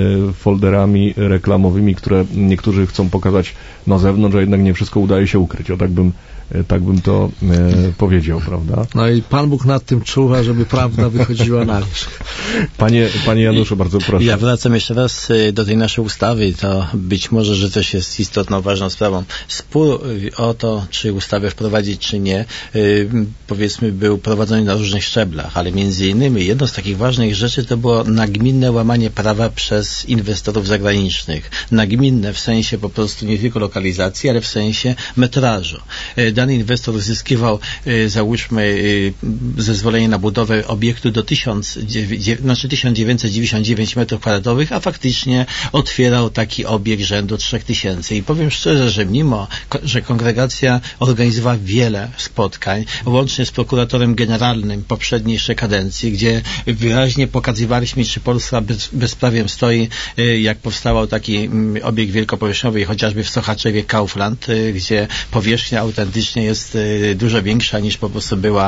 folderami reklamowymi, które niektórzy chcą pokazać na zewnątrz, a jednak nie wszystko udaje się ukryć. O tak bym, tak bym to e, powiedział, prawda? No i Pan Bóg nad tym czuwa, żeby prawda wychodziła na wierzch. Panie, panie Januszu, bardzo proszę. Ja wracam jeszcze raz do tej naszej ustawy. To być może, że też jest istotną, ważną sprawą. Spór o to, czy ustawę wprowadzić, czy nie, powiedzmy, był prowadzony na różnych szczeblach, ale między innymi jedną z takich ważnych rzeczy to było nagminne łamanie prawa przez inwestorów zagranicznych. Nagminne w sensie po prostu nie tylko lokalizacji, ale w sensie metrażu. Dany inwestor uzyskiwał, załóżmy, zezwolenie na budowę obiektu do tysiąc dziewięćset dziewięćdziesiąt dziewięć metrów kwadratowych, a faktycznie otwierał taki obiekt rzędu trzech tysięcy. I powiem szczerze, że mimo, że kongregacja organizowała wiele spotkań, łącznie z prokuratorem generalnym poprzedniej jeszcze kadencji, gdzie wyraźnie pokazywaliśmy, czy Polska bez, bezprawiem stoi, jak powstawał taki obiekt wielkopowierzchniowy, chociażby w Sochaczewie Kaufland, gdzie powierzchnia autentycznie jest dużo większa niż po prostu była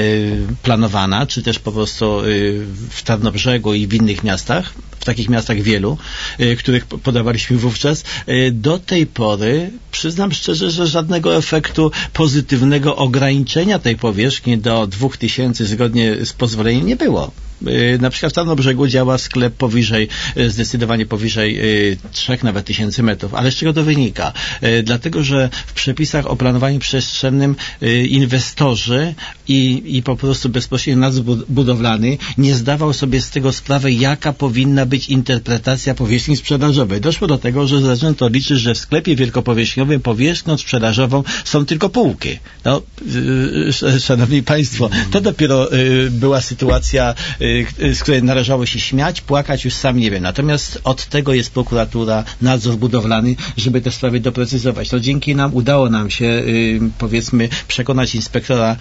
planowana, czy też po prostu w Tarnobrzegu i w innych miastach, w takich miastach wielu, których podawaliśmy wówczas. Do tej pory przyznam szczerze, że żadnego efektu pozytywnego ograniczenia tej powierzchni do dwóch tysięcy zgodnie z pozwoleniem nie było. Na przykład w Tarnobrzegu działa sklep powyżej, zdecydowanie powyżej trzech nawet tysięcy metrów. Ale z czego to wynika? Dlatego, że w przepisach o planowaniu przestrzennym inwestorzy i, i po prostu bezpośrednio nadzór budowlany nie zdawał sobie z tego sprawy, jaka powinna być interpretacja powierzchni sprzedażowej. Doszło do tego, że zaczęto liczyć, że w sklepie wielkopowierzchniowym powierzchnią sprzedażową są tylko półki. No, szanowni Państwo, to dopiero była sytuacja z której należało się śmiać, płakać, już sam nie wiem. Natomiast od tego jest prokuratura, nadzór budowlany, żeby te sprawy doprecyzować. To dzięki nam udało nam się, powiedzmy, przekonać inspektora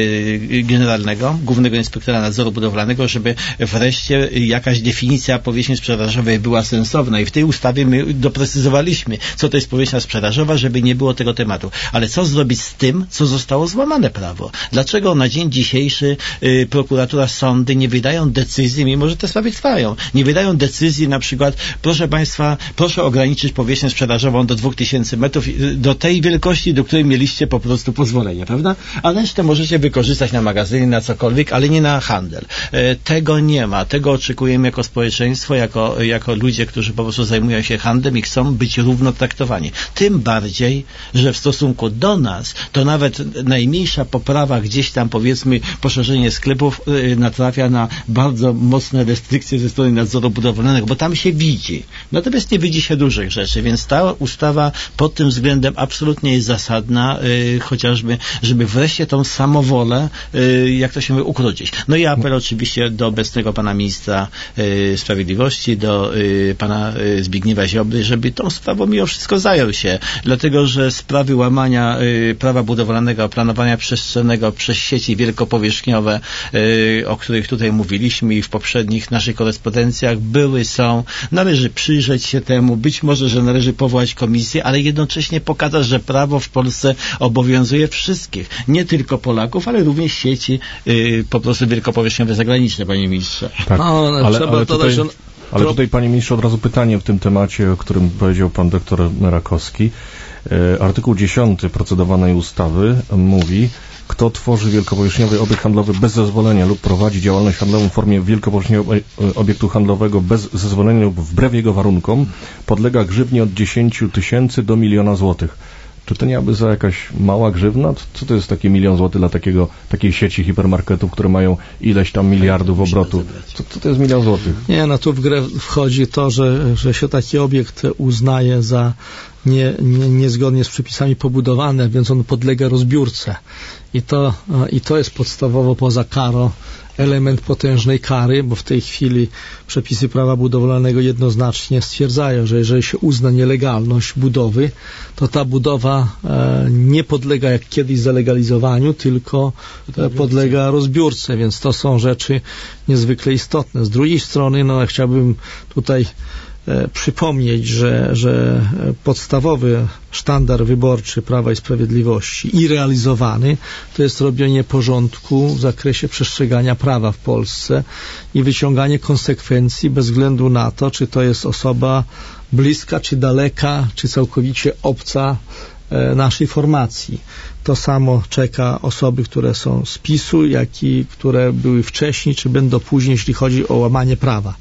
generalnego, głównego inspektora nadzoru budowlanego, żeby wreszcie jakaś definicja powierzchni sprzedażowej była sensowna i w tej ustawie my doprecyzowaliśmy, co to jest powierzchnia sprzedażowa, żeby nie było tego tematu. Ale co zrobić z tym, co zostało złamane prawo? Dlaczego na dzień dzisiejszy y, prokuratura, sądy nie wydają decyzji, mimo że te sprawy trwają, nie wydają decyzji na przykład, proszę Państwa, proszę ograniczyć powierzchnię sprzedażową do dwóch tysięcy metrów, y, do tej wielkości, do której mieliście po prostu pozwolenie, prawda? A resztę możecie wykorzystać na magazyny, na cokolwiek, ale nie na handel. Y, tego nie ma. Tego oczekujemy jako społeczeństwo, jako, jako ludzie, którzy po prostu zajmują się handlem i chcą być równo traktowani. Tym bardziej, że w stosunku do nas, to nawet najmniejsza poprawa gdzieś tam, powiedzmy, poszerzenie sklepów yy, natrafia na bardzo mocne restrykcje ze strony nadzoru budowlanego, bo tam się widzi. Natomiast nie widzi się dużych rzeczy, więc ta ustawa pod tym względem absolutnie jest zasadna, yy, chociażby, żeby wreszcie tą samowolę, yy, jak to się mówi, ukrócić. No i apel oczywiście do obecnego pana ministra yy, sprawiedliwości, do yy, pana yy, Zbigniewa Ziobry, żeby tą sprawą mimo wszystko zajął się, dlatego, że sprawy łamania y, prawa budowlanego, planowania przestrzennego przez sieci wielkopowierzchniowe, y, o których tutaj mówiliśmy i w poprzednich naszych korespondencjach były, są. Należy przyjrzeć się temu, być może, że należy powołać komisję, ale jednocześnie pokazać, że prawo w Polsce obowiązuje wszystkich, nie tylko Polaków, ale również sieci y, po prostu wielkopowierzchniowe zagraniczne, panie ministrze. Tak, no, ale, trzeba ale tutaj... dodać, że... Ale tutaj, panie ministrze, od razu pytanie w tym temacie, o którym powiedział pan doktor Rakowski. E, artykuł dziesiąty procedowanej ustawy mówi, kto tworzy wielkopowierzchniowy obiekt handlowy bez zezwolenia lub prowadzi działalność handlową w formie wielkopowierzchniowego obiektu handlowego bez zezwolenia lub wbrew jego warunkom, podlega grzywnie od dziesięciu tysięcy do miliona złotych. Czy to nie aby za jakaś mała grzywna? Co to jest taki milion złotych dla takiego, takiej sieci hipermarketów, które mają ileś tam miliardów obrotu? Co, co to jest milion złotych? Nie, no tu w grę wchodzi to, że, że się taki obiekt uznaje za nie, nie, niezgodnie z przepisami pobudowane, więc on podlega rozbiórce. I to, i to jest podstawowo poza karą element potężnej kary, bo w tej chwili przepisy prawa budowlanego jednoznacznie stwierdzają, że jeżeli się uzna nielegalność budowy, to ta budowa e, nie podlega jak kiedyś zalegalizowaniu, tylko e, podlega rozbiórce, więc to są rzeczy niezwykle istotne. Z drugiej strony, no chciałbym tutaj przypomnieć, że, że podstawowy sztandar wyborczy Prawa i Sprawiedliwości i realizowany to jest robienie porządku w zakresie przestrzegania prawa w Polsce i wyciąganie konsekwencji bez względu na to, czy to jest osoba bliska, czy daleka, czy całkowicie obca naszej formacji. To samo czeka osoby, które są z PiSu, jak i które były wcześniej, czy będą później, jeśli chodzi o łamanie prawa.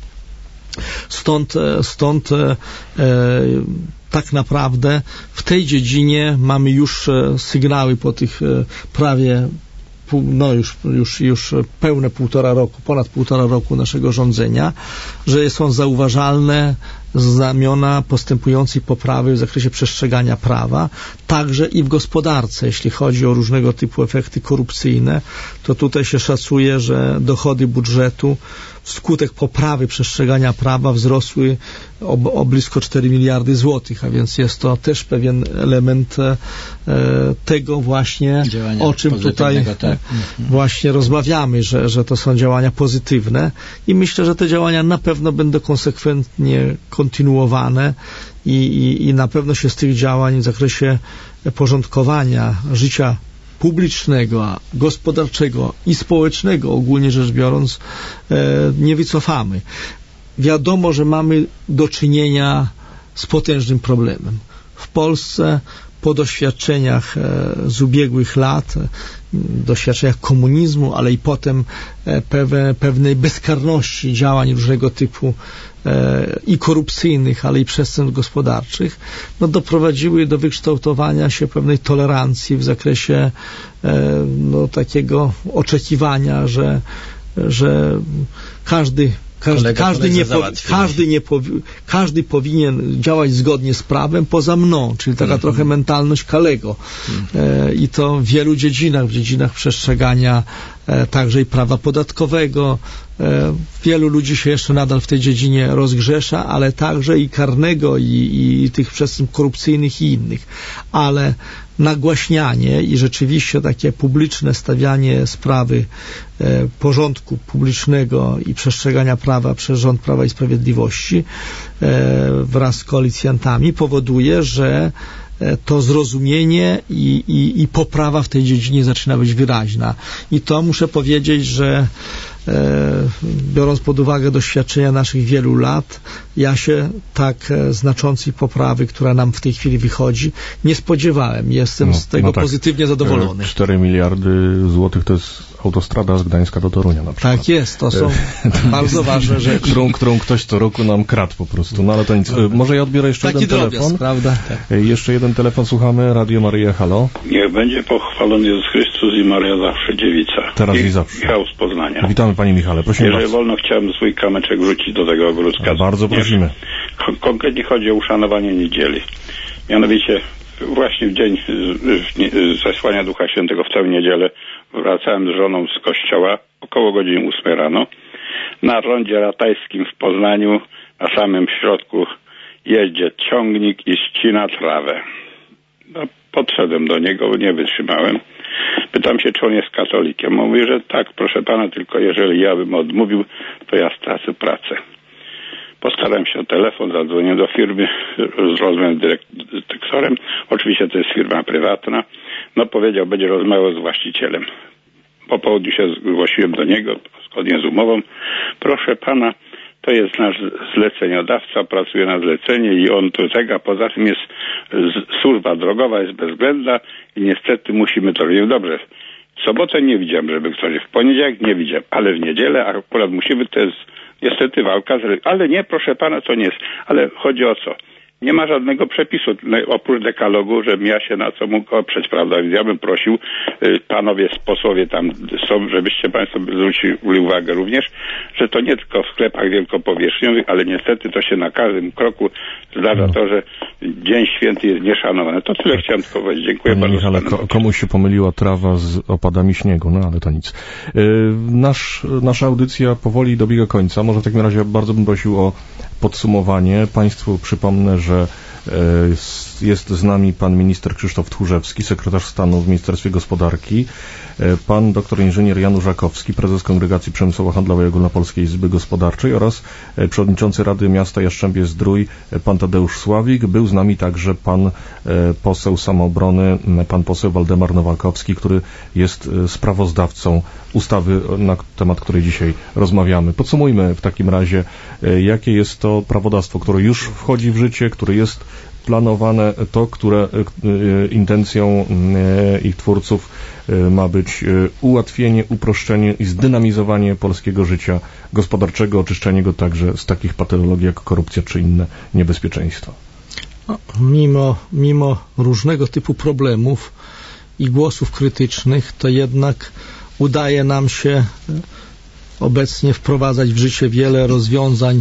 Stąd, stąd e, tak naprawdę w tej dziedzinie mamy już sygnały po tych e, prawie pół, no już, już, już pełne półtora roku, ponad półtora roku naszego rządzenia, że są zauważalne znamiona postępującej poprawy w zakresie przestrzegania prawa, także i w gospodarce. Jeśli chodzi o różnego typu efekty korupcyjne, to tutaj się szacuje, że dochody budżetu wskutek poprawy przestrzegania prawa wzrosły o, o blisko cztery miliardy złotych, a więc jest to też pewien element e, tego właśnie, działania o czym tutaj tak. właśnie rozmawiamy, że, że to są działania pozytywne i myślę, że te działania na pewno będą konsekwentnie kontynuowane i, i, i na pewno się z tych działań w zakresie porządkowania życia publicznego, gospodarczego i społecznego, ogólnie rzecz biorąc, e, nie wycofamy. Wiadomo, że mamy do czynienia z potężnym problemem. W Polsce po doświadczeniach e, z ubiegłych lat, e, doświadczeniach komunizmu, ale i potem e, pewe, pewnej bezkarności działań różnego typu e, i korupcyjnych, ale i przestępstw gospodarczych, no doprowadziły do wykształtowania się pewnej tolerancji w zakresie e, no, takiego oczekiwania, że, że każdy Każdy, kolega, każdy, nie po, każdy, nie powi, każdy powinien działać zgodnie z prawem poza mną, czyli taka mm-hmm. trochę mentalność Kalego. Mm-hmm. E, I to w wielu dziedzinach, w dziedzinach przestrzegania e, także i prawa podatkowego. E, wielu ludzi się jeszcze nadal w tej dziedzinie rozgrzesza, ale także i karnego, i, i tych przestępstw korupcyjnych i innych. Ale nagłaśnianie i rzeczywiście takie publiczne stawianie sprawy e, porządku publicznego i przestrzegania prawa przez rząd Prawa i Sprawiedliwości e, wraz z koalicjantami powoduje, że e, to zrozumienie i, i, i poprawa w tej dziedzinie zaczyna być wyraźna. I to muszę powiedzieć, że biorąc pod uwagę doświadczenia naszych wielu lat, ja się tak znaczącej poprawy, która nam w tej chwili wychodzi, nie spodziewałem. Jestem no, z tego no tak. pozytywnie zadowolony. cztery miliardy złotych to jest autostrada z Gdańska do Torunia na przykład. Tak jest, to są bardzo ważne rzeczy. Którą, którą ktoś co roku nam kradł po prostu. No ale to nic. Może ja odbiorę jeszcze Taki jeden drobiazg, telefon. Prawda? Tak. Jeszcze jeden telefon, słuchamy. Radio Maryja, halo. Niech będzie pochwalony Jezus Chrystus i Maria zawsze dziewica. Teraz i, i zawsze. Michał z Poznania. Witamy panie Michale, prosimy Jeżeli bardzo. wolno, chciałem swój kamyczek wrócić do tego ogródka. Bardzo prosimy. Kon- konkretnie chodzi o uszanowanie niedzieli. Mianowicie właśnie w dzień zesłania Ducha Świętego w tę niedzielę wracałem z żoną z kościoła około godziny ósmej rano. Na rondzie ratajskim w Poznaniu na samym środku jeździ ciągnik i ścina trawę. No, podszedłem do niego, nie wytrzymałem. Pytam się, czy on jest katolikiem. Mówi, że tak, proszę pana, tylko jeżeli ja bym odmówił, to ja stracę pracę. Postarałem się o telefon, zadzwonię do firmy, rozmawiam z dyrektorem. Oczywiście to jest firma prywatna. No powiedział, będzie rozmawiał z właścicielem. Po południu się zgłosiłem do niego, zgodnie z umową. Proszę pana, to jest nasz zleceniodawca, pracuje na zlecenie i on to zega. Poza tym jest służba drogowa, jest bezwzględna i niestety musimy to robić. Dobrze, w sobotę nie widziałem, żeby ktoś, w poniedziałek nie widziałem, ale w niedzielę akurat musimy, to jest niestety walka, z, ale nie, proszę pana, to nie jest. Ale chodzi o co? Nie ma żadnego przepisu, oprócz dekalogu, żebym ja się na co mógł oprzeć, prawda? Więc ja bym prosił, y, panowie posłowie tam są, żebyście państwo zwrócili uwagę również, że to nie tylko w sklepach wielkopowierzchniowych, ale niestety to się na każdym kroku zdarza no. to, że Dzień Święty jest nieszanowany. To tyle chciałem tylko powiedzieć. Dziękuję Panie bardzo. Michale, ko- komuś się pomyliła trawa z opadami śniegu, no ale to nic. Yy, nasz, nasza audycja powoli dobiega końca. Może w takim razie bardzo bym prosił o podsumowanie. Państwu przypomnę, że jest z nami pan minister Krzysztof Tchórzewski, sekretarz stanu w Ministerstwie Gospodarki, pan doktor inżynier Janusz Żakowski, prezes Kongregacji Przemysłowo Handlowej Ogólnopolskiej Izby Gospodarczej oraz przewodniczący Rady Miasta Jastrzębie-Zdrój, pan Tadeusz Sławik. Był z nami także pan poseł Samoobrony, pan poseł Waldemar Nowakowski, który jest sprawozdawcą ustawy, na temat której dzisiaj rozmawiamy. Podsumujmy w takim razie, jakie jest to prawodawstwo, które już wchodzi w życie, które jest planowane, to, które intencją ich twórców ma być ułatwienie, uproszczenie i zdynamizowanie polskiego życia gospodarczego, oczyszczenie go także z takich patologii jak korupcja czy inne niebezpieczeństwa. No, mimo, mimo różnego typu problemów i głosów krytycznych, to jednak udaje nam się obecnie wprowadzać w życie wiele rozwiązań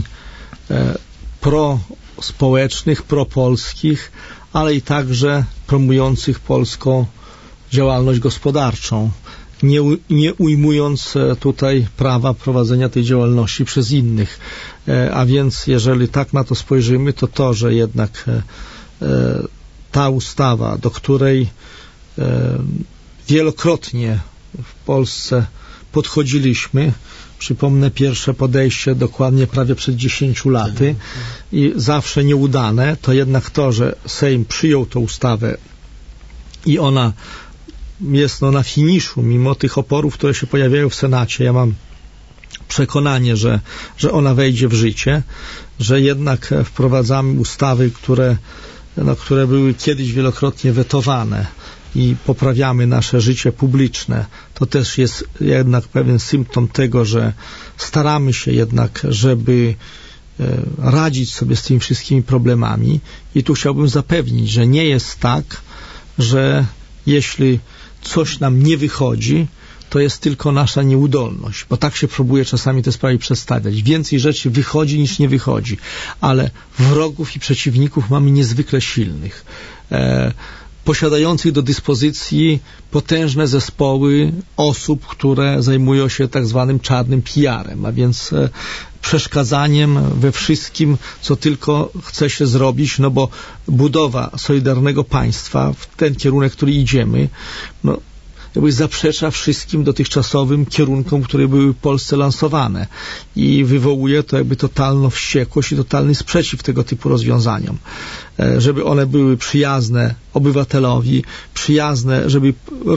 prospołecznych, propolskich, ale i także promujących polską działalność gospodarczą, nie, nie ujmując tutaj prawa prowadzenia tej działalności przez innych. A więc jeżeli tak na to spojrzymy, to to, że jednak ta ustawa, do której wielokrotnie w Polsce podchodziliśmy, przypomnę pierwsze podejście dokładnie prawie przed dziesięciu laty i zawsze nieudane, to jednak to, że Sejm przyjął tę ustawę i ona jest no, na finiszu, mimo tych oporów, które się pojawiają w Senacie. Ja mam przekonanie, że, że ona wejdzie w życie, że jednak wprowadzamy ustawy, które, no, które były kiedyś wielokrotnie wetowane i poprawiamy nasze życie publiczne. To też jest jednak pewien symptom tego, że staramy się jednak, żeby radzić sobie z tymi wszystkimi problemami i tu chciałbym zapewnić, że nie jest tak, że jeśli coś nam nie wychodzi, to jest tylko nasza nieudolność, bo tak się próbuje czasami te sprawy przedstawiać. Więcej rzeczy wychodzi niż nie wychodzi, ale wrogów i przeciwników mamy niezwykle silnych. E, posiadających do dyspozycji potężne zespoły osób, które zajmują się tak zwanym czarnym P R-em, a więc e, przeszkadzaniem we wszystkim, co tylko chce się zrobić, no bo budowa solidarnego państwa w ten kierunek, który idziemy, no jakby zaprzecza wszystkim dotychczasowym kierunkom, które były w Polsce lansowane i wywołuje to jakby totalną wściekłość i totalny sprzeciw tego typu rozwiązaniom. Żeby one były przyjazne obywatelowi, przyjazne, żeby,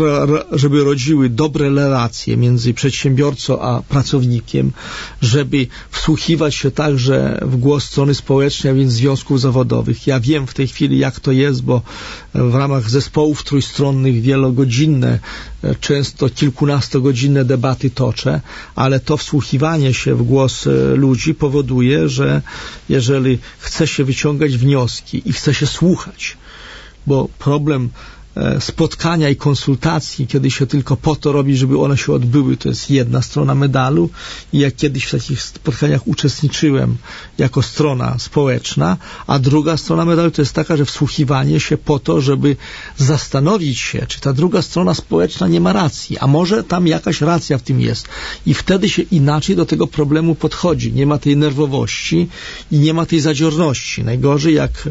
żeby rodziły dobre relacje między przedsiębiorcą a pracownikiem, żeby wsłuchiwać się także w głos strony społecznej, a więc związków zawodowych. Ja wiem w tej chwili, jak to jest, bo w ramach zespołów trójstronnych wielogodzinne, często kilkunastogodzinne debaty toczę, ale to wsłuchiwanie się w głos ludzi powoduje, że jeżeli chce się wyciągać wnioski i chce się słuchać, bo problem spotkania i konsultacji, kiedy się tylko po to robi, żeby one się odbyły, to jest jedna strona medalu i jak kiedyś w takich spotkaniach uczestniczyłem jako strona społeczna, a druga strona medalu to jest taka, że wsłuchiwanie się po to, żeby zastanowić się, czy ta druga strona społeczna nie ma racji, a może tam jakaś racja w tym jest i wtedy się inaczej do tego problemu podchodzi. Nie ma tej nerwowości i nie ma tej zadziorności. Najgorzej jak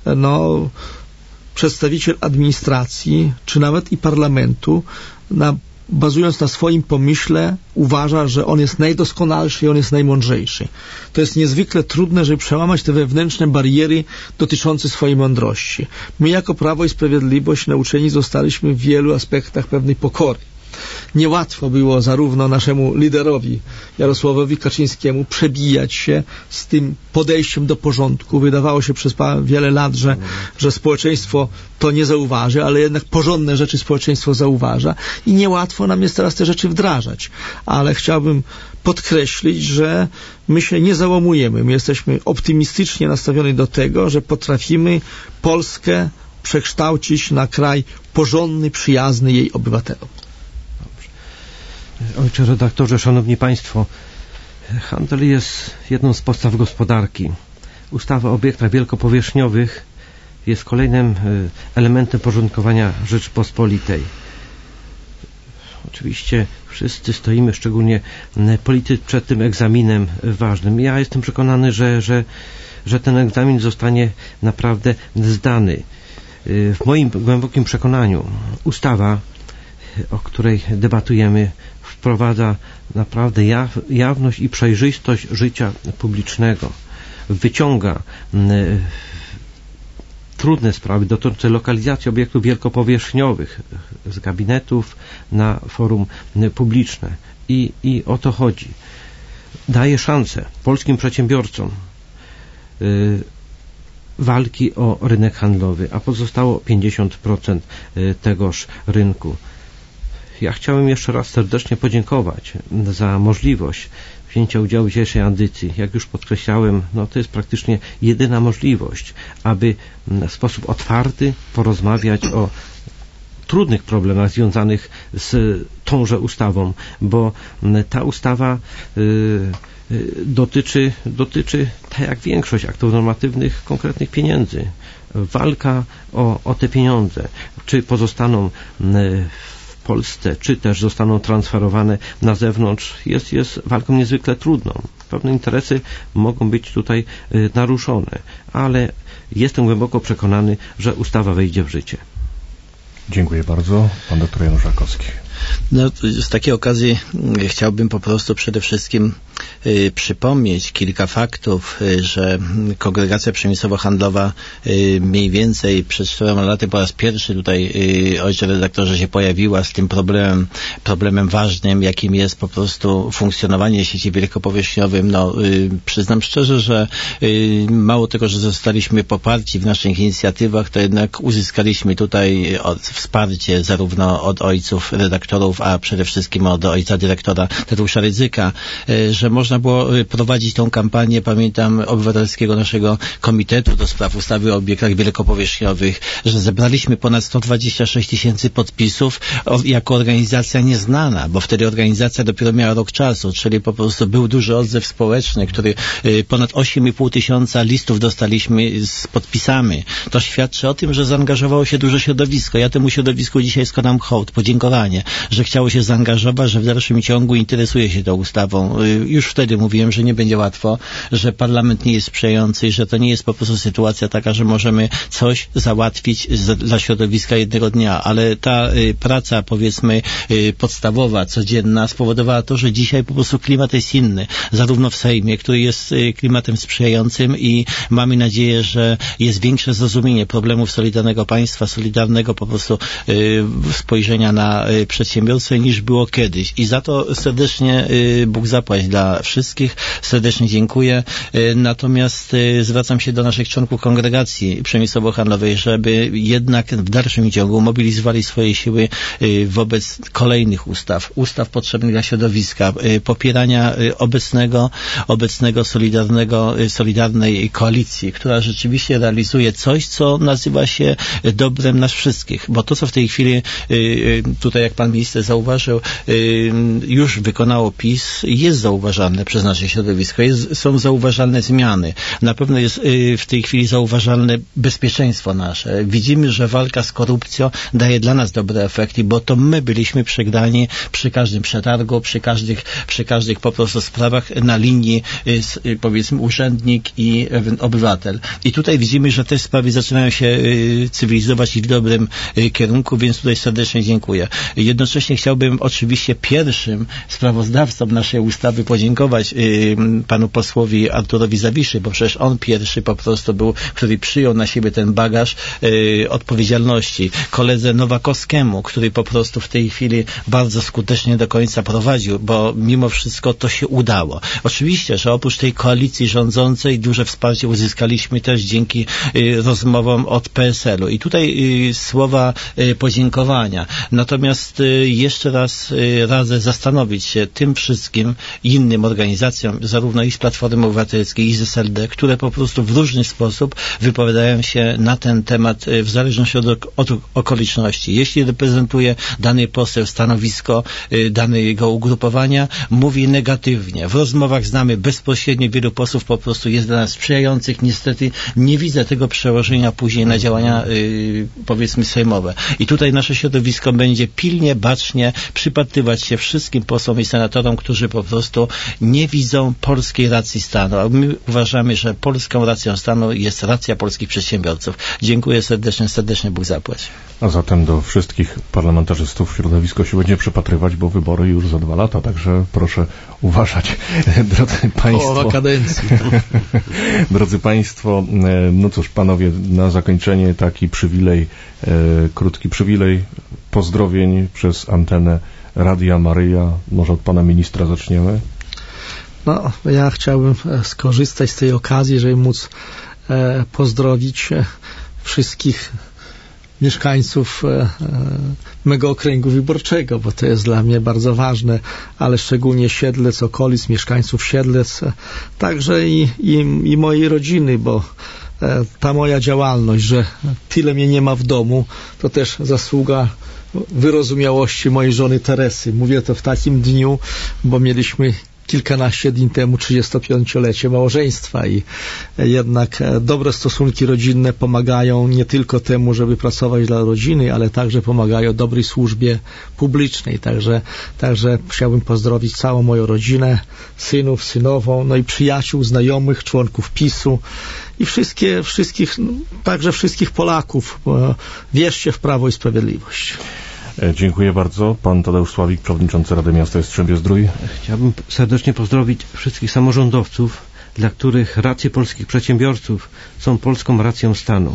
no przedstawiciel administracji, czy nawet i parlamentu, na, bazując na swoim pomyśle, uważa, że on jest najdoskonalszy i on jest najmądrzejszy. To jest niezwykle trudne, żeby przełamać te wewnętrzne bariery dotyczące swojej mądrości. My jako Prawo i Sprawiedliwość nauczeni zostaliśmy w wielu aspektach pewnej pokory. Niełatwo było zarówno naszemu liderowi Jarosławowi Kaczyńskiemu przebijać się z tym podejściem do porządku. Wydawało się przez wiele lat, że, że społeczeństwo to nie zauważy, ale jednak porządne rzeczy społeczeństwo zauważa i niełatwo nam jest teraz te rzeczy wdrażać. Ale chciałbym podkreślić, że my się nie załamujemy. My jesteśmy optymistycznie nastawioni do tego, że potrafimy Polskę przekształcić na kraj porządny, przyjazny jej obywatelom. Ojcze redaktorze, szanowni państwo, handel jest jedną z podstaw gospodarki. Ustawa o obiektach wielkopowierzchniowych jest kolejnym elementem porządkowania Rzeczypospolitej. Oczywiście wszyscy stoimy, szczególnie politycy, przed tym egzaminem ważnym. Ja jestem przekonany, że, że, że ten egzamin zostanie naprawdę zdany. W moim głębokim przekonaniu ustawa, o której debatujemy, wprowadza naprawdę jaw, jawność i przejrzystość życia publicznego. Wyciąga y, trudne sprawy dotyczące lokalizacji obiektów wielkopowierzchniowych z gabinetów na forum y, publiczne. I, I o to chodzi. Daje szansę polskim przedsiębiorcom y, walki o rynek handlowy, a pozostało pięćdziesiąt procent tegoż rynku. Ja chciałem jeszcze raz serdecznie podziękować za możliwość wzięcia udziału w dzisiejszej audycji. Jak już podkreślałem, no to jest praktycznie jedyna możliwość, aby w sposób otwarty porozmawiać o trudnych problemach związanych z tąże ustawą, bo ta ustawa y, y, dotyczy, dotyczy, tak jak większość aktów normatywnych, konkretnych pieniędzy. Walka o, o te pieniądze, czy pozostaną y, w Polsce, czy też zostaną transferowane na zewnątrz, jest, jest walką niezwykle trudną. Pewne interesy mogą być tutaj y, naruszone, ale jestem głęboko przekonany, że ustawa wejdzie w życie. Dziękuję bardzo. Pan doktor Janusz Rakowski. No, z takiej okazji chciałbym po prostu przede wszystkim y, przypomnieć kilka faktów, y, że Kongregacja Przemysłowo-Handlowa y, mniej więcej przed czterema laty po raz pierwszy tutaj, y, ojcze redaktorze, się pojawiła z tym problemem, problemem ważnym, jakim jest po prostu funkcjonowanie sieci wielkopowierzchniowym. No, y, przyznam szczerze, że y, mało tego, że zostaliśmy poparci w naszych inicjatywach, to jednak uzyskaliśmy tutaj od, wsparcie zarówno od ojców redaktorów, dyrektorów, a przede wszystkim od ojca dyrektora Tadeusza Rydzyka, że można było prowadzić tą kampanię, pamiętam, obywatelskiego naszego komitetu do spraw ustawy o obiektach wielkopowierzchniowych, że zebraliśmy ponad sto dwadzieścia sześć tysięcy podpisów jako organizacja nieznana, bo wtedy organizacja dopiero miała rok czasu, czyli po prostu był duży odzew społeczny, który ponad osiem i pół tysiąca listów dostaliśmy z podpisami. To świadczy o tym, że zaangażowało się duże środowisko. Ja temu środowisku dzisiaj składam hołd, podziękowanie, że chciało się zaangażować, że w dalszym ciągu interesuje się tą ustawą. Już wtedy mówiłem, że nie będzie łatwo, że parlament nie jest sprzyjający i że to nie jest po prostu sytuacja taka, że możemy coś załatwić z, dla środowiska jednego dnia, ale ta y, praca, powiedzmy, y, podstawowa, codzienna spowodowała to, że dzisiaj po prostu klimat jest inny, zarówno w Sejmie, który jest y, klimatem sprzyjającym i mamy nadzieję, że jest większe zrozumienie problemów solidarnego państwa, solidarnego po prostu y, spojrzenia na y, przedsiębiorstwo niż było kiedyś. I za to serdecznie y, Bóg zapłać dla wszystkich. Serdecznie dziękuję. Y, natomiast y, zwracam się do naszych członków kongregacji przemysłowo-handlowej, żeby jednak w dalszym ciągu mobilizowali swoje siły y, wobec kolejnych ustaw, ustaw potrzebnych dla środowiska, y, popierania y, obecnego, obecnego solidarnego, y, solidarnej koalicji, która rzeczywiście realizuje coś, co nazywa się dobrem nas wszystkich, bo to, co w tej chwili y, tutaj, jak pan minister zauważył, y, już wykonało PiS, jest zauważalne przez nasze środowisko, jest, są zauważalne zmiany. Na pewno jest y, w tej chwili zauważalne bezpieczeństwo nasze. Widzimy, że walka z korupcją daje dla nas dobre efekty, bo to my byliśmy przegrani przy każdym przetargu, przy każdych, przy każdych po prostu sprawach na linii y, powiedzmy urzędnik i y, obywatel. I tutaj widzimy, że te sprawy zaczynają się y, cywilizować i w dobrym y, kierunku, więc tutaj serdecznie dziękuję. Jednocześnie chciałbym oczywiście pierwszym sprawozdawcom naszej ustawy podziękować y, panu posłowi Arturowi Zawiszy, bo przecież on pierwszy po prostu był, który przyjął na siebie ten bagaż y, odpowiedzialności. Koledze Nowakowskiemu, który po prostu w tej chwili bardzo skutecznie do końca prowadził, bo mimo wszystko to się udało. Oczywiście, że oprócz tej koalicji rządzącej duże wsparcie uzyskaliśmy też dzięki y, rozmowom od P S L u. I tutaj y, słowa y, podziękowania. Natomiast y, jeszcze raz y, radzę zastanowić się tym wszystkim innym organizacjom, zarówno i z Platformy Obywatelskiej, i z S L D, które po prostu w różny sposób wypowiadają się na ten temat y, w zależności od, od okoliczności. Jeśli reprezentuje dany poseł stanowisko y, danego ugrupowania, mówi negatywnie. W rozmowach znamy bezpośrednio wielu posłów po prostu jest dla nas sprzyjających. Niestety nie widzę tego przełożenia później na działania y, powiedzmy sejmowe. I tutaj nasze środowisko będzie pilnie, bacznie przypatrywać się wszystkim posłom i senatorom, którzy po prostu nie widzą polskiej racji stanu. A my uważamy, że polską racją stanu jest racja polskich przedsiębiorców. Dziękuję serdecznie, serdecznie Bóg zapłać. A zatem do wszystkich parlamentarzystów środowisko się będzie przypatrywać, bo wybory już za dwa lata, także proszę uważać. Drodzy Państwo. Połowa kadencji. Drodzy Państwo, no cóż, panowie, na zakończenie taki przywilej, e, krótki przywilej pozdrowień przez antenę Radia Maryja. Może od pana ministra zaczniemy? No, ja chciałbym skorzystać z tej okazji, żeby móc e, pozdrowić e, wszystkich mieszkańców e, mego okręgu wyborczego, bo to jest dla mnie bardzo ważne, ale szczególnie Siedlec, okolic, mieszkańców Siedlec, e, także i, i, i mojej rodziny, bo e, ta moja działalność, że tyle mnie nie ma w domu, to też zasługa wyrozumiałości mojej żony Teresy. Mówię to w takim dniu, bo mieliśmy kilkanaście dni temu trzydziestopięciolecie małżeństwa i jednak dobre stosunki rodzinne pomagają nie tylko temu, żeby pracować dla rodziny, ale także pomagają dobrej służbie publicznej. Także, także chciałbym pozdrowić całą moją rodzinę, synów, synową, no i przyjaciół, znajomych, członków PiSu i wszystkie, wszystkich, także wszystkich Polaków. Wierzcie w Prawo i Sprawiedliwość. Dziękuję bardzo. Pan Tadeusz Sławik, przewodniczący Rady Miasta Jastrzębie-Zdrój. Chciałbym serdecznie pozdrowić wszystkich samorządowców, dla których racje polskich przedsiębiorców są polską racją stanu.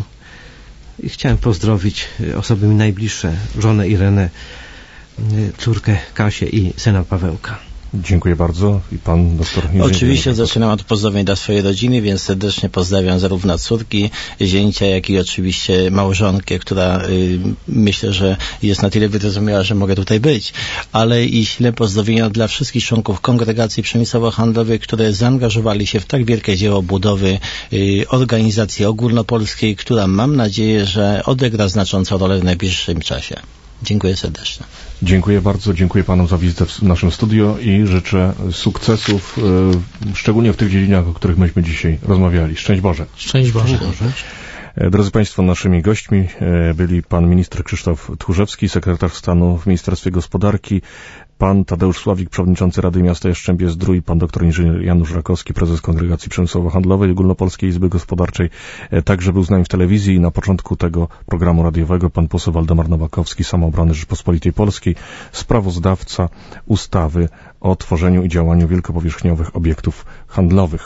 I chciałem pozdrowić osoby mi najbliższe, żonę Irenę, córkę Kasię i syna Pawełka. Dziękuję bardzo. I pan doktor inżynier. Oczywiście zaczynam od pozdrowień dla swojej rodziny, więc serdecznie pozdrawiam zarówno córki, zięcia, jak i oczywiście małżonkę, która y, myślę, że jest na tyle wyrozumiała, że mogę tutaj być. Ale i śle pozdrowienia dla wszystkich członków Kongregacji Przemysłowo-Handlowej, które zaangażowali się w tak wielkie dzieło budowy y, organizacji ogólnopolskiej, która mam nadzieję, że odegra znaczącą rolę w najbliższym czasie. Dziękuję serdecznie. Dziękuję bardzo, dziękuję panu za wizytę w naszym studio i życzę sukcesów, e, szczególnie w tych dziedzinach, o których myśmy dzisiaj rozmawiali. Szczęść Boże. Szczęść Boże. E, drodzy Państwo, naszymi gośćmi e, byli pan minister Krzysztof Tchórzewski, sekretarz stanu w Ministerstwie Gospodarki, pan Tadeusz Sławik, przewodniczący Rady Miasta Jastrzębie-Zdrój, pan doktor inżynier Janusz Rakowski, prezes Kongregacji Przemysłowo-Handlowej Ogólnopolskiej Izby Gospodarczej. Także był z nami w telewizji i na początku tego programu radiowego pan poseł Waldemar Nowakowski, Samoobrony Rzeczypospolitej Polskiej, sprawozdawca ustawy o tworzeniu i działaniu wielkopowierzchniowych obiektów handlowych.